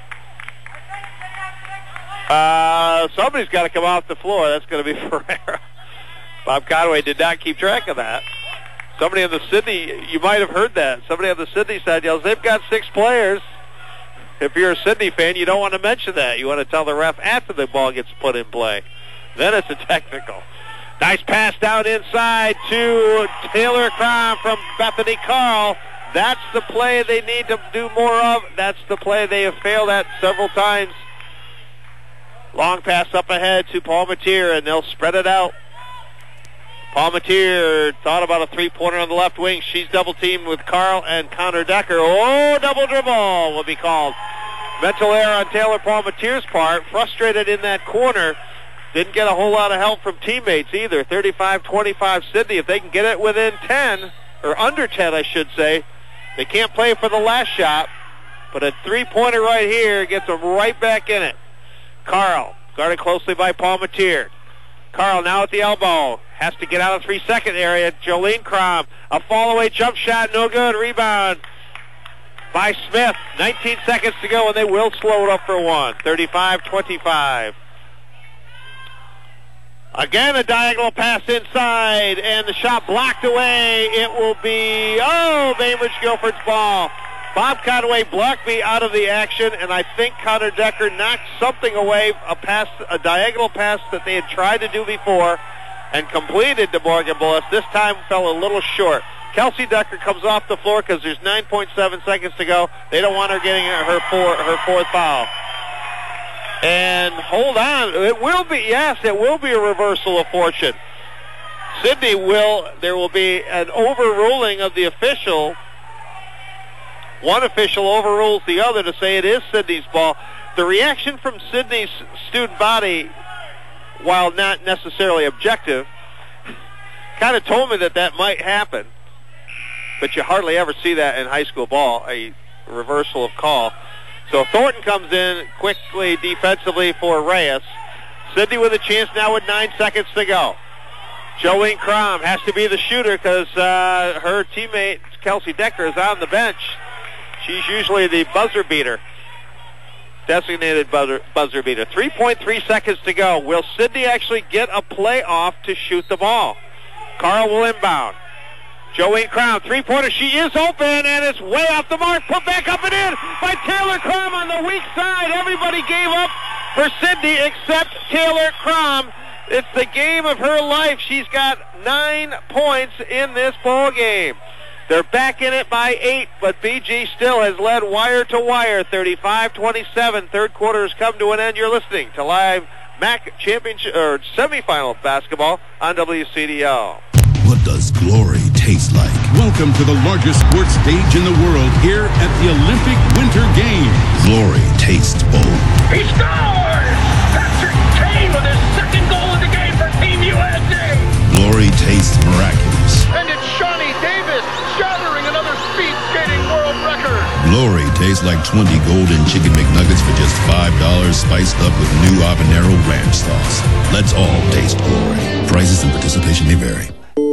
Somebody's got to come off the floor. That's going to be Ferreira. Bob Conway did not keep track of that. Somebody on the Sydney, you might have heard that. Somebody on the Sydney side yells, they've got 6 players. If you're a Sydney fan, you don't want to mention that. You want to tell the ref after the ball gets put in play. Then it's a technical. Nice pass down inside to Taylor Crom from Bethany Carl. That's the play they need to do more of. That's the play they have failed at several times. Long pass up ahead to Palmatier, and they'll spread it out. Palmetier thought about a three-pointer on the left wing. She's double-teamed with Carl and Connor Decker. Oh, double dribble will be called. Mental error on Taylor Palmetier's part. Frustrated in that corner. Didn't get a whole lot of help from teammates either. 35-25 Sidney. If they can get it within 10, or under 10, I should say, they can't play for the last shot. But a three-pointer right here gets them right back in it. Carl, guarded closely by Palmetier. Carl now at the elbow. Has to get out of the 3-second area. Jolene Crom. A fall-away jump shot. No good. Rebound by Smith. 19 seconds to go, and they will slow it up for one. 35-25. Again, a diagonal pass inside, and the shot blocked away. It will be, Bainbridge Guilford's ball. Bob Conway blocked me out of the action, and I think Connor Decker knocked something away, a diagonal pass that they had tried to do before and completed to Morgan Bullis. This time fell a little short. Kelsey Decker comes off the floor because there's 9.7 seconds to go. They don't want her getting her fourth foul. And hold on, it will be a reversal of fortune. There will be an overruling of the official. One official overrules the other to say it is Sidney's ball. The reaction from Sidney's student body, while not necessarily objective, kind of told me that might happen. But you hardly ever see that in high school ball, a reversal of call. So Thornton comes in quickly defensively for Reyes. Sidney with a chance now with 9 seconds to go. Jolene Crom has to be the shooter because her teammate Kelsey Decker is on the bench. She's usually the buzzer beater. Designated buzzer beater. 3.3 seconds to go. Will Sidney actually get a play off to shoot the ball? Carl will inbound. Jolene Crom, three-pointer. She is open, and it's way off the mark. Put back up and in by Taylor Crom on the weak side. Everybody gave up for Sidney except Taylor Crom. It's the game of her life. She's got 9 points in this ball game. They're back in it by 8, but BG still has led wire to wire, 35-27. Third quarter has come to an end. You're listening to live MAC championship or semifinal basketball on WCDO. What does glory taste like? Welcome to the largest sports stage in the world here at the Olympic Winter Games. Glory tastes bold. He scores! Patrick Kane with his second goal of the game for Team USA! Glory tastes miraculous. And it's Shawnee Davis shattering another speed skating world record. Glory tastes like 20 golden chicken McNuggets for just $5, spiced up with new habanero ranch sauce. Let's all taste glory. Prices and participation may vary.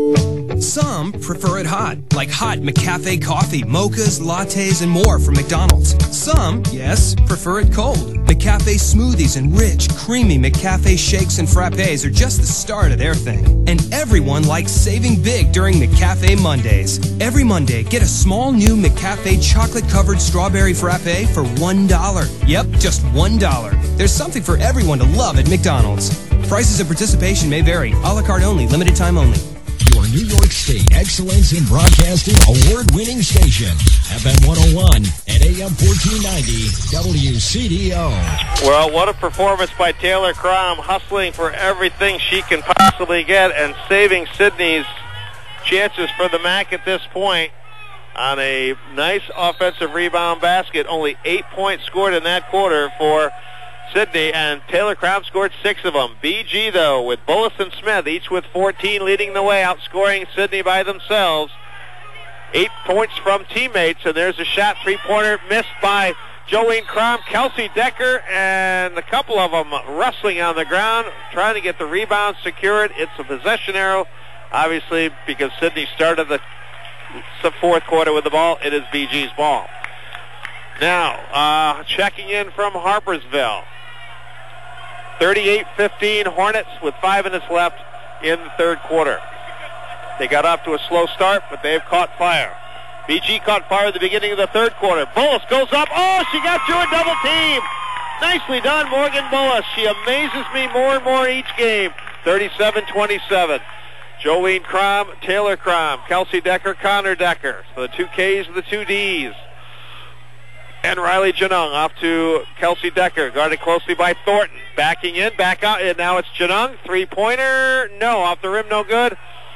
Some prefer it hot, like hot McCafe coffee, mochas, lattes, and more from McDonald's. Some, yes, prefer it cold. McCafe smoothies and rich, creamy McCafe shakes and frappes are just the start of their thing. And everyone likes saving big during McCafe Mondays. Every Monday, get a small new McCafe chocolate-covered strawberry frappe for $1. Yep, just $1. There's something for everyone to love at McDonald's. Prices and participation may vary. A la carte only. Limited time only. Your New York State Excellence in Broadcasting award-winning station, FM 101 and AM 1490 WCDO. Well, what a performance by Taylor Crom, hustling for everything she can possibly get and saving Sidney's chances for the MAC at this point on a nice offensive rebound basket. Only 8 points scored in that quarter for Sidney, and Taylor Crom scored 6 of them. BG, though, with Bullis and Smith, each with 14, leading the way, outscoring Sidney by themselves. 8 points from teammates, and there's a shot, three-pointer, missed by Jolene Crom, Kelsey Decker, and a couple of them wrestling on the ground, trying to get the rebound secured. It's a possession arrow, obviously, because Sidney started the fourth quarter with the ball. It is BG's ball. Now, checking in from Harpersville. 38-15 Hornets with 5 minutes left in the third quarter. They got off to a slow start, but they've caught fire. BG caught fire at the beginning of the third quarter. Bullis goes up. Oh, she got through a double team. Nicely done, Morgan Bullis. She amazes me more and more each game. 37-27. Jolene Crom, Taylor Crom, Kelsey Decker, Connor Decker. So the 2 Ks and the 2 Ds. And Riley Janung off to Kelsey Decker, guarded closely by Thornton. Backing in, back out, and now it's Janung. Three-pointer, no, off the rim, no good.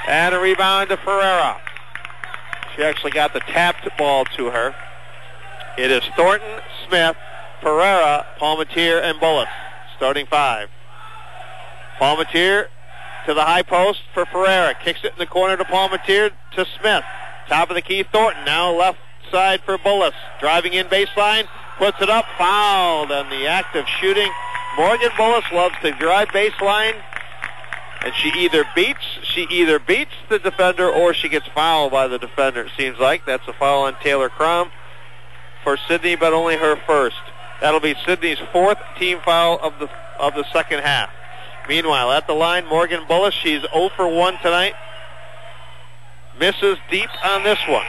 And a rebound to Ferreira. She actually got the tapped ball to her. It is Thornton, Smith, Ferreira, Palmatier, and Bullis. Starting 5. Palmatier to the high post for Ferreira. Kicks it in the corner to Palmatier to Smith. Top of the key, Thornton. Now left side for Bullis. Driving in baseline. Puts it up. Fouled on the act of shooting. Morgan Bullis loves to drive baseline. And she either beats the defender or she gets fouled by the defender, it seems like. That's a foul on Taylor Crum for Sidney, but only her first. That'll be Sidney's 4th team foul of the second half. Meanwhile, at the line, Morgan Bullis, she's 0 for 1 tonight. Misses deep on this one.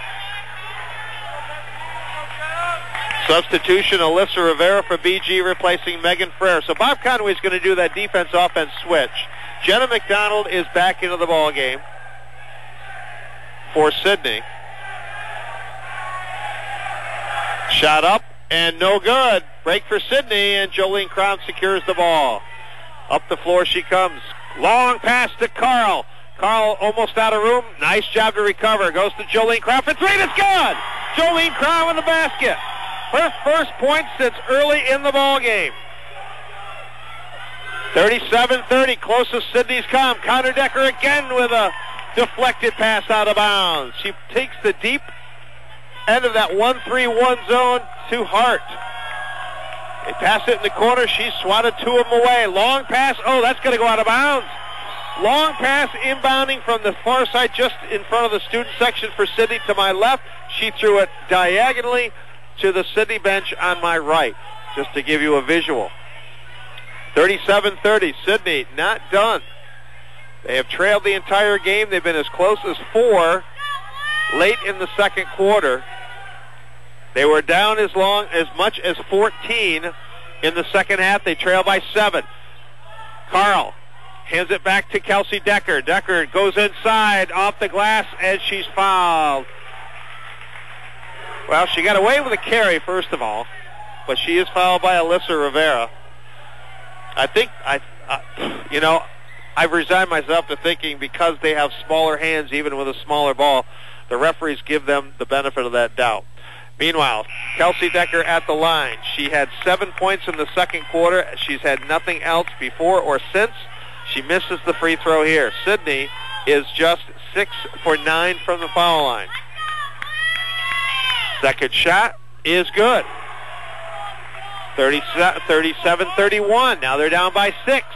Substitution, Alyssa Rivera for BG, replacing Megan Frere. So Bob Conway's going to do that defense-offense switch. Jenna McDonald is back into the ball game for Sidney. Shot up and no good. Break for Sidney, and Jolene Crum secures the ball. Up the floor she comes. Long pass to Carl. Carl almost out of room. Nice job to recover. Goes to Jolene Crum for 3. It's good. Jolene Crum in the basket. Her first point since early in the ball game. 37-30, closest Sidney's come. Connor Decker again with a deflected pass out of bounds. She takes the deep end of that 1-3-1 zone to Hart. They pass it in the corner. She swatted 2 of them away. Long pass. Oh, that's going to go out of bounds. Long pass inbounding from the far side just in front of the student section for Sidney to my left. She threw it diagonally to the Sidney bench on my right, just to give you a visual. 37-30, Sidney not done. They have trailed the entire game. They've been as close as 4 late in the second quarter. They were down as much as 14 in the second half. They trail by 7. Carl hands it back to Kelsey Decker. Decker goes inside, off the glass, and she's fouled. Well, she got away with a carry, first of all, but she is fouled by Alyssa Rivera. I think, I've resigned myself to thinking because they have smaller hands, even with a smaller ball, the referees give them the benefit of that doubt. Meanwhile, Kelsey Decker at the line. She had 7 points in the second quarter. She's had nothing else before or since. She misses the free throw here. Sidney is just 6 for 9 from the foul line. Second shot is good. 37-31. Now they're down by 6.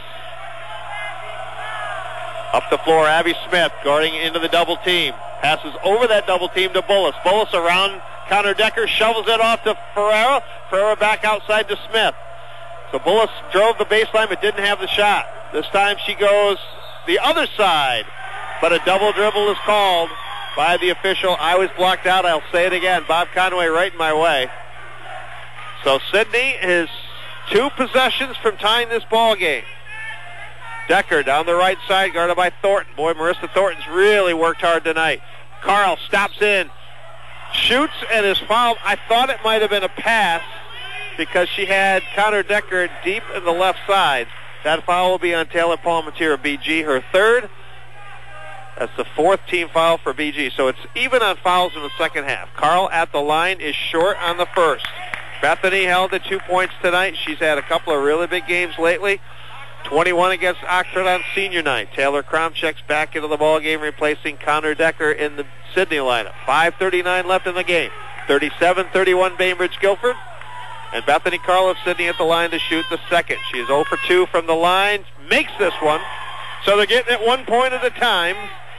Up the floor, Abby Smith guarding into the double team. Passes over that double team to Bullis. Bullis around Connor Decker, shovels it off to Ferreira. Ferreira back outside to Smith. So Bullis drove the baseline but didn't have the shot. This time she goes the other side. But a double dribble is called by the official. I was blocked out. I'll say it again. Bob Conway right in my way. So Sidney is 2 possessions from tying this ball game. Decker down the right side, guarded by Thornton. Boy, Marissa Thornton's really worked hard tonight. Carl stops in, shoots, and is fouled. I thought it might have been a pass because she had Connor Decker deep in the left side. That foul will be on Taylor Palmatier of BG, her 3rd. That's the 4th team foul for BG. So it's even on fouls in the second half. Carl at the line is short on the first. Bethany held at 2 points tonight. She's had a couple of really big games lately. 21 against Oxford on senior night. Taylor Crum checks back into the ball game, replacing Connor Decker in the Sidney lineup. 5:39 left in the game. 37-31 Bainbridge Guilford. And Bethany Carl of Sidney at the line to shoot the second. She is 0 for 2 from the line. Makes this one. So they're getting it 1 point at a time.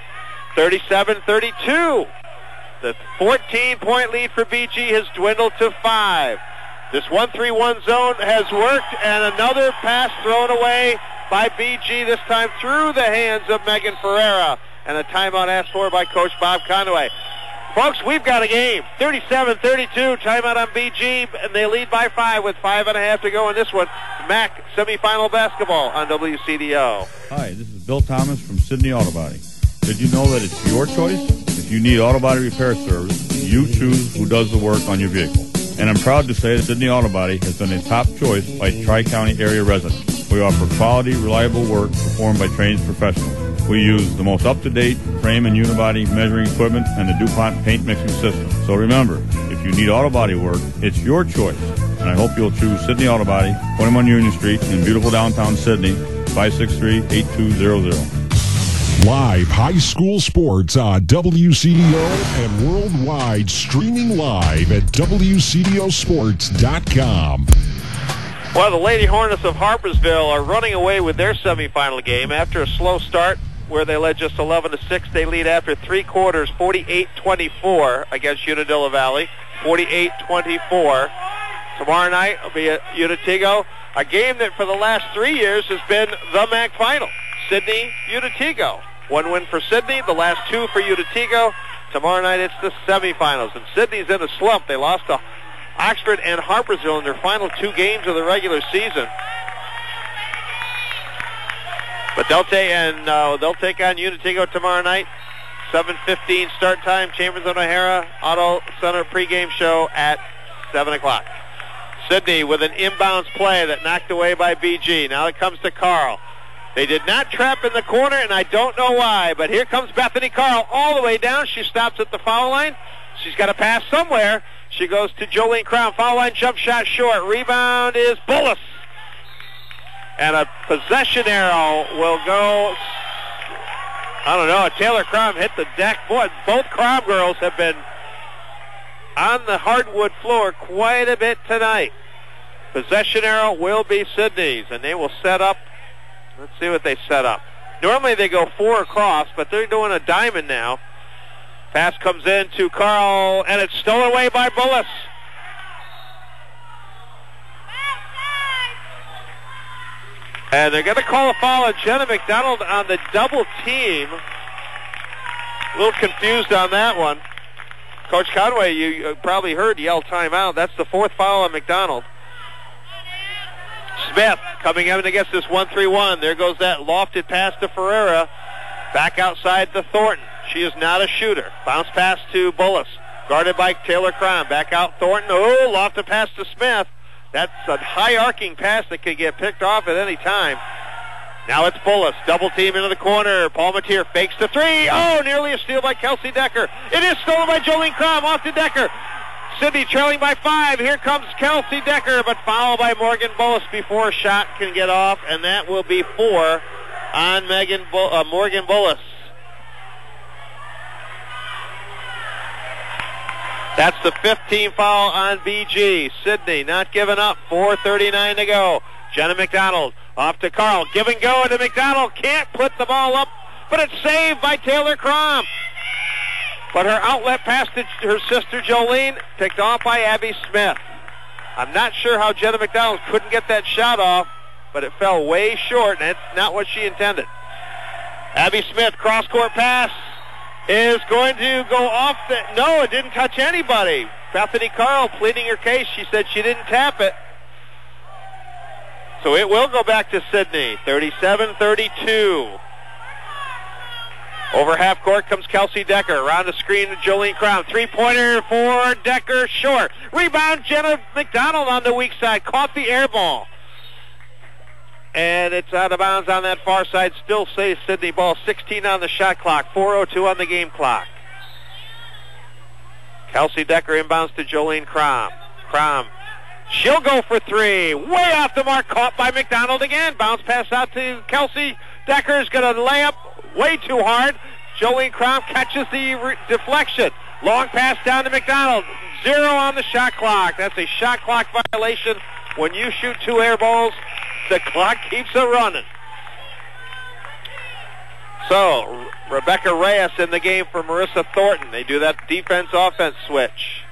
37-32. The 14-point lead for BG has dwindled to 5. This 1-3-1 zone has worked, and another pass thrown away by BG, this time through the hands of Megan Ferreira. And a timeout asked for by Coach Bob Conway. Folks, we've got a game. 37-32, timeout on BG, and they lead by 5 with 5.5 to go in this one. MAC semifinal basketball on WCDO. Hi, this is Bill Thomas from Sidney Auto Body. Did you know that it's your choice? If you need auto body repair service, you choose who does the work on your vehicle. And I'm proud to say that Sidney Auto Body has been a top choice by Tri-County area residents. We offer quality, reliable work performed by trained professionals. We use the most up-to-date frame and unibody measuring equipment and the DuPont paint mixing system. So remember, if you need auto body work, it's your choice. And I hope you'll choose Sydney Auto Body, 21 Union Street in beautiful downtown Sydney, 563-8200. Live high school sports on WCDO and worldwide, streaming live at WCDOsports.com. Well, the Lady Hornets of Harpersville are running away with their semifinal game after a slow start where they led just 11-6. They lead after 3 quarters, 48-24 against Unadilla Valley, 48-24. Tomorrow night will be at Unatigo, a game that for the last 3 years has been the MAC final. Sydney-Unatigo. 1 win for Sydney, the last 2 for Unatigo. Tomorrow night it's the semifinals, and Sydney's in a slump. They lost to Oxford and Harpersville in their final 2 games of the regular season. But they'll take on Unatigo tomorrow night. 7:15 start time. Chambers and O'Hara Auto Center pregame show at 7 o'clock. Sydney with an inbounds play that knocked away by BG. Now it comes to Carl. They did not trap in the corner, and I don't know why, but here comes Bethany Carl all the way down. She stops at the foul line. She's got to pass somewhere. She goes to Jolene Crown. Foul line jump shot short. Rebound is Bullis. And a possession arrow will go, I don't know, Taylor Crom hit the deck. Boy, both Crom girls have been on the hardwood floor quite a bit tonight. Possession arrow will be Sydney's, and they will set up. Let's see what they set up. Normally they go 4 across, but they're doing a diamond now. Pass comes in to Carl, and it's stolen away by Bullis. And they're going to call a foul on Jenna McDonald on the double team. A little confused on that one. Coach Conway, you probably heard yell timeout. That's the 4th foul on McDonald. Smith coming in against this 1-3-1. There goes that lofted pass to Ferreira. Back outside to Thornton. She is not a shooter. Bounce pass to Bullis. Guarded by Taylor Cron. Back out Thornton. Oh, lofted pass to Smith. That's a high arcing pass that could get picked off at any time. Now it's Bullis. Double team into the corner. Palmatier fakes the 3. Oh, nearly a steal by Kelsey Decker. It is stolen by Jolene Crom. Off to Decker. Sydney trailing by 5. Here comes Kelsey Decker, but fouled by Morgan Bullis before a shot can get off, and that will be 4 on Morgan Bullis. That's the 15th foul on BG. Sydney not giving up. 4:39 to go. Jenna McDonald off to Carl. Give and go to McDonald. Can't put the ball up, but it's saved by Taylor Crom. But her outlet pass to her sister Jolene, picked off by Abby Smith. I'm not sure how Jenna McDonald couldn't get that shot off, but it fell way short, and it's not what she intended. Abby Smith, cross-court pass, is going to go off the... No, it didn't touch anybody. Bethany Carl pleading her case. She said she didn't tap it. So it will go back to Sydney, 37-32. Over half court comes Kelsey Decker. Around the screen to Jolene Crown. 3-pointer for Decker, short. Rebound, Jenna McDonald on the weak side. Caught the air ball. And it's out of bounds on that far side. Still saves Sydney ball. 16 on the shot clock. 4:02 on the game clock. Kelsey Decker inbounds to Jolene Crom. Crom. She'll go for 3. Way off the mark. Caught by McDonald again. Bounce pass out to Kelsey. Decker's going to lay up way too hard. Jolene Crom catches the deflection. Long pass down to McDonald. 0 on the shot clock. That's a shot clock violation. When you shoot 2 air balls, the clock keeps it running. So, Rebecca Reyes in the game for Marissa Thornton. They do that defense-offense switch.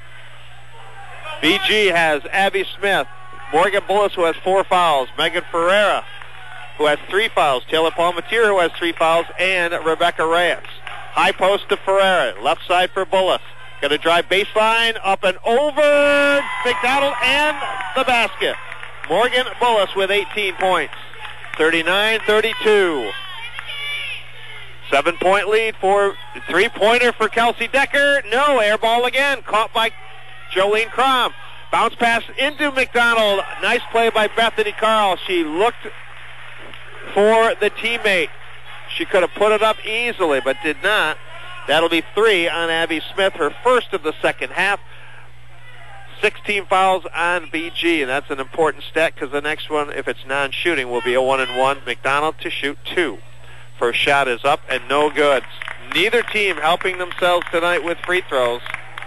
BG has Abby Smith, Morgan Bullis, who has 4 fouls, Megan Ferreira, who has 3 fouls, Taylor Palmatier, who has 3 fouls, and Rebecca Reyes. High post to Ferreira, left side for Bullis. Going to drive baseline, up and over McDonald and the basket. Morgan Bullis with 18 points, 39-32. 7-point lead for 3-pointer for Kelsey Decker. No, air ball again, caught by Jolene Crom. Bounce pass into McDonald. Nice play by Bethany Carl. She looked for the teammate. She could have put it up easily, but did not. That'll be 3 on Abby Smith, her first of the second half. 16 fouls on BG, and that's an important stat because the next one, if it's non-shooting, will be a 1-and-1. McDonald to shoot 2. First shot is up and no good. Neither team helping themselves tonight with free throws.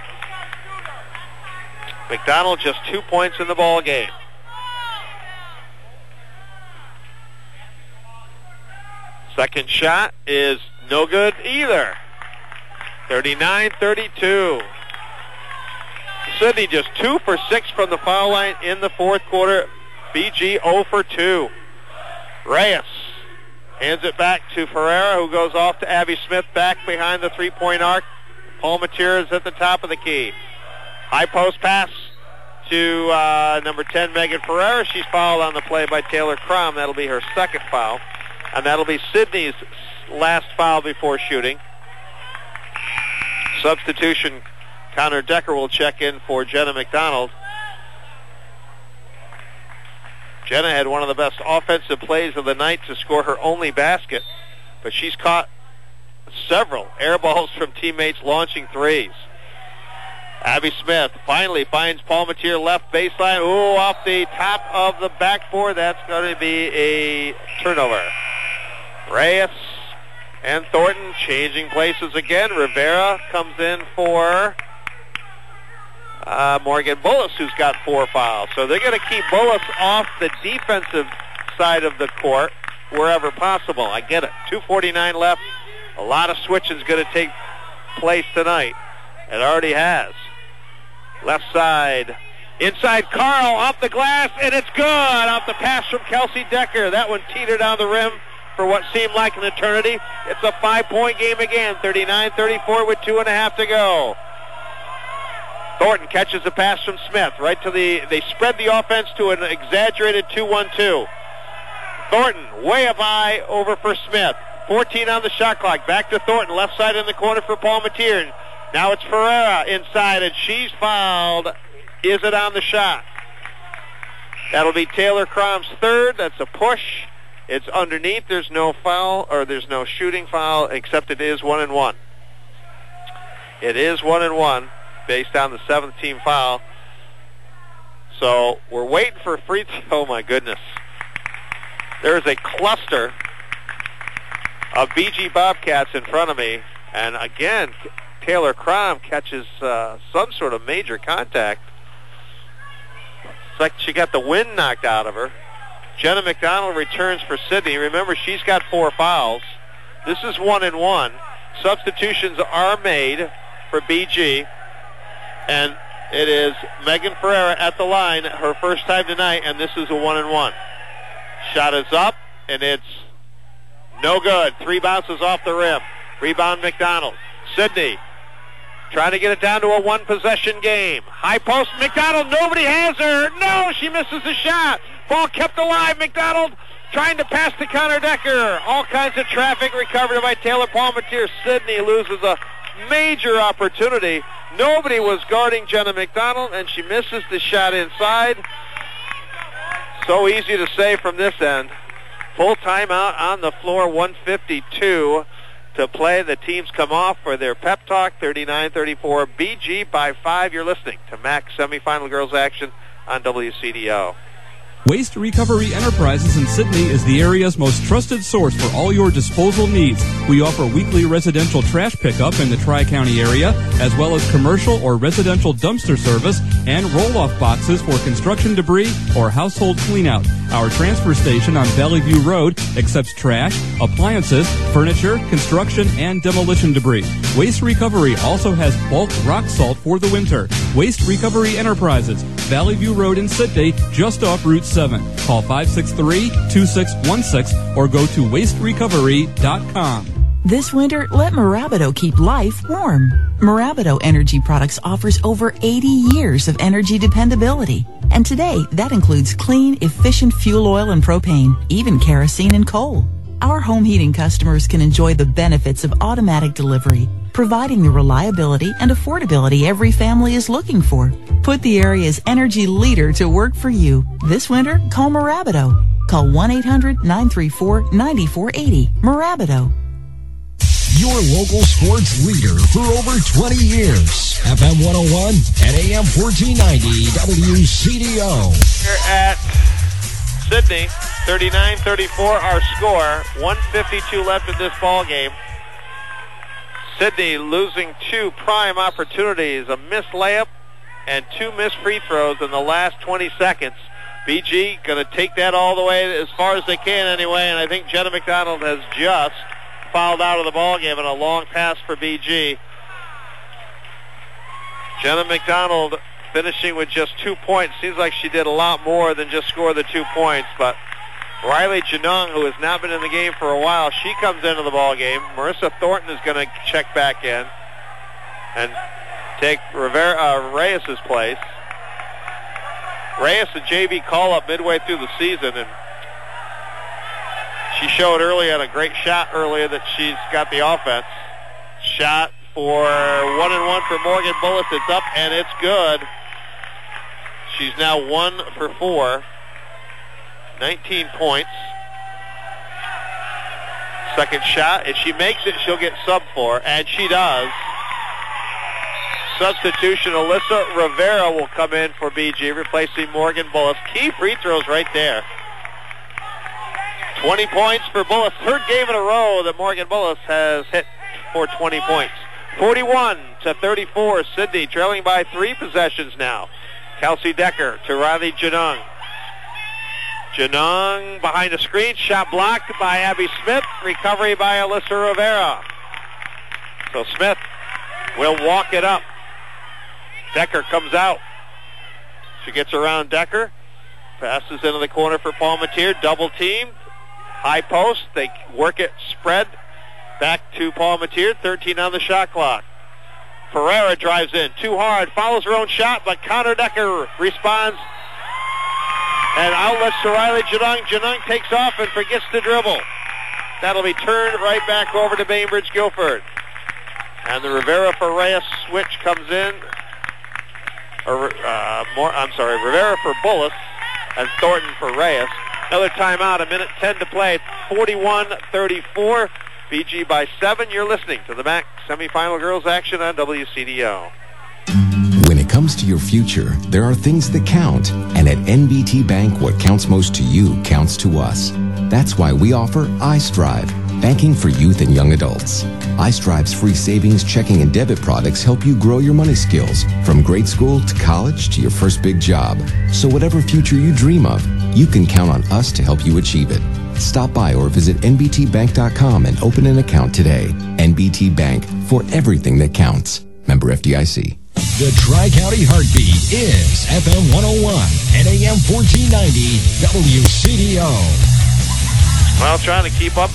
McDonald just 2 points in the ball game. Second shot is no good either. 39-32. Sidney just 2 for 6 from the foul line in the fourth quarter. BG 0 for 2. Reyes hands it back to Ferreira, who goes off to Abby Smith back behind the three-point arc. Paul Mateer is at the top of the key. High post pass to number 10, Megan Ferreira. She's fouled on the play by Taylor Crom. That'll be her second foul. And that'll be Sidney's last foul before shooting. Substitution, Connor Decker will check in for Jenna McDonald. Jenna had one of the best offensive plays of the night to score her only basket, but she's caught several air balls from teammates launching threes. Abby Smith finally finds Paul Mateer left baseline. Ooh, off the top of the backboard. That's going to be a turnover. Reyes and Thornton changing places again. Rivera comes in for Morgan Bullis, who's got 4 fouls. So they're going to keep Bullis off the defensive side of the court wherever possible. I get it. 2:49 left. A lot of switching is going to take place tonight. It already has. Left side. Inside Carl off the glass, and it's good. Off the pass from Kelsey Decker. That one teetered on the rim for what seemed like an eternity. It's a 5-point game again. 39-34 with 2.5 to go. Thornton catches a pass from Smith. They spread the offense to an exaggerated 2-1-2. Thornton way up high over for Smith. 14 on the shot clock. Back to Thornton. Left side in the corner for Paul Mateer. Now it's Ferreira inside, and she's fouled. Is it on the shot? That'll be Taylor Crom's third. That's a push. It's underneath. There's no foul, or there's no shooting foul, except it is 1-and-1. It is 1-and-1 based on the 7th team foul. So we're waiting for free throw. Oh, my goodness. There's a cluster of BG Bobcats in front of me. And again, Taylor Crom catches some sort of major contact. It's like she got the wind knocked out of her. Jenna McDonald returns for Sidney. Remember, she's got 4 fouls. This is 1-and-1. Substitutions are made for BG. And it is Megan Ferreira at the line, her first time tonight, and this is a 1-and-1. Shot is up, and it's no good. 3 bounces off the rim. Rebound McDonald. Sidney trying to get it down to a 1-possession game. High post, McDonald, nobody has her. No, she misses the shot. Ball kept alive. McDonald trying to pass to Connor Decker. All kinds of traffic recovered by Taylor Palmatier. Sidney loses a major opportunity. Nobody was guarding Jenna McDonald, and she misses the shot inside. So easy to say from this end. Full timeout on the floor, 1:52 to play. The teams come off for their pep talk, 39-34. BG by 5. You're listening to MAC semifinal girls action on WCDO. Waste Recovery Enterprises in Sidney is the area's most trusted source for all your disposal needs. We offer weekly residential trash pickup in the Tri-County area, as well as commercial or residential dumpster service and roll-off boxes for construction debris or household cleanout. Our transfer station on Valley View Road accepts trash, appliances, furniture, construction, and demolition debris. Waste Recovery also has bulk rock salt for the winter. Waste Recovery Enterprises, Valley View Road in Sidney, just off Route 7. Call 563-2616 or go to wasterecovery.com. This winter, let Marabido keep life warm. Marabido Energy Products offers over 80 years of energy dependability. And today, that includes clean, efficient fuel oil and propane, even kerosene and coal. Our home heating customers can enjoy the benefits of automatic delivery, providing the reliability and affordability every family is looking for. Put the area's energy leader to work for you. This winter, call Marabido. Call 1-800-934-9480. Marabato. Your local sports leader for over 20 years. FM 101 and AM 1490 WCDO. Here at Sydney, 39-34 our score. 1:52 left in this ball game. Sydney losing 2 prime opportunities, a missed layup and 2 missed free throws in the last 20 seconds. BG going to take that all the way as far as they can anyway, and I think Jenna McDonald has just fouled out of the ball game and a long pass for BG. Jenna McDonald finishing with just 2 points. Seems like she did a lot more than just score the 2 points, but Riley Janung, who has not been in the game for a while, she comes into the ball game. Marissa Thornton is going to check back in and take Reyes' place. Reyes, a JV call-up midway through the season, and she showed earlier on a great shot earlier that she's got the offense. Shot for 1-and-1 for Morgan Bullis. It's up and it's good. She's now 1 for 4. 19 points. Second shot. If she makes it, she'll get sub for, and she does. Substitution, Alyssa Rivera will come in for BG, replacing Morgan Bullis. Key free throws right there. 20 points for Bullis. Third game in a row that Morgan Bullis has hit for 20 points. 41-34, Sydney trailing by 3 possessions now. Kelsey Decker to Riley Janung. Janung behind the screen, shot blocked by Abby Smith, recovery by Alyssa Rivera. So Smith will walk it up. Decker comes out. She gets around Decker, passes into the corner for Paul Mateer, double team, high post, they work it spread, back to Paul Mateer, 13 on the shot clock. Ferreira drives in, too hard, follows her own shot, but Connor Decker responds, and outlets to Riley Janung. Janung takes off and forgets to dribble. That'll be turned right back over to Bainbridge Guilford. And the Rivera for Reyes switch comes in. Rivera for Bullis and Thornton for Reyes. Another timeout, 1:10 to play. 41-34, BG by 7. You're listening to the MAC semifinal girls action on WCDO. When it comes to your future, there are things that count. And at NBT Bank, what counts most to you counts to us. That's why we offer iStrive, banking for youth and young adults. iStrive's free savings, checking, and debit products help you grow your money skills from grade school to college to your first big job. So whatever future you dream of, you can count on us to help you achieve it. Stop by or visit nbtbank.com and open an account today. NBT Bank, for everything that counts. Member FDIC. The Tri-County Heartbeat is FM 101 and AM 1490 WCDO. Well, trying to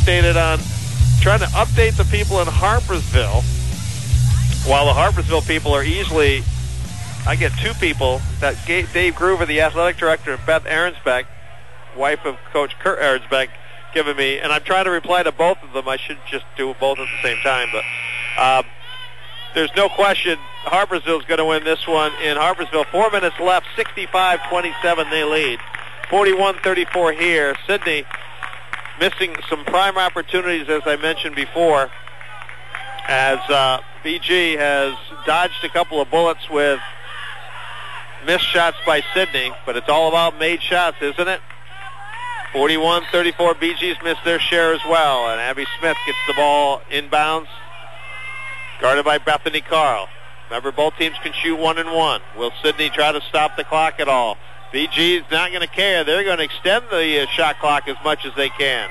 update the people in Harpersville. While the Harpersville people are easily, I get 2 people, that Dave Groover, the athletic director, and Beth Ahrensbeck, wife of Coach Kurt Ahrensbeck, giving me, and I'm trying to reply to both of them. I should just do both at the same time, but there's no question Harpersville's going to win this one in Harpersville. 4 minutes left, 65-27 they lead. 41-34 here. Sydney missing some prime opportunities, as I mentioned before, as BG has dodged a couple of bullets with missed shots by Sydney, but it's all about made shots, isn't it? 41-34, BG's missed their share as well, and Abby Smith gets the ball inbounds, guarded by Bethany Carl. Remember, both teams can shoot 1-and-1. Will Sydney try to stop the clock at all? BG's not going to care. They're going to extend the shot clock as much as they can.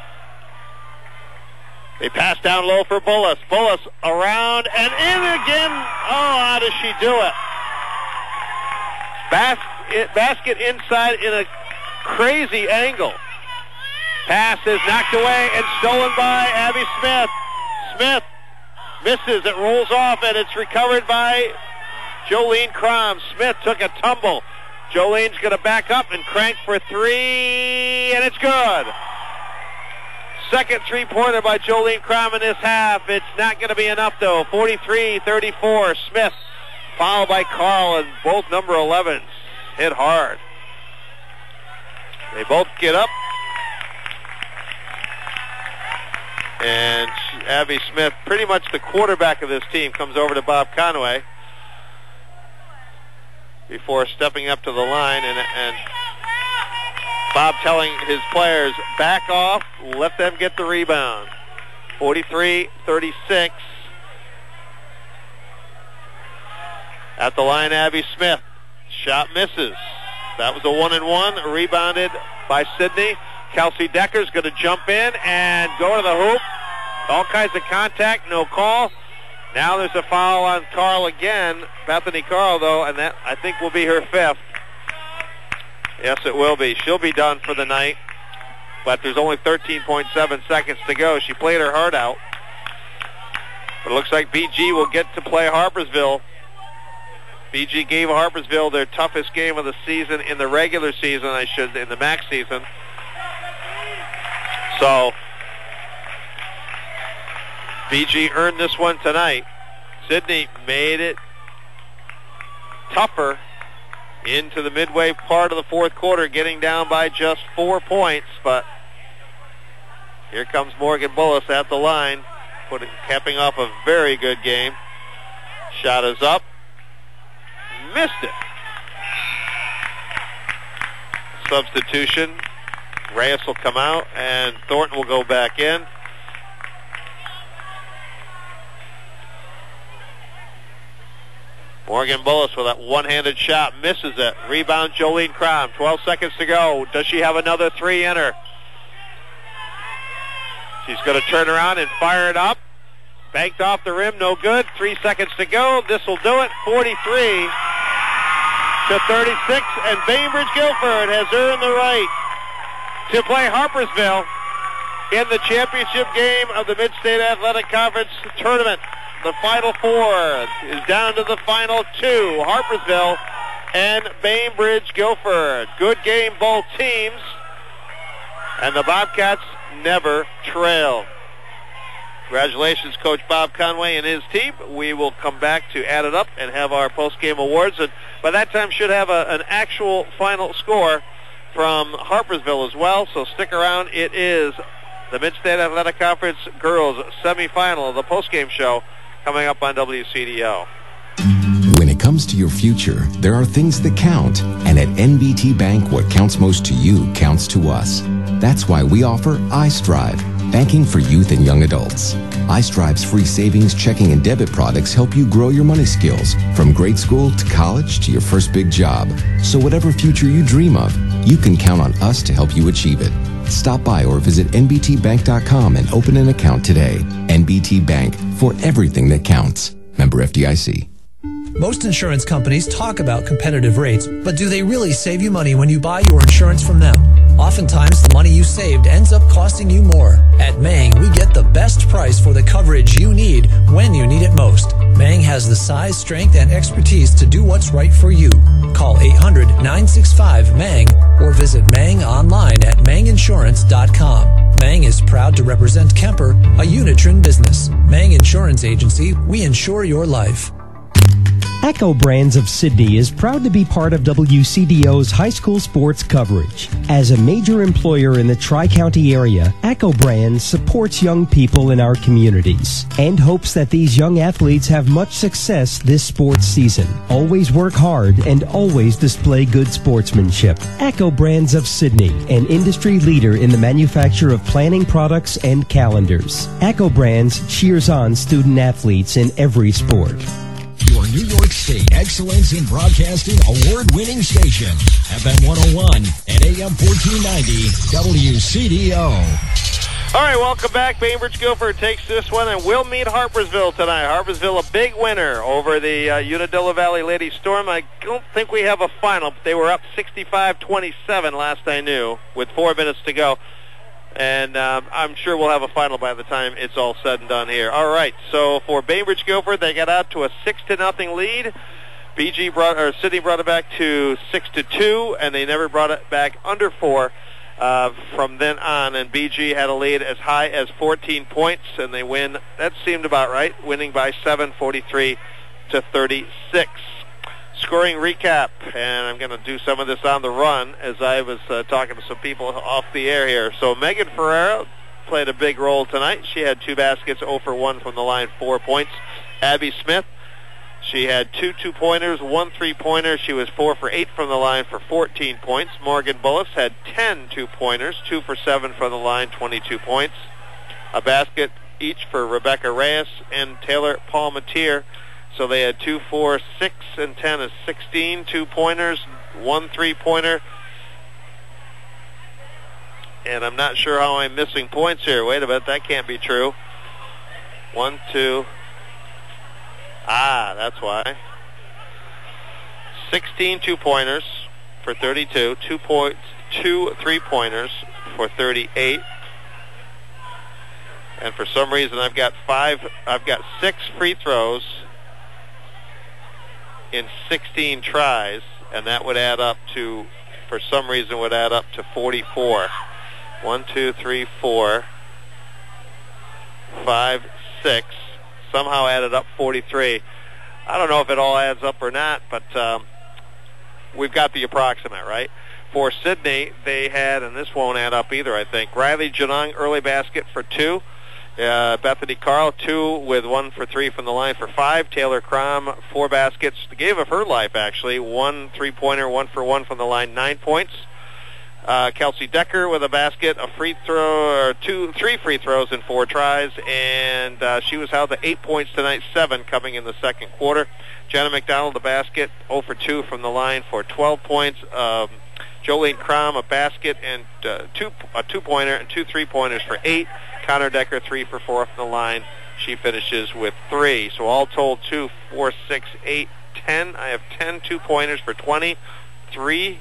They pass down low for Bullis. Bullis around and in again. Oh, how does she do it? Basket inside in a crazy angle. Pass is knocked away and stolen by Abby Smith. Smith misses. It rolls off and it's recovered by Jolene Crom. Smith took a tumble. Jolene's going to back up and crank for 3, and it's good. Second three-pointer by Jolene Crom in this half. It's not going to be enough, though. 43-34. Smith fouled by Carl, and both number 11s hit hard. They both get up And Abby Smith, pretty much the quarterback of this team, comes over to Bob Conway before stepping up to the line, and Bob telling his players, back off, let them get the rebound. 43-36. At the line, Abby Smith. Shot misses. That was a 1-and-1, rebounded by Sidney. Kelsey Decker's going to jump in and go to the hoop. All kinds of contact, no call. Now there's a foul on Carl again, Bethany Carl, though, and that, I think, will be her 5th. Yes, it will be. She'll be done for the night, but there's only 13.7 seconds to go. She played her heart out. But it looks like BG will get to play Harpersville. BG gave Harpersville their toughest game of the season in the regular season, in the MAC season. So BG earned this one tonight. Sidney made it tougher into the midway part of the fourth quarter, getting down by just 4 points. But here comes Morgan Bullis at the line, capping off a very good game. Shot is up. Missed it. Substitution. Reyes will come out, and Thornton will go back in. Morgan Bullis with that one-handed shot, misses it. Rebound, Jolene Crom. 12 seconds to go. Does she have another three in her? She's going to turn around and fire it up. Banked off the rim, no good. 3 seconds to go. This will do it. 43-36, and Bainbridge Guilford has earned the right to play Harpersville in the championship game of the Mid-State Athletic Conference tournament. The Final Four is down to the final two, Harpersville and Bainbridge Guilford. Good game, both teams, and the Bobcats never trail. Congratulations, Coach Bob Conway and his team. We will come back to add it up and have our post-game awards, and by that time should have an actual final score from Harpersville as well, so stick around. It is the Mid-State Athletic Conference girls semifinal, the post-game show, coming up on WCDO. When it comes to your future, there are things that count. And at NBT Bank, what counts most to you counts to us. That's why we offer iStrive, banking for youth and young adults. iStrive's free savings, checking, and debit products help you grow your money skills from grade school to college to your first big job. So whatever future you dream of, you can count on us to help you achieve it. Stop by or visit nbtbank.com and open an account today. NBT Bank, for everything that counts. Member FDIC. Most insurance companies talk about competitive rates, but do they really save you money when you buy your insurance from them? Oftentimes, the money you saved ends up costing you more. At Mang, we get the best price for the coverage you need when you need it most. Mang has the size, strength, and expertise to do what's right for you. Call 800-965-MANG or visit Mang online at manginsurance.com. Mang is proud to represent Kemper, a Unitron business. Mang Insurance Agency, we insure your life. Echo Brands of Sydney is proud to be part of WCDO's high school sports coverage. As a major employer in the Tri-County area, Echo Brands supports young people in our communities and hopes that these young athletes have much success this sports season. Always work hard and always display good sportsmanship. Echo Brands of Sydney, an industry leader in the manufacture of planning products and calendars. Echo Brands cheers on student athletes in every sport. Your New York State Excellence in Broadcasting award-winning station, FM 101 and AM 1490 WCDO. All right, welcome back. Bainbridge Guilford takes this one, and we'll meet Harpersville tonight. Harpersville, a big winner over the Unadilla Valley Lady Storm. I don't think we have a final, but they were up 65-27 last I knew with 4 minutes to go. And I'm sure we'll have a final by the time it's all said and done here. All right, so for Bainbridge Guilford, they got out to a 6-0 lead. Sydney brought it back to 6-2, and they never brought it back under 4 from then on. And BG had a lead as high as 14 points, and they win. That seemed about right, winning by 7, 43-36. Scoring recap, and I'm going to do some of this on the run as I was talking to some people off the air here. So Megan Ferreira, played a big role tonight. She had 2 baskets, 0 for 1 from the line, 4 points. Abby Smith, she had 2 2-pointers, 1 3-pointer. She was 4 for 8 from the line for 14 points. Morgan Bullis had 10 2-pointers, 2 for 7 from the line, 22 points. A basket each for Rebecca Reyes and Taylor Palmatier. So they had 2, 4, 6, and 10 is 16 2-pointers, 1 3-pointer. And I'm not sure how I'm missing points here. Wait a minute, that can't be true. 1, 2. That's why. 16 2-pointers for 32, 2 3-pointers for 38. And for some reason I've got 6 free throws in 16 tries, and that would add up to, for some reason, would add up to 44. 1, 2, 3, 4, 5, 6. Somehow added up 43. I don't know if it all adds up or not, but we've got the approximate, right? For Sydney, they had, and this won't add up either, I think, Riley Janung, early basket for 2. Bethany Carl, 2 with 1 for 3 from the line for 5. Taylor Crom, 4 baskets, the game of her life, actually. 1 3-pointer, 1 for 1 from the line, 9 points. Kelsey Decker with a basket, a free throw, or 3 free throws in 4 tries, and she was held to 8 points tonight, 7 coming in the second quarter. Jenna McDonald, a basket, 0 for 2 from the line for 12 points. Jolene Crom, a basket, and a 2-pointer and 2 3-pointers for 8. Connor Decker, 3 for 4 from the line. She finishes with 3. So all told, 2, 4, 6, 8, 10. I have 10 2-pointers for 20. 3.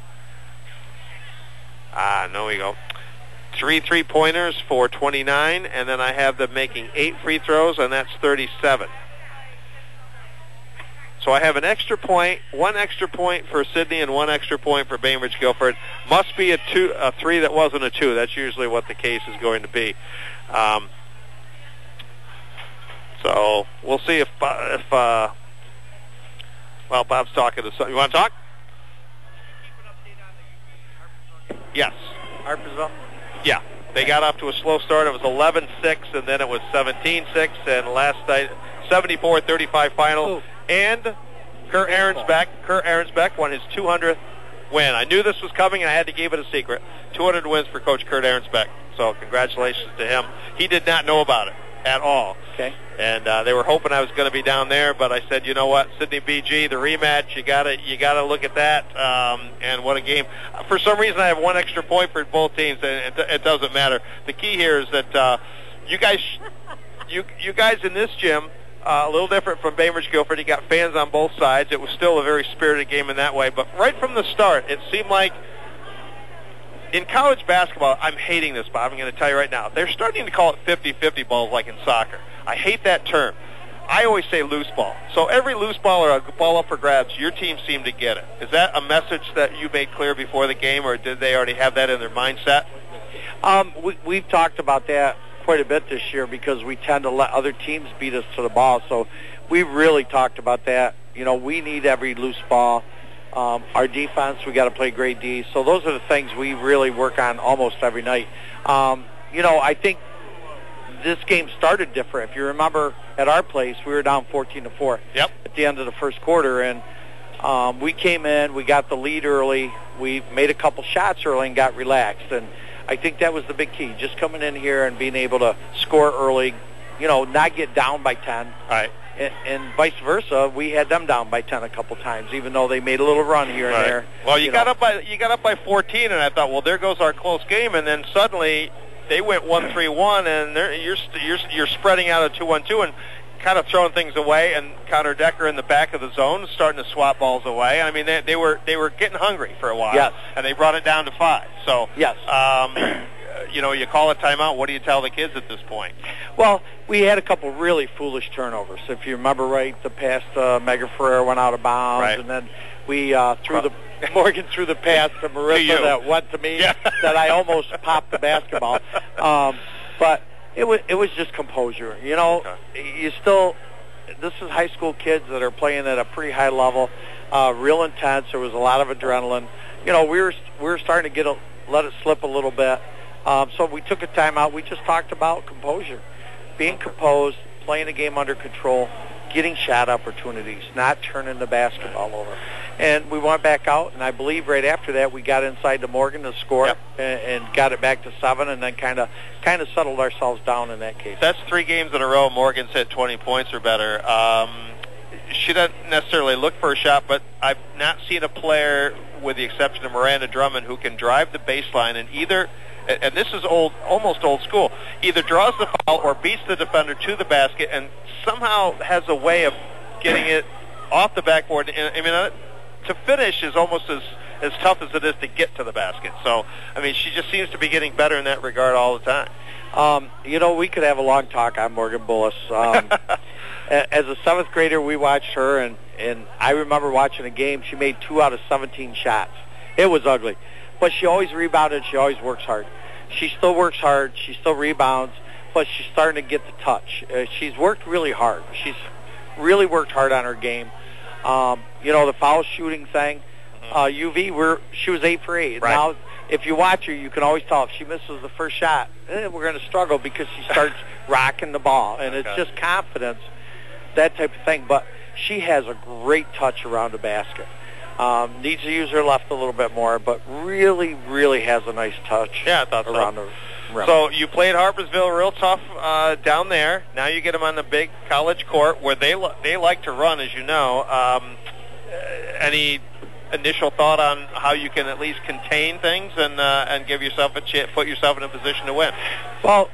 No, we go. 3 3-pointers for 29, and then I have them making 8 free throws, and that's 37. So I have an extra point, 1 extra point for Sydney, and 1 extra point for Bainbridge Guilford. Must be a 3 that wasn't a 2. That's usually what the case is going to be. So we'll see if Bob's talking to some. You want to talk? Yes. Harpersville? Yeah. They got off to a slow start. It was 11-6, and then it was 17-6, and last night, 74-35 final. Ooh. And Kurt Ahrensbeck won his 200th win. I knew this was coming, and I had to keep it a secret. 200 wins for Coach Kurt Ahrensbeck. So congratulations to him. He did not know about it at all. Okay. And they were hoping I was going to be down there, but I said, you know what, Sydney BG, the rematch, you gotta look at that. And what a game! For some reason, I have 1 extra point for both teams, and it doesn't matter. The key here is that you guys in this gym, a little different from Bainbridge Guilford. You got fans on both sides. It was still a very spirited game in that way. But right from the start, it seemed like in college basketball, I'm hating this, Bob. I'm going to tell you right now. They're starting to call it 50-50 balls like in soccer. I hate that term. I always say loose ball. So every loose ball or a ball up for grabs, your team seemed to get it. Is that a message that you made clear before the game, or did they already have that in their mindset? We've talked about that quite a bit this year because we tend to let other teams beat us to the ball. So we've really talked about that. You know, we need every loose ball. Our defense, we got to play great D. So those are the things we really work on almost every night. I think this game started different. If you remember, at our place, we were down 14-4 at the end of the first quarter, and we came in, we got the lead early, we made a couple shots early and got relaxed, and I think that was the big key, just coming in here and being able to score early, not get down by 10. Right. And vice versa, we had them down by 10 a couple times, even though they made a little run here and there. Well, you got up by 14, and I thought, well, there goes our close game, and then suddenly they went 1-3-1, and you're spreading out a 2-1-2 and kind of throwing things away. And Connor Decker in the back of the zone starting to swat balls away. I mean, they were getting hungry for a while, yes, and they brought it down to 5. So yes. You call a timeout. What do you tell the kids at this point? Well, we had a couple really foolish turnovers. If you remember right, the pass to Megan Ferrer went out of bounds, right, and then we Morgan threw the pass to Marissa that went to me, that I almost popped the basketball. But it was just composure. You still, this is high school kids that are playing at a pretty high level, real intense. There was a lot of adrenaline. We were starting to let it slip a little bit. So we took a timeout. We just talked about composure, being composed, playing the game under control, getting shot opportunities, not turning the basketball over. And we went back out, and I believe right after that we got inside to Morgan to score and got it back to 7, and then kind of settled ourselves down in that case. That's 3 games in a row Morgan's hit 20 points or better. She doesn't necessarily look for a shot, but I've not seen a player, with the exception of Miranda Drummond, who can drive the baseline and either, and this is almost old school, either draws the foul or beats the defender to the basket and somehow has a way of getting it off the backboard. I mean, to finish is almost as tough as it is to get to the basket. So, I mean, she just seems to be getting better in that regard all the time. We could have a long talk on Morgan Bullis. As a 7th grader, we watched her, and I remember watching a game. She made 2 out of 17 shots. It was ugly. But she always rebounded. She always works hard. She still works hard. She still rebounds, but she's starting to get the touch. She's worked really hard. She's really worked hard on her game. The foul shooting thing, UV, she was 8 for 8. Right. Now, if you watch her, you can always tell if she misses the first shot, we're going to struggle because she starts rocking the ball, and it's just confidence, that type of thing. But she has a great touch around the basket. Needs to use her left a little bit more, but really, really has a nice touch. Yeah, I thought around so. The rim. So you played Harpersville real tough down there. Now you get them on the big college court where they like to run, as you know. Any initial thought on how you can at least contain things and give yourself a chance, put yourself in a position to win? Well,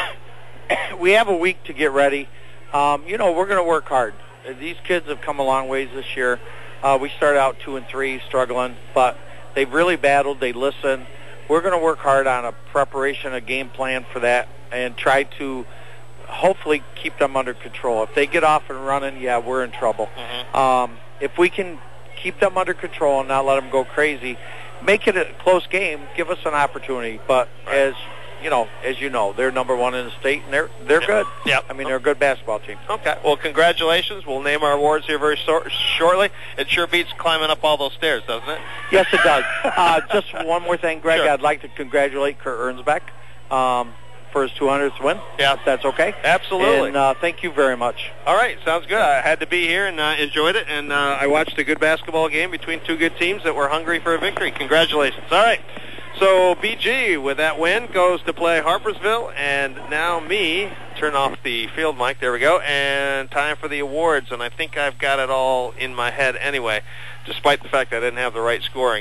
we have a week to get ready. We're going to work hard. These kids have come a long ways this year. We started out 2 and 3 struggling, but they've really battled. They listen. We're going to work hard on a preparation, a game plan for that, and try to hopefully keep them under control. If they get off and running, we're in trouble. Mm-hmm. If we can keep them under control and not let them go crazy, make it a close game, give us an opportunity. But as you know, they're number 1 in the state, and they're good. Yep. I mean, they're a good basketball team. Okay. Well, congratulations. We'll name our awards here very shortly. It sure beats climbing up all those stairs, doesn't it? Yes, it does. Just one more thing, Greg. Sure. I'd like to congratulate Kurt Ernsbeck for his 200th win. Yeah. If that's okay. Absolutely. And thank you very much. All right. Sounds good. I had to be here and enjoyed it, and I watched a good basketball game between 2 good teams that were hungry for a victory. Congratulations. All right. So BG, with that win, goes to play Harpersville, and now me, turn off the field mic, there we go, and time for the awards, and I think I've got it all in my head anyway, despite the fact I didn't have the right scoring.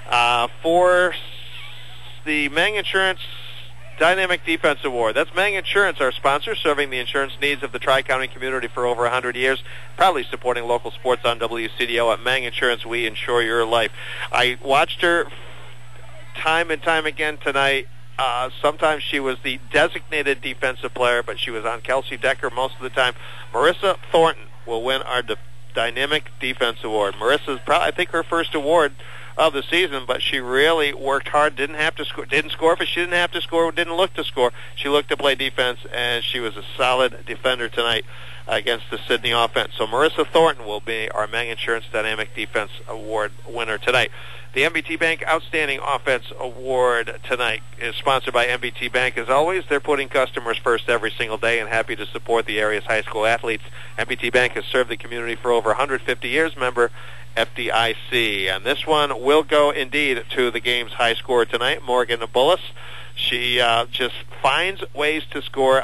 For the Mang Insurance Dynamic Defense Award, that's Mang Insurance, our sponsor, serving the insurance needs of the Tri-County community for over 100 years, proudly supporting local sports on WCDO. At Mang Insurance, we insure your life. I watched her time and time again tonight. Sometimes she was the designated defensive player, but she was on Kelsey Decker most of the time. Marissa Thornton will win our Dynamic Defense Award. Marissa's probably, I think, her first award of the season, but she really worked hard, didn't have to score, didn't score if she didn't have to score, didn't look to score. She looked to play defense, and she was a solid defender tonight against the Sydney offense. So Marissa Thornton will be our Mang Insurance Dynamic Defense Award winner tonight. The MBT Bank Outstanding Offense Award tonight is sponsored by MBT Bank. As always, they're putting customers first every single day and happy to support the area's high school athletes. MBT Bank has served the community for over 150 years. Member FDIC. And this one will go indeed to the game's high scorer tonight, Morgan Bullis. She just finds ways to score.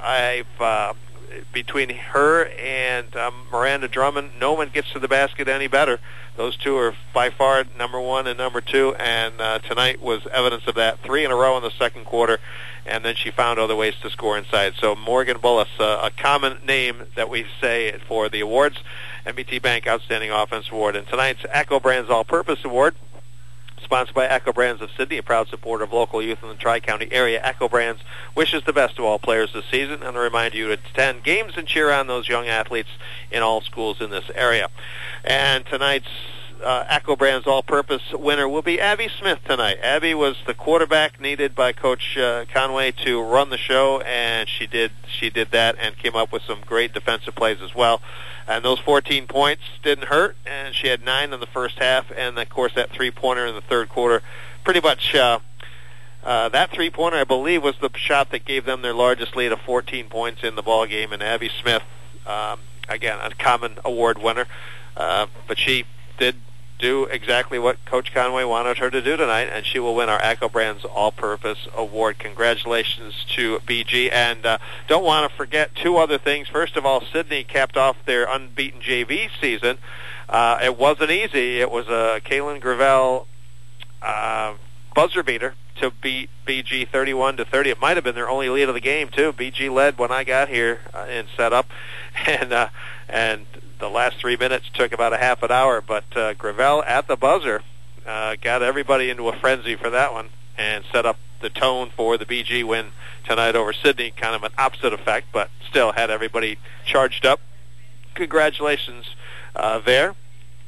Between her and Miranda Drummond, no one gets to the basket any better. Those two are by far number 1 and number 2, and tonight was evidence of that. 3 in a row in the second quarter, and then she found other ways to score inside. So Morgan Bullis, a common name that we say for the awards, MBT Bank Outstanding Offense Award. And tonight's Echo Brands All-Purpose Award, sponsored by Echo Brands of Sydney, a proud supporter of local youth in the Tri-County area. Echo Brands wishes the best to all players this season and remind you to attend games and cheer on those young athletes in all schools in this area. And tonight's Echo Brands All-Purpose winner will be Abby Smith tonight. Abby was the quarterback needed by Coach Conway to run the show, and she did that and came up with some great defensive plays as well. And those 14 points didn't hurt, and she had 9 in the first half, and, of course, that three-pointer in the third quarter pretty much That three-pointer, I believe, was the shot that gave them their largest lead of 14 points in the ball game. And Abby Smith, again, a common award winner, but she did do exactly what Coach Conway wanted her to do tonight, and she will win our ACCO Brands All-Purpose Award. Congratulations to BG. And don't want to forget two other things. First of all, Sidney capped off their unbeaten JV season. It wasn't easy. It was a Kaylin Gravel buzzer beater to beat BG 31-30. It might have been their only lead of the game, too. BG led when I got here in setup, and the last 3 minutes took about a half an hour, but Gravel at the buzzer got everybody into a frenzy for that one and set up the tone for the BG win tonight over Sidney. Kind of an opposite effect, but still had everybody charged up. Congratulations there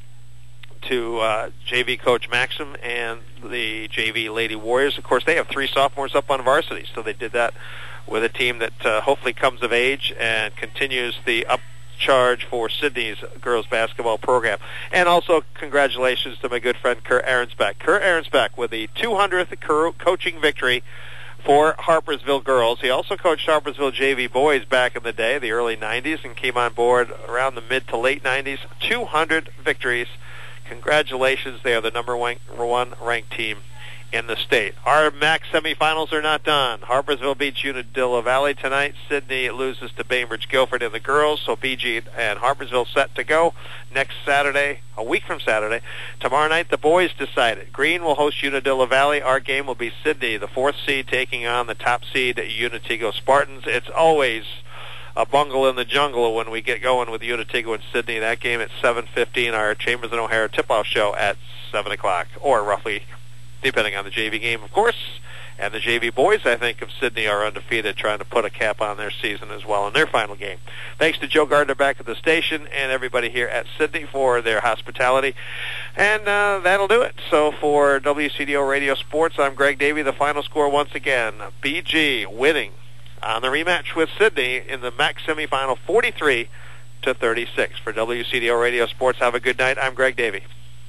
to JV Coach Maxim and the JV Lady Warriors. Of course, they have 3 sophomores up on varsity, so they did that with a team that hopefully comes of age and continues the upcharge for Sidney's girls basketball program. And also congratulations to my good friend Kurt Ahrensbeck. Kurt Ahrensbeck with the 200th coaching victory for Harpersville girls. He also coached Harpersville JV boys back in the day, the early 90s, and came on board around the mid to late 90s. 200 victories. Congratulations. They are the number 1 ranked team in the state. Our MAC semifinals are not done. Harpersville beats Unadilla Valley tonight. Sidney loses to Bainbridge Guilford in the girls, so BG and Harpersville set to go next Saturday, a week from Saturday. Tomorrow night, the boys decided. Green will host Unadilla Valley. Our game will be Sidney, the 4th seed, taking on the top seed, Unatigo Spartans. It's always a bungle in the jungle when we get going with Unatigo and Sidney. That game at 7:15, our Chambers and O'Hara tip-off show at 7 o'clock, or roughly, depending on the JV game, of course. And the JV boys, I think, of Sidney are undefeated, trying to put a cap on their season as well in their final game. Thanks to Joe Gardner back at the station and everybody here at Sidney for their hospitality. And that'll do it. So for WCDO Radio Sports, I'm Greg Davey. The final score once again, BG winning on the rematch with Sidney in the MAC semifinal, 43-36. For WCDO Radio Sports, have a good night. I'm Greg Davey.